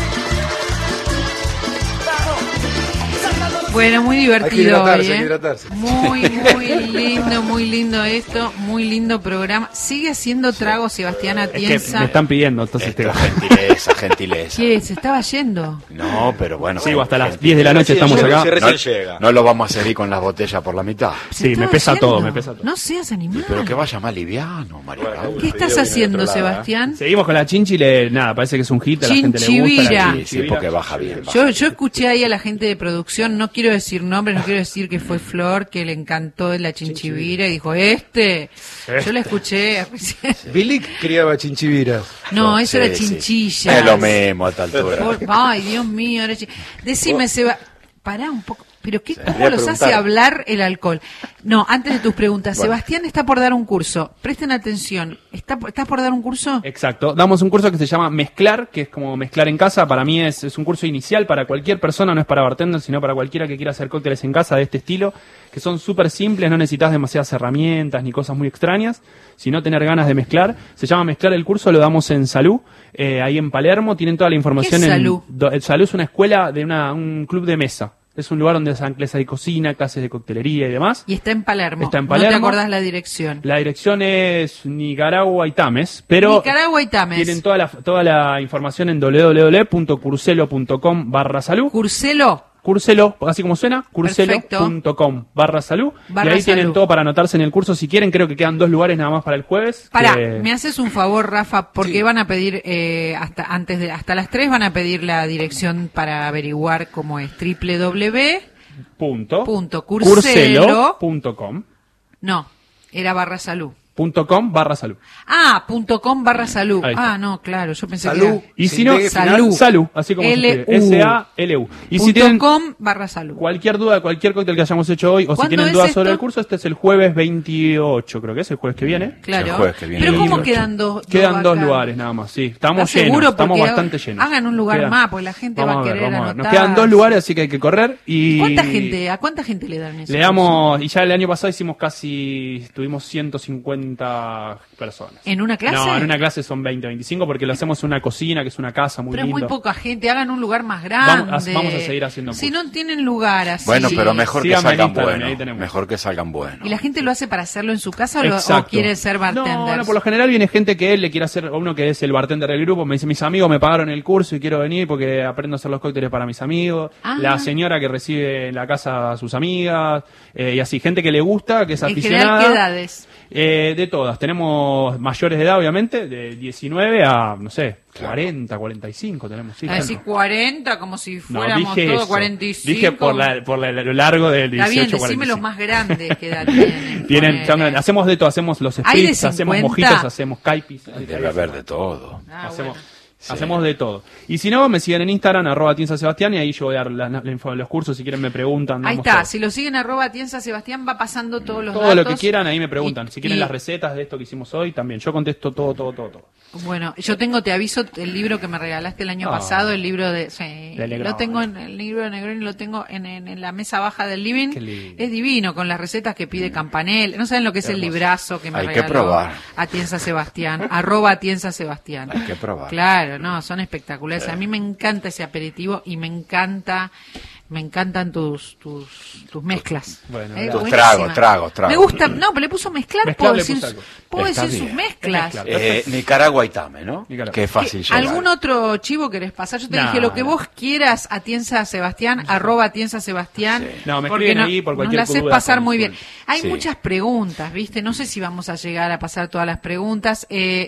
Bueno, muy divertido. Hay que hidratarse, hoy, ¿eh? hay que hidratarse. Muy, muy lindo, muy lindo esto, muy lindo programa. Sigue haciendo trago Sebastián Atienza. Es que me están pidiendo, entonces Esto te es gentileza, gentileza. ¿Qué? ¿Se estaba yendo? No, pero bueno. Sí, bueno, hasta las gentileza. diez de la noche estamos Sí, acá. sí, recién No- llega. No lo vamos a seguir con las botellas por la mitad. ¿Se Sí, me estaba pesa yendo? todo, me pesa todo. No seas animal. Pero que vaya más liviano, María Paula. ¿Qué estás haciendo, Sebastián? Seguimos con la chinchile, nada, parece que es un hit, a la gente le gusta. Chinchivira. La Sí, sí, porque baja bien. baja Yo, yo escuché ahí a la gente de producción, no quiero decir nombres, no quiero decir que fue Flor, que le encantó la chinchivira y dijo, este, yo la escuché recién. Bilic criaba chinchiviras. No, eso Sí, era sí. chinchilla. Es lo mismo a esta altura. Por- Ay, Dios mío. Era chi- Decime, Seba, pará un poco. ¿Pero qué, cómo Quería los hace preguntar. hablar el alcohol? No, antes de tus preguntas, Bueno. Sebastián está por dar un curso. Presten atención. ¿Está, ¿Estás por dar un curso? Exacto, damos un curso que se llama Mezclar, que es como mezclar en casa. Para mí es, es un curso inicial para cualquier persona, no es para bartender, sino para cualquiera que quiera hacer cócteles en casa de este estilo, que son súper simples, no necesitas demasiadas herramientas ni cosas muy extrañas, sino tener ganas de mezclar. Se llama Mezclar el curso, lo damos en Salud, eh, ahí en Palermo, tienen toda la información. ¿Qué es en Salud? do- el Salud es una escuela de una, un club de mesa. Es un lugar donde se dan clases de cocina, clases de coctelería y demás. Y está en Palermo. Está en No Palermo. te acordás la dirección. La dirección es Nicaragua y Tames, pero Nicaragua y Tames. tienen toda la, toda la información en doble u doble u doble u punto curselo punto com barra salud. Curselo. Curselo, así como suena, curselo punto com barra salud. Barra y ahí tienen salud. todo para anotarse en el curso. Si quieren, creo que quedan dos lugares nada más para el jueves. Pará, que- me haces un favor, Rafa, porque van a pedir, eh, hasta antes de hasta las tres van a pedir la dirección para averiguar cómo es. www. punto, punto curselo curselo. punto com No, era barra salud. punto com barra salud. Ah, punto com barra salud. Ahí está. Ah, no, claro, yo pensé Salud. que Y Sin si no, D final. Salud. salud, así como se L U. escribe. S A L U. Y era. si tienen Punto com barra salud. cualquier duda de cualquier cóctel que hayamos hecho hoy, o si ¿Cuándo tienen es dudas esto? sobre el curso, este es el jueves veintiocho, creo que es el jueves que viene. Claro. El jueves que viene. Pero ¿cómo veintiocho. quedan dos? Quedan dos acá? lugares nada más, sí. Estamos ¿Estás llenos, seguro? estamos Porque bastante llenos. hagan un lugar Quedan- más, porque la gente vamos va a ver, querer vamos a ver. Nos anotar. quedan dos lugares, así que hay que correr. Y ¿Cuánta gente? ¿A cuánta gente le dan eso? Le damos, y ya el año pasado hicimos casi, tuvimos ciento cincuenta personas. ¿En una clase? No, en una clase son veinte, veinticinco, porque lo hacemos en una cocina, que es una casa muy Pero es lindo. muy poca gente, hagan un lugar más grande. Vamos a- vamos a seguir haciendo Si no tienen lugar así. Bueno, pero mejor que Síganme en salgan Instagram, buenos. ahí tenemos. Mejor que salgan buenos. ¿Y la gente lo hace para hacerlo en su casa o, lo- o Exacto. quiere ser bartender? No, no, por lo general viene gente que él le quiere hacer, o uno que es el bartender del grupo, me dice, mis amigos me pagaron el curso y quiero venir porque aprendo a hacer los cócteles para mis amigos. Ah. La señora que recibe en la casa a sus amigas, eh, y así, gente que le gusta, que es En aficionada. general, ¿qué edades? Eh, de todas. Tenemos mayores de edad, obviamente, de diecinueve a, no sé, cuarenta, cuarenta y cinco tenemos. Sí, A decir claro. cuarenta, como si No, fuéramos dije todos eso. cuarenta y cinco. Dije por, la, por la- lo largo del Está bien, dieciocho, decime cuarenta y cinco. los más grandes que edad tienen. Tienen, ponele. son grandes. Hacemos de todo, hacemos los ¿Hay de spritz, hacemos cincuenta? mojitos, hacemos caipis. Debe haber de todo. Ah, hacemos, bueno. hacemos de todo. Y si no, me siguen en Instagram, arroba Tienza Sebastián, y ahí yo voy a dar la, la info de los cursos, si quieren me preguntan. Ahí damos está, todo. si lo siguen arroba Tienza Sebastián va pasando todos los Todo datos. lo que quieran, ahí me preguntan. Y- si quieren y- las recetas de esto que hicimos hoy, también. Yo contesto todo, todo, todo, todo. Bueno, yo tengo, te aviso, el libro que me regalaste el año Ah. pasado, el libro de... Sí, De Negroni. lo tengo en el libro de Negroni, lo tengo en, en, en la mesa baja del living. Qué lindo. Es divino, con las recetas que pide Campanel. No saben lo que es el Hermoso. librazo que me Hay que regaló probar. Atienza Sebastián, arroba Atienza Sebastián. Hay que probar. Claro, no, son espectaculares. A mí me encanta ese aperitivo y me encanta... Me encantan tus tus, tus mezclas. Bueno, Eh, Tus buenísima. tragos, tragos, tragos. Me gusta, no, pero le puso mezclar, Mezclar puedo le decir, puse algo. puedo Está decir sus bien. mezclas. Mezclar. Eh, Nicaragua y Tame, ¿no? Nicaragua. Que es fácil llegar. ¿Algún otro chivo querés pasar? Yo te No, dije lo que no. vos quieras, Atienza Sebastián, arroba Atienza Sebastián. Sí. No, me porque escriben no- ahí por nos cualquier la haces duda, pasar con- muy bien. con- Hay Sí. muchas preguntas, ¿viste? No sé si vamos a llegar a pasar todas las preguntas. Eh,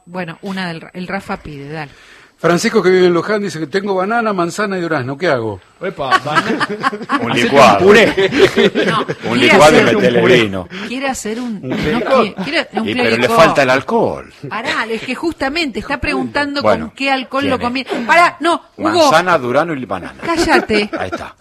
Bueno, una del el Rafa pide, dale. Francisco, que vive en Luján, dice que tengo banana, manzana y durazno. ¿Qué hago? Epa, banana. Un licuado. Un puré. No, Un quiere licuado y hacer metele un vino. Quiere hacer un... Un no, clericó. quiere- quiere- un Y pero le clericó. falta el alcohol. Pará, es que justamente está preguntando Bueno, con qué alcohol lo tiene combina. Pará, no, Hugo, Manzana, durazno y banana. cállate. Ahí está.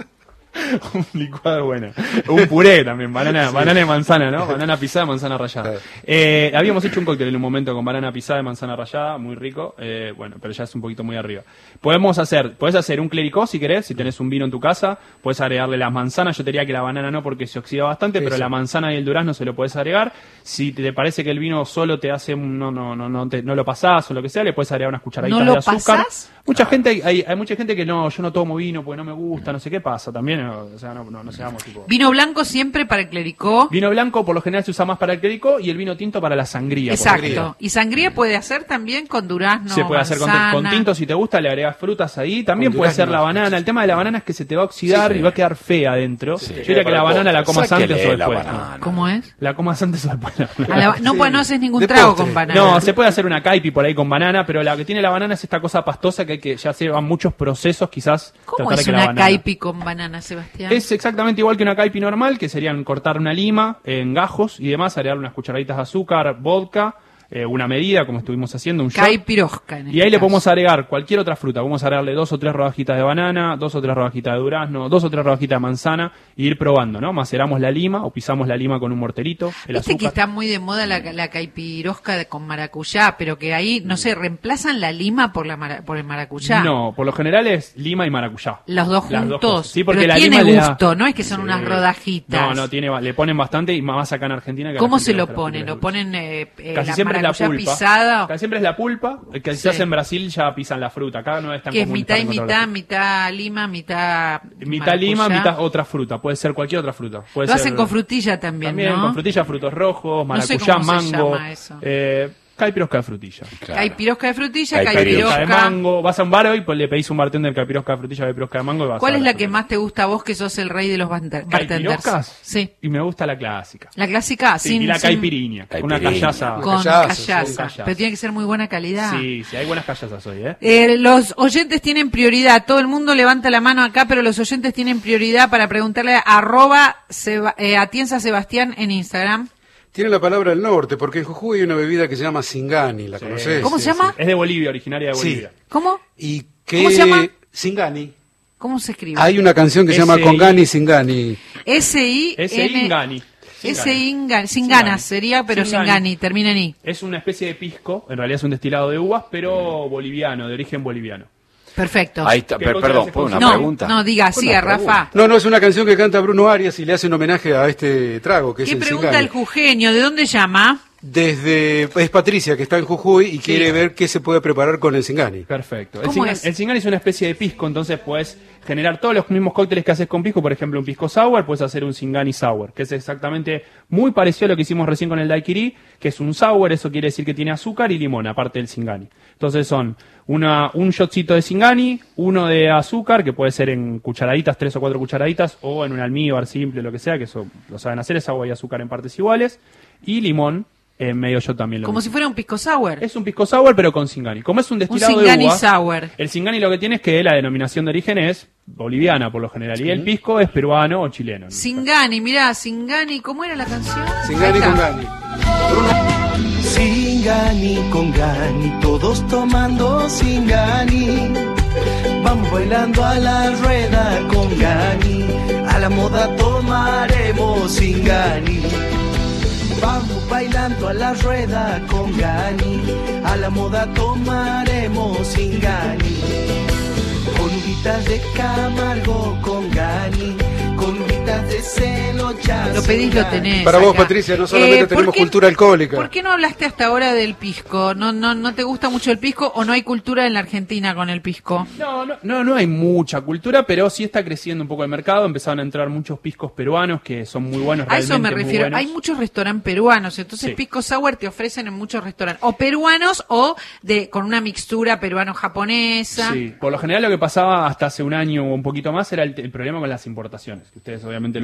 Un licuado bueno. Un puré también, banana, banana y manzana, ¿no? Banana pisada, manzana rallada. Eh, habíamos hecho un cóctel en un momento con banana pisada y manzana rallada, muy rico. Eh, bueno, pero ya es un poquito muy arriba. Podemos hacer, puedes hacer un clericó si querés, si tenés un vino en tu casa, puedes agregarle las manzanas. Yo te diría que la banana no porque se oxida bastante, Sí, pero sí. la manzana y el durazno se lo puedes agregar. Si te parece que el vino solo te hace, un- no, no, no, no, te- no lo pasás o lo que sea, le puedes agregar unas cucharaditas ¿No lo de azúcar. pasás? Mucha gente, hay, hay, hay mucha gente que no, yo no tomo vino porque no me gusta, no sé qué pasa también, o sea, no, no, no seamos tipo. Vino blanco siempre para el clericó. Vino blanco por lo general se usa más para el clérico y el vino tinto para la sangría. por ejemplo. Exacto. Y sangría puede hacer también con durazno, Se puede hacer con, manzana. con tinto si te gusta, le agregas frutas ahí. También Con puede durazno. ser la banana. El tema de la banana es que se te va a oxidar Sí, sí. y va a quedar fea adentro. Sí. Yo diría que la banana la comas Sáquele antes o la después. banana. ¿Cómo es? La comas antes o después. A la- no, pues no haces ningún De trago postre. con banana. No, se puede hacer una caipi por ahí con banana, pero la que tiene la banana es esta cosa pastosa que hay que ya llevan muchos procesos, quizás. ¿Cómo tratar de es que la una banana- caipi con banana, Sebastián? Es exactamente igual que una caipi normal, que serían cortar una lima en gajos y demás, agregar unas cucharaditas de azúcar, vodka, eh, una medida, como estuvimos haciendo, un shot. Caipirosca. en Y este ahí le caso. podemos agregar cualquier otra fruta. Podemos agregarle dos o tres rodajitas de banana, dos o tres rodajitas de durazno, dos o tres rodajitas de manzana y ir probando, ¿no? Maceramos la lima o pisamos la lima con un morterito, el Viste que azúcar. está muy de moda la, la caipirosca de- con maracuyá, pero que ahí, no sé, reemplazan la lima por la mara- por el maracuyá. No, por lo general es lima y maracuyá. Los dos Las juntos. cosas. Sí, porque pero la tiene lima le da- gusto, no es que son Sí. unas rodajitas. No, no, tiene, le ponen bastante y más acá en Argentina. Que a la ¿Cómo gente se le lo gusta la ponen? fruta ¿Lo ponen eh, eh, Casi la siempre es la maracuyá pulpa. pisada? Casi siempre es la pulpa, que quizás Sí. en Brasil ya pisan la fruta. Acá no es tan Que es común mitad y estar mitad, encontrando mitad lima, mitad la- Mitad lima, maracuyá. mitad otra fruta. Puede ser cualquier otra fruta. Puede Lo ser- hacen con frutilla también, También ¿no? con frutilla, frutos rojos, No sé maracuyá, cómo se mango. llama eso. Eh, caipirosca de frutilla. Caipirosca de frutilla, Caipirosca de caipirosca. mango. Vas a un bar hoy, pues le pedís un bartender caipirosca de frutilla, caipirosca de mango y vas ¿Cuál a es ver la que más te gusta a vos, que sos el rey de los bartender- bartenders? ¿Caipiroscas? Sí. Y me gusta la clásica. La clásica, Sí, sin, y la sin- caipiriña, con una Caipiriña. callaza. con Callaza, callaza. sí, callaza. Pero tiene que ser muy buena calidad. Sí, sí, hay buenas callazas hoy, ¿eh? Eh, los oyentes tienen prioridad. Todo el mundo levanta la mano acá, pero los oyentes tienen prioridad para preguntarle a arroba Seba- eh, Atienza Sebastián en Instagram. Tiene la palabra el norte, porque en Jujuy hay una bebida que se llama Singani, ¿la conocés? ¿Cómo se llama? Es de Bolivia, originaria de Sí. Bolivia. ¿Cómo? ¿Y qué? ¿Cómo se llama? Singani. ¿Cómo se escribe? Hay una canción que se llama S I Congani Singani. S I Ese N Ingani. S Ingani. Sin ganas sería, pero sin Singani. gani, termina en I. Es una especie de pisco, en realidad es un destilado de uvas, pero boliviano, de origen boliviano. Perfecto. Ahí está, ¿Qué per- cosa perdón, haces ¿puedo con una no, pregunta? no, diga, Una siga, pregunta. Rafa. No, no, es una canción que canta Bruno Arias y le hacen homenaje a este trago, que es ¿Qué el pregunta Singani. el jujeño? ¿De dónde llama? Desde, es Patricia, que está en Jujuy y quiere ver qué se puede preparar con el Singani. Perfecto. El ¿Cómo Singani, es? el Singani es una especie de pisco, entonces puedes generar todos los mismos cócteles que haces con pisco. Por ejemplo, un pisco sour, puedes hacer un Singani sour, que es exactamente muy parecido a lo que hicimos recién con el daiquiri, que es un sour, eso quiere decir que tiene azúcar y limón, aparte del Singani. Entonces son una, un shotcito de Singani, uno de azúcar, que puede ser en cucharaditas, tres o cuatro cucharaditas, o en un almíbar simple, lo que sea, que eso lo saben hacer, es agua y azúcar en partes iguales, y limón. En medio yo también lo Como mismo. si fuera un pisco sour. Es un pisco sour, pero con Singani. Como es un Un destilado Singani de uva, sour. el Singani lo que tiene es que la denominación de origen es boliviana, por lo general. Y el pisco es peruano o chileno. Singani, mirá, Singani, ¿cómo era la canción? Singani Ahí con está. Gani. Singani con Gani, todos tomando Singani. Vamos bailando a la rueda con Gani, a la moda tomaremos Singani. Vamos bailando a la rueda con Gani, a la moda tomaremos Singani. Con uvitas de Camargo con Gani, con uvitas de Celo ya. Lo pedís, lo tenés. Para vos, acá. Patricia, no solamente Eh, ¿por tenemos qué- cultura alcohólica. ¿Por qué no hablaste hasta ahora del pisco? ¿No, no, ¿No te gusta mucho el pisco o no hay cultura en la Argentina con el pisco? No, no, no, no hay mucha cultura, pero sí está creciendo un poco el mercado. Empezaron a entrar muchos piscos peruanos que son muy buenos. A eso me realmente muy refiero. buenos. Hay muchos restaurantes peruanos, entonces Sí. pisco sour te ofrecen en muchos restaurantes. O peruanos o de con una mixtura peruano-japonesa. Sí, por lo general lo que pasaba hasta hace un año o un poquito más era el, el problema con las importaciones, que ustedes obviamente lo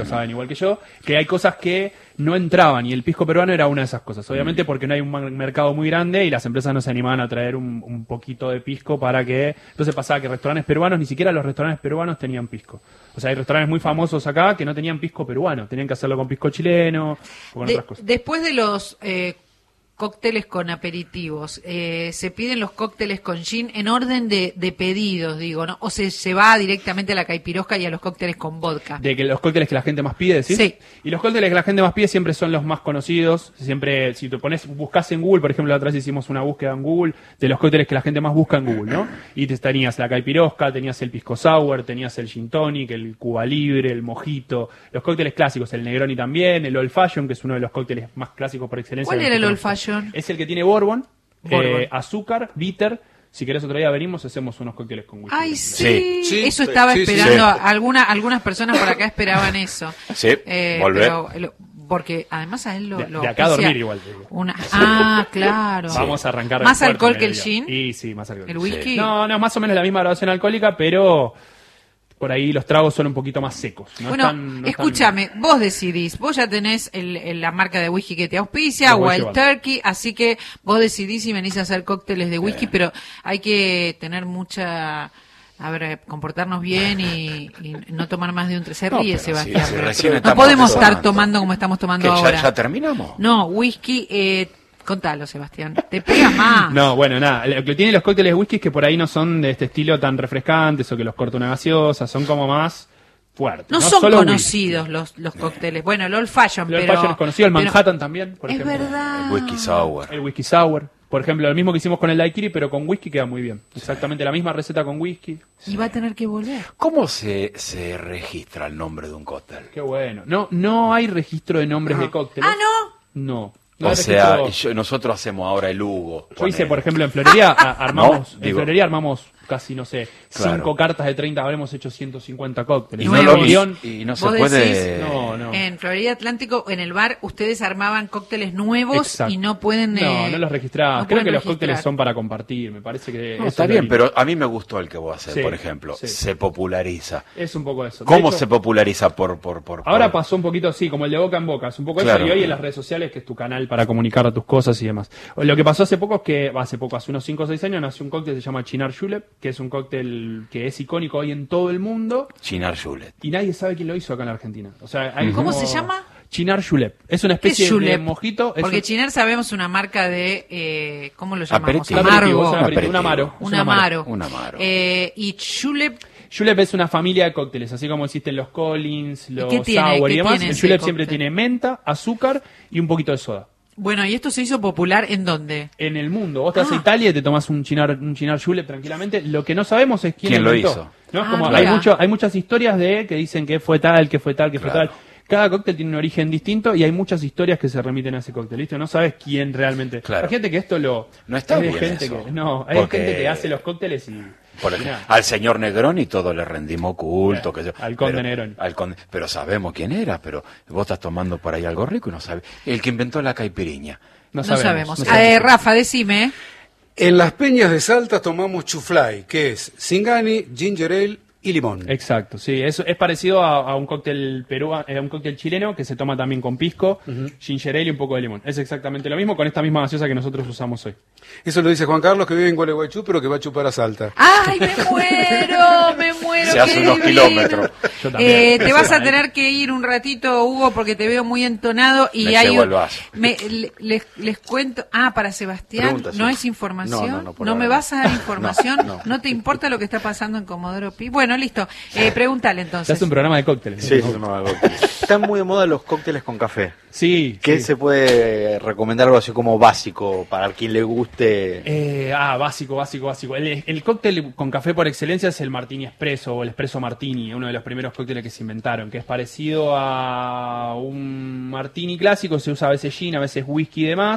lo saben igual que yo, que hay cosas que no entraban y el pisco peruano era una de esas cosas. Obviamente porque no hay un mercado muy grande y las empresas no se animaban a traer un, un poquito de pisco para que... Entonces pasaba que restaurantes peruanos, ni siquiera los restaurantes peruanos tenían pisco. O sea, hay restaurantes muy famosos acá que no tenían pisco peruano, tenían que hacerlo con pisco chileno o con De- otras cosas. Después de los eh, cócteles con aperitivos, eh, se piden los cócteles con gin en orden de, de pedidos, digo, ¿no? O se, se va directamente a la caipirosca y a los cócteles con vodka. De que los cócteles que la gente más pide, ¿sí? Sí. Y los cócteles que la gente más pide siempre son los más conocidos. Siempre, si te pones, buscas en Google, por ejemplo, la otra vez hicimos una búsqueda en Google de los cócteles que la gente más busca en Google, ¿no? Y te tenías la caipirosca, tenías el pisco sour, tenías el gin tonic, el Cuba Libre, el mojito, los cócteles clásicos, el Negroni también, el Old Fashion, que es uno de los cócteles más clásicos por excelencia. ¿Cuál del era el que old conozco. fashion? Es el que tiene bourbon, Bourbon. eh, azúcar, bitter. Si querés otro día venimos, hacemos unos cócteles con whisky. Ay, sí, Sí. eso Sí, estaba sí, esperando. sí. Alguna, algunas personas por acá esperaban eso. Sí, Eh, volver. pero lo- porque además a él lo, De- lo de acá a auspicia dormir igual, te digo. Una, ah, claro. Vamos a arrancar ¿Más fuerte alcohol en que el día. gin? Y sí, más alcohol. ¿El whisky? No, no, más o menos la misma graduación alcohólica, pero por ahí los tragos son un poquito más secos. No Bueno, están- no escúchame, vos decidís, vos ya tenés el, el- la marca de whisky que te auspicia, Lo voy Wild llevando. Turkey, así que vos decidís y venís a hacer cócteles de whisky, pero hay que tener mucha... A ver, comportarnos bien y, y no tomar más de un tres. Se No, ríe, pero Sebastián. si- si recién no estamos podemos estar tomando. tomando como estamos tomando ¿Que ya- ahora. ya terminamos? No, whisky, eh, contalo, Sebastián. Te pega más. No, bueno, nada. Lo que tienen los cócteles de whisky es que por ahí no son de este estilo tan refrescantes o que los corta una gaseosa, son como más fuertes. No, son Solo conocidos los, los cócteles. Bueno, el Old Fashion, whisky. El Old pero... Fashion es conocido, el pero- Manhattan también, por Es ejemplo. verdad. El whisky sour. El whisky sour. Por ejemplo, lo mismo que hicimos con el daiquiri, pero con whisky queda muy bien. Exactamente la misma receta con whisky. Y va a tener que volver. ¿Cómo se, se registra el nombre de un cóctel? Qué bueno. No, no hay registro de nombres de cócteles. Ah, ¿no? No. No O hay sea, registro- yo- nosotros hacemos ahora el Hugo. Yo hice, por ejemplo, en Florería a- armamos, No, en digo- Florería armamos casi, no sé, Claro. cinco cartas de treinta, habremos hecho ciento cincuenta cócteles. Y no lo- guión- y no se Vos puede- decís, No, no. en Florida Atlántico, en el bar, ustedes armaban cócteles nuevos Exacto. y no pueden... No, eh, no los registrás. no Creo pueden que los registrar. cócteles son para compartir, me parece que No, eso está es lo bien, lindo. pero a mí me gustó el que vos haces, Sí, por ejemplo. sí. Se populariza. Es un poco eso. De ¿Cómo hecho, se populariza por, por, por, Ahora por- pasó un poquito así, como el de boca en boca, es un poco Claro. eso, y hoy en las redes sociales, que es tu canal para comunicar tus cosas y demás. Lo que pasó hace poco es que, hace poco, hace unos cinco o seis años, nació un cóctel que se llama Chinar Julep, que es un cóctel que es icónico hoy en todo el mundo, Chinar Julet. y nadie sabe quién lo hizo acá en la Argentina. O sea, hay ¿Cómo como- se llama? Chinar Julep. Es una ¿Qué es especie de julep? mojito. Es Porque un- Chiner sabemos una marca de... Eh, ¿Cómo lo llamamos? Aperitivo. un aperitivo, Amargo. es un aperitivo, un amaro. es Un un amaro. amaro. Un amaro. Eh, y Julep... Julep es una familia de cócteles, así como existen los Collins, los qué tiene? Sour y ¿Qué demás. tiene El ese Julep cóctel? siempre tiene menta, azúcar y un poquito de soda. Bueno, ¿y esto se hizo popular en dónde? En el mundo. Vos te vas a Ah. Italia y te tomás un chinar, un chinar julep tranquilamente. Lo que no sabemos es quién, ¿Quién lo inventó. hizo? ¿No? Es Ah, como, mira. hay, mucho, hay muchas historias de que dicen que fue tal, que fue tal, que Claro. fue tal. Cada cóctel tiene un origen distinto y hay muchas historias que se remiten a ese cóctel. ¿Listo? No sabes quién realmente. Claro. Hay gente que esto lo. No está es de bien gente eso. que No, hay Porque- gente que hace los cócteles y. Por y ejemplo, nada. al señor Negroni todo le rendimos culto. Claro, que yo- al conde pero- Negroni. al conde- pero sabemos quién era, pero vos estás tomando por ahí algo rico y no sabes. El que inventó la caipiriña. No, No sabemos. sabemos. no sabemos. Eh, Rafa, decime. En las peñas de Salta tomamos chuflay, que es Singani, ginger ale y limón. Exacto, sí, es, es parecido a, a un cóctel peruano, a un cóctel chileno que se toma también con pisco, ginger ale y un poco de limón. Es exactamente lo mismo con esta misma gaseosa que nosotros usamos hoy. Eso lo dice Juan Carlos, que vive en Gualeguaychú, pero que va a chupar a Salta. ¡Ay, me muero! ¡Me muero! Se qué hace unos divino! kilómetros. Yo también. Eh, te vas a Sí. tener que ir un ratito, Hugo, porque te veo muy entonado y Me hay llevo un- el vaso. me- le- les, les cuento. Ah, para Sebastián, Pregunta, sí. ¿no es información? No, no, no, por ahora me no. vas a dar información? No, no. ¿No te importa lo que está pasando en Comodoro Pi? Bueno, listo. Eh, pregúntale Se entonces. hace un programa de cócteles. Sí, sí, no, están muy de moda los cócteles con café. Sí. ¿Qué sí. se puede recomendar algo así como básico para quien le guste? Eh, ah, básico, básico, básico. El, el cóctel con café por excelencia es el Martini Espresso o el Espresso Martini, uno de los primeros cócteles que se inventaron, que es parecido a un Martini clásico, se usa a veces gin, a veces whisky y demás.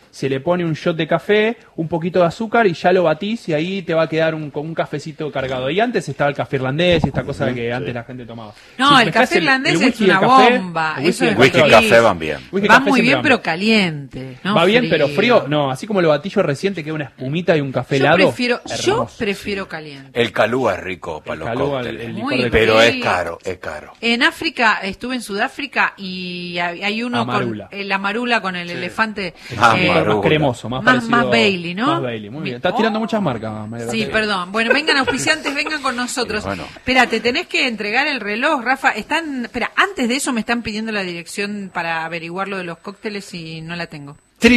se le pone un shot de café, un poquito de azúcar y ya lo batís y ahí te va a quedar un, con un cafecito cargado. Y antes estaba el café irlandés y esta cosa Sí, que antes sí. la gente tomaba. No, Si el mezclás café irlandés el es whisky y el una café, bomba. el whisky Eso y es el Whisky y café. café van bien. Whisky y Va café muy siempre bien, van pero caliente. No Va bien, pero frío, no. Así como lo batí yo recién, te queda una espumita y un café Yo helado. prefiero, yo hermoso. prefiero caliente. El calúa es rico para los calúa, cócteles. el licor de pero calúa. es caro, es caro. En África, estuve en Sudáfrica y hay hay uno Amarula. con el amarula con el elefante. Ah, eh, más cremoso, más, más, parecido- más Bailey, ¿no? Más Bailey, muy bien. Estás tirando muchas marcas, María Sí, Gracia. perdón. Bueno, vengan auspiciantes, vengan con nosotros. Bueno. Espérate, tenés que entregar el reloj, Rafa. Están, espera, antes de eso me están pidiendo la dirección para averiguar lo de los cócteles y no la tengo.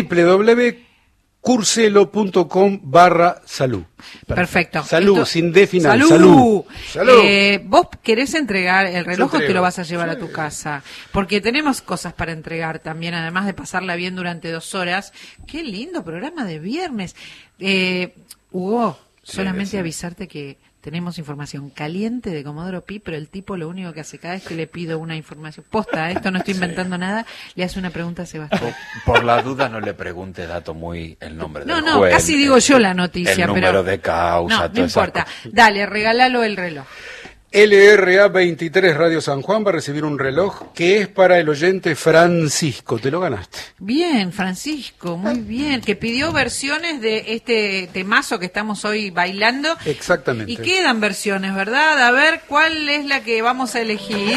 www.curselo.com barra salud. Perfecto. Salud, Esto- sin D final. Salud. Salud. Salud. Eh, ¿Vos querés entregar el reloj o te entrego. lo vas a llevar a tu casa? Porque tenemos cosas para entregar también, además de pasarla bien durante dos horas. Qué lindo programa de viernes. Eh, Hugo, Sí, solamente sí. avisarte que tenemos información caliente de Comodoro Pi, pero el tipo lo único que hace cada vez que le pido una información, posta, ¿eh? Esto no estoy inventando nada, le hace una pregunta a Sebastián. Por la duda no le pregunte dato muy el nombre No, del no, juez, casi digo yo la noticia, el número pero... de causa, No, no todas esas importa. Dale, regálalo el reloj. L R A veintitrés Radio San Juan va a recibir un reloj que es para el oyente Francisco. Te lo ganaste. Bien, Francisco, muy bien. Que pidió versiones de este temazo que estamos hoy bailando. Exactamente. Y quedan versiones, ¿verdad? A ver, ¿cuál es la que vamos a elegir?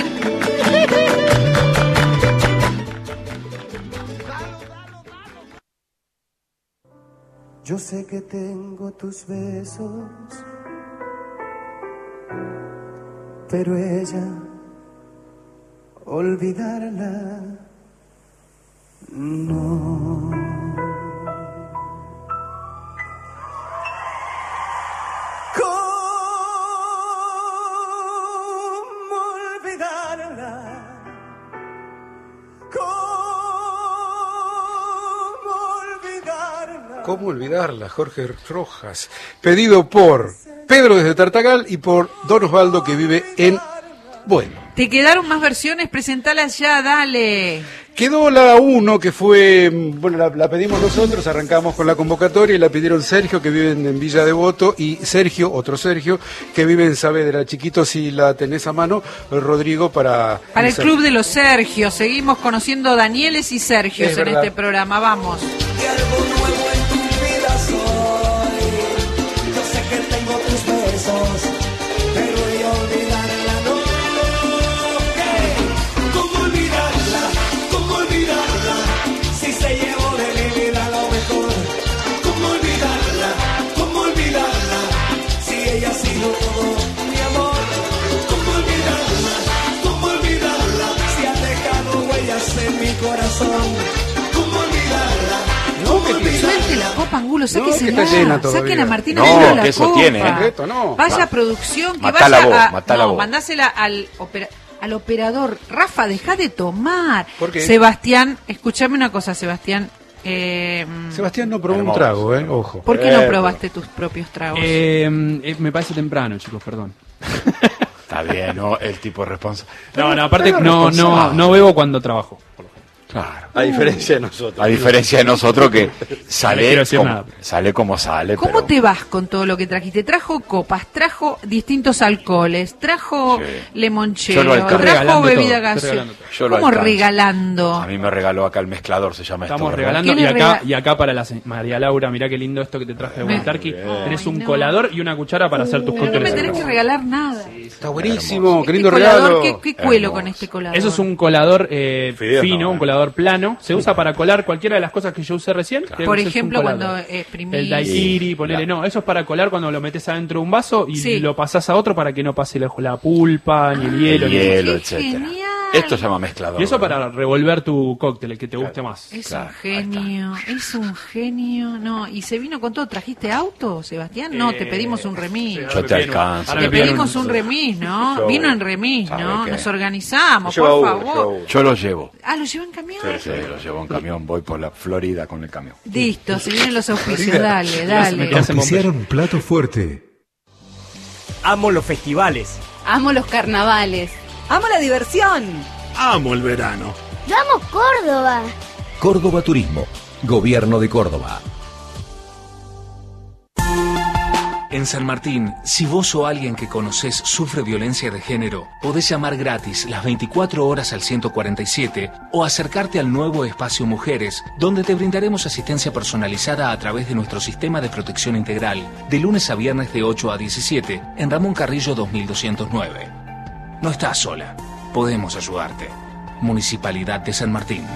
Yo sé que tengo tus besos, pero ella, olvidarla, no. ¿Cómo olvidarla? ¿Cómo olvidarla? ¿Cómo olvidarla? Jorge Rojas. Pedido por Pedro desde Tartagal y por Don Osvaldo que vive en Bueno. ¿Te quedaron más versiones? Presentalas ya, dale. Quedó la uno que fue, bueno, la, la pedimos nosotros, arrancamos con la convocatoria y la pidieron Sergio, que vive en, en Villa Devoto, y Sergio, otro Sergio, que vive en Saavedra. Chiquito, si la tenés a mano, Rodrigo, para... Para el Club de los Sergios, seguimos conociendo Danieles y Sergios Es en verdad. este programa, vamos. Que algo nuevo en tu vida soy. Yo sé que tengo tus besos, pero yo olvidarla no. ¿Qué? ¿Cómo olvidarla? ¿Cómo olvidarla? Si se llevó de mi vida lo mejor. ¿Cómo olvidarla? ¿Cómo olvidarla? Si ella ha sido todo mi amor. ¿Cómo olvidarla? ¿Cómo olvidarla? Si ha dejado huellas en mi corazón. ¿Cómo olvidarla? Suelte la copa, Angulo, sáquese que está la. llena todavía. Saquen a Martina No, Angulo la que eso copa. tiene, ¿eh? Esto no. Vaya Va. producción, que Matala vaya vos, a... matala no, vos. mandásela al, opera- al operador. Rafa, deja de tomar. ¿Por qué? Sebastián, escúchame una cosa, Sebastián. Eh, Sebastián no probó un Hermoso. trago, ¿eh? Ojo. ¿Por qué no Eh, probaste tus propios tragos? Eh, eh, me parece temprano, chicos, perdón. Está bien, ¿no? El tipo responsable. No, no, aparte pero no, no, responsable. no bebo cuando trabajo. Claro. A diferencia de nosotros. A diferencia de nosotros que No sale, quiero decir como, nada. sale como sale. ¿Cómo pero... te vas con todo lo que trajiste? Trajo copas, trajo distintos alcoholes, trajo Sí. limonchelo, Yo lo alcanzo. trajo Regalando bebida todo, estoy gaseosa. regalando todo. Yo lo ¿Cómo alcanzo. regalando? A mí me regaló acá el mezclador, se llama Estamos esto, ¿verdad? regalando ¿Quién y le acá, regala- y acá para la se- María Laura, mirá qué lindo esto que te traje de Me- Buentarqui. Tenés Ay, un no. colador y una cuchara para hacer tus Pero no me cócteles. tenés que regalar nada. Está buenísimo, qué Este lindo colador, regalo. ¿qué, qué cuelo Hermoso. con este colador? Eso es un colador eh, Fideo, fino, no, un eh. colador plano. Se usa para colar cualquiera de las cosas que yo usé recién. que Por ese es un ejemplo, colador. cuando exprimís... El daiquiri, ponele, no, eso es para colar cuando lo metes adentro de un vaso y Sí. lo pasás a otro para que no pase la, la pulpa, ni el hielo, El ni hielo, ¡Qué etcétera. genial! Esto se llama mezclador. Y eso ¿verdad? para revolver tu cóctel, el que te guste más. Es Claro, un genio, es un genio. No, y se vino con todo. ¿Trajiste auto, Sebastián? No, te Eh, pedimos un remis. Yo te alcanzo. Ahora Te me pidieron pedimos un un- remis, ¿no? Yo- Vino en remis, ¿sabe ¿no? qué? Nos organizamos, Lleva por Hugo, favor. lleva Hugo. Yo lo llevo. Ah, ¿lo lleva en camión? Sí, lo llevo en camión, voy por la Florida con el camión. Listo, se vienen los auspicios, dale, me dale. quedas en Auspiciaron Plato Fuerte. Amo los festivales. Amo los carnavales. Amo la diversión. Amo el verano. ¡Vamos, Córdoba! Córdoba Turismo. Gobierno de Córdoba. En San Martín, si vos o alguien que conocés sufre violencia de género, podés llamar gratis las veinticuatro horas al ciento cuarenta y siete o acercarte al nuevo Espacio Mujeres, donde te brindaremos asistencia personalizada a través de nuestro sistema de protección integral, de lunes a viernes de ocho a diecisiete, en Ramón Carrillo dos mil doscientos nueve. No estás sola, podemos ayudarte. Municipalidad de San Martín.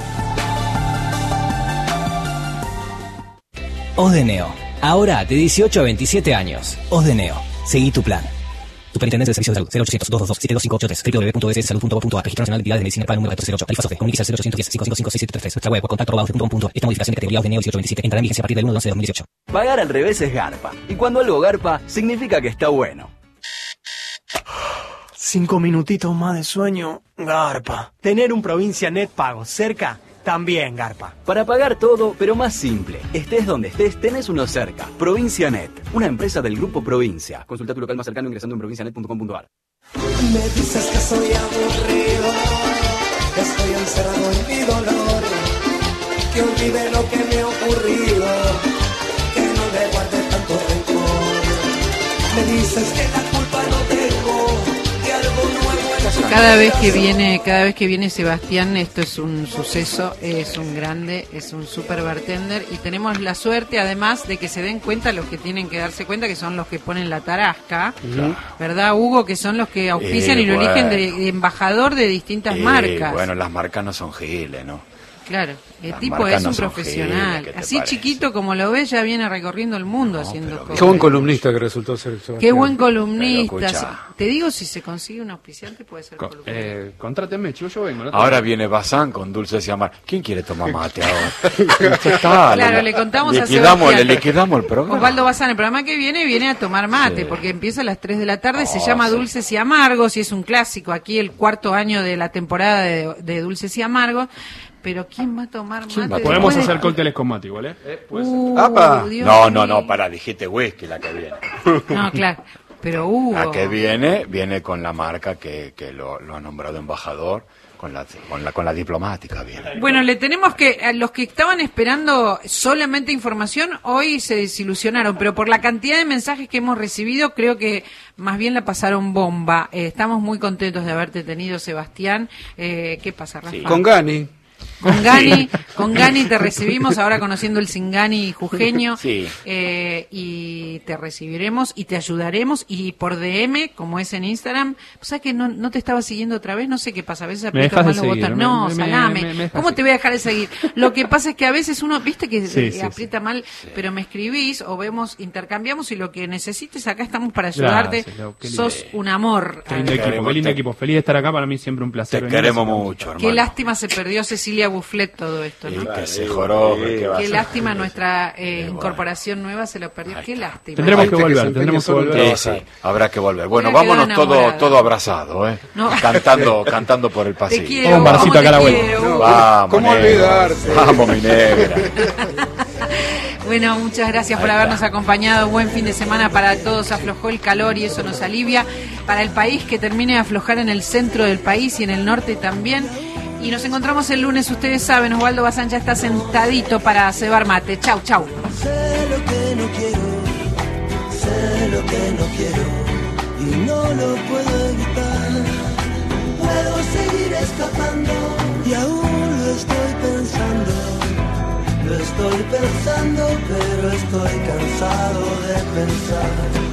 Osdeneo. Ahora de dieciocho a veintisiete años. Osdeneo. Seguí tu plan. Superintendencia de Servicios de Salud. cero ochocientos, doscientos veintidós, siete dos cinco ocho tres. w w w punto s s salud punto gov punto a r. Registro Nacional de Entidades de Medicina Para número catorce cero ocho. Tarifa SOFE. Comuníquese al cero ochocientos diez, cinco cinco cinco, seis siete tres tres. Nuestra web o contacto arroba osde punto com punto a r. Esta modificación de categoría Osdeneo dieciocho veintisiete entrará en vigencia a partir del uno de once de dos mil dieciocho. Pagar al revés es garpa. Y cuando algo garpa, significa que está bueno. Cinco minutitos más de sueño, garpa. Tener un Provincia Net pago cerca, también garpa. Para pagar todo, pero más simple. Estés donde estés, tenés uno cerca. Provincia Net, una empresa del Grupo Provincia. Consulta tu local más cercano ingresando en provincia net punto com punto a r. Me dices que soy aburrido, que estoy encerrado en mi dolor, que olvide lo que me ha ocurrido, que no le guarde tanto rencor. Me dices que la culpa no tengo, que algo nuevo en la Cada vez que viene, cada vez que viene Sebastián, esto es un suceso, es un grande, es un super bartender y tenemos la suerte además de que se den cuenta los que tienen que darse cuenta, que son los que ponen la tarasca, Claro. ¿verdad, Hugo? Que son los que auspician Eh, y lo bueno. eligen de, de embajador de distintas Eh, marcas. Bueno, las marcas no son giles, ¿no? Claro, el Las tipo marcas es no un son profesional. giles, ¿qué te Así parece? chiquito como lo ves, ya viene recorriendo el mundo haciendo cosas. Qué buen columnista que resultó ser Sebastián. Qué buen Pero columnista. escucha. Te digo, si se consigue un auspiciante, puede ser Co- columnista. eh, contrátenme, chivo, yo vengo. ¿no? Ahora viene Bazán con dulces y amar. ¿Quién quiere tomar mate ahora? Usted está, Claro, le contamos a liquidamos, Sebastián. le liquidamos el programa. Osvaldo Bazán, el programa que viene, viene a tomar mate, Sí. porque empieza a las tres de la tarde, se Oh, llama sí. Dulces y Amargos, y es un clásico, aquí el cuarto año de la temporada de, de Dulces y Amargos, pero ¿quién va a tomar mate? Podemos después de- hacer cócteles con mate igual, ¿eh? Eh, puede ser. Uh, ¡Apa! Dios No, no, mío. no, para, dijiste whisky la que viene. No, claro, pero Hugo... La que viene, viene con la marca que, que lo, lo ha nombrado embajador, con la, con la, con la diplomática viene. Bueno, le tenemos que, a los que estaban esperando solamente información, hoy se desilusionaron, pero por la cantidad de mensajes que hemos recibido, creo que más bien la pasaron bomba. Eh, estamos muy contentos de haberte tenido, Sebastián. Eh, ¿Qué pasa, Rafa? Con Gani. Con Gani, con Gani te recibimos, ahora conociendo el Singani jujeño, Sí. eh, y te recibiremos y te ayudaremos, y por D M, como es en Instagram, ¿sabes que no, no te estaba siguiendo otra vez? No sé qué pasa, a veces Me aprieto dejas mal de los seguir, botones. me- No, me- salame, me- me dejas ¿cómo de te voy a dejar de seguir? Lo que pasa es que a veces uno, viste que Sí, eh, sí, aprieta mal, pero me escribís o vemos, intercambiamos, y lo que necesites, acá estamos para ayudarte. Gracias, Leo, qué lindo. Sos un amor. Qué lindo equipo, qué lindo equipo. Feliz de estar acá, para mí siempre un placer. Te venir. queremos mucho, Qué hermano. lástima se perdió Cecilia Bufflet todo esto, Y ¿no? que se jorobe, ¿qué va a Qué hacer? lástima nuestra eh, incorporación nueva se lo perdió. Qué lástima. Tendremos que Gente que volver, se empeña tendremos que solo en volver. Sí, sí, habrá que volver. Bueno, Hubiera quedado vámonos todo, enamorada. todo abrazado, ¿eh? No. Cantando, cantando por el Te pasillo. quiero, Un barcito ¿cómo acá a la te vuelta. quiero? Vamos, ¿Cómo negra. olvidarte? Vamos, mi negra. Bueno, muchas gracias por habernos acompañado. Buen fin de semana para todos. Aflojó el calor y eso nos alivia. Para el país, que termine de aflojar en el centro del país y en el norte también. Y nos encontramos el lunes, ustedes saben, Osvaldo Bazán ya está sentadito para cebar mate. Chau, chau. Sé lo que no quiero, sé lo que no quiero y no lo puedo evitar. Puedo seguir escapando y aún lo estoy pensando. Lo estoy pensando, pero estoy cansado de pensar.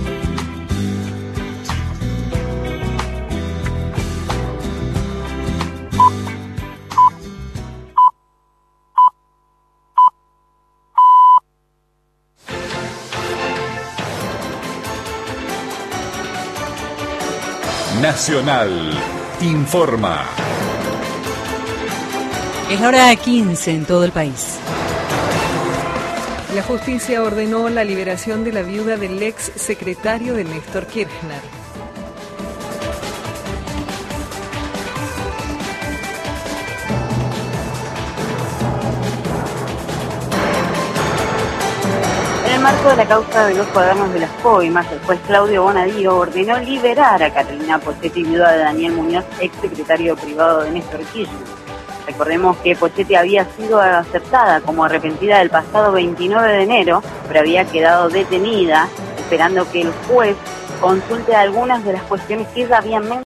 Nacional informa. Es la hora quince en todo el país. La justicia ordenó la liberación de la viuda del ex secretario de Néstor Kirchner. En el marco de la causa de los cuadernos de las coimas, el juez Claudio Bonadío ordenó liberar a Catalina Pochetti, viuda de Daniel Muñoz, ex secretario privado de Néstor Kirchner. Recordemos que Pochetti había sido aceptada como arrepentida el pasado veintinueve de enero, pero había quedado detenida, esperando que el juez consulte algunas de las cuestiones que ella había mencionado